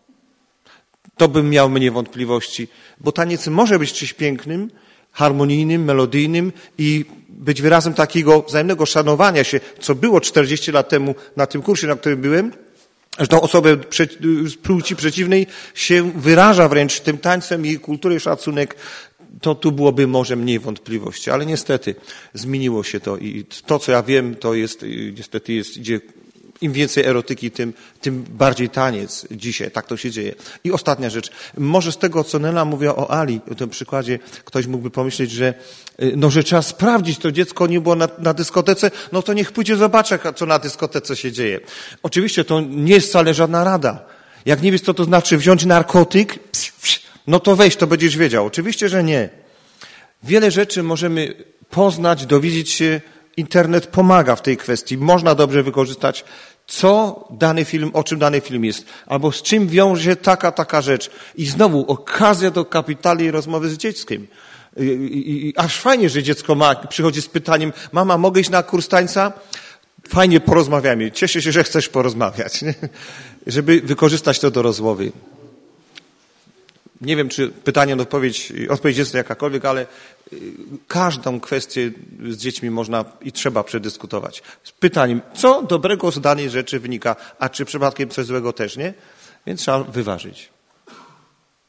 to bym miał mniej wątpliwości, bo taniec może być czymś pięknym, harmonijnym, melodyjnym i być wyrazem takiego wzajemnego szanowania się, co było 40 lat temu na tym kursie, na którym byłem, że tą osobę z płci przeciwnej się wyraża wręcz tym tańcem i kulturę, szacunek, to tu byłoby może mniej wątpliwości, ale niestety zmieniło się to i to, co ja wiem, to jest, niestety idzie, im więcej erotyki, tym bardziej taniec dzisiaj, tak to się dzieje. I ostatnia rzecz, może z tego, co Nela mówiła o Ali, o tym przykładzie, ktoś mógłby pomyśleć, że trzeba sprawdzić, to dziecko nie było na dyskotece, no to niech pójdzie zobaczy, co na dyskotece się dzieje. Oczywiście to nie jest wcale żadna rada. Jak nie wiesz, co to znaczy wziąć narkotyk, no to weź, to będziesz wiedział. Oczywiście, że nie. Wiele rzeczy możemy poznać, dowiedzieć się. Internet pomaga w tej kwestii. Można dobrze wykorzystać, co dany film, o czym dany film jest, albo z czym wiąże się taka rzecz. I znowu okazja do kapitalnej rozmowy z dzieckiem. I aż fajnie, że dziecko przychodzi z pytaniem, mama, mogę iść na kurs tańca? Fajnie, porozmawiamy. Cieszę się, że chcesz porozmawiać, nie? Żeby wykorzystać to do rozmowy. Nie wiem, czy pytanie, odpowiedź jest jakakolwiek, ale każdą kwestię z dziećmi można i trzeba przedyskutować. Z pytaniem, co dobrego z danej rzeczy wynika, a czy przypadkiem coś złego też nie? Więc trzeba wyważyć.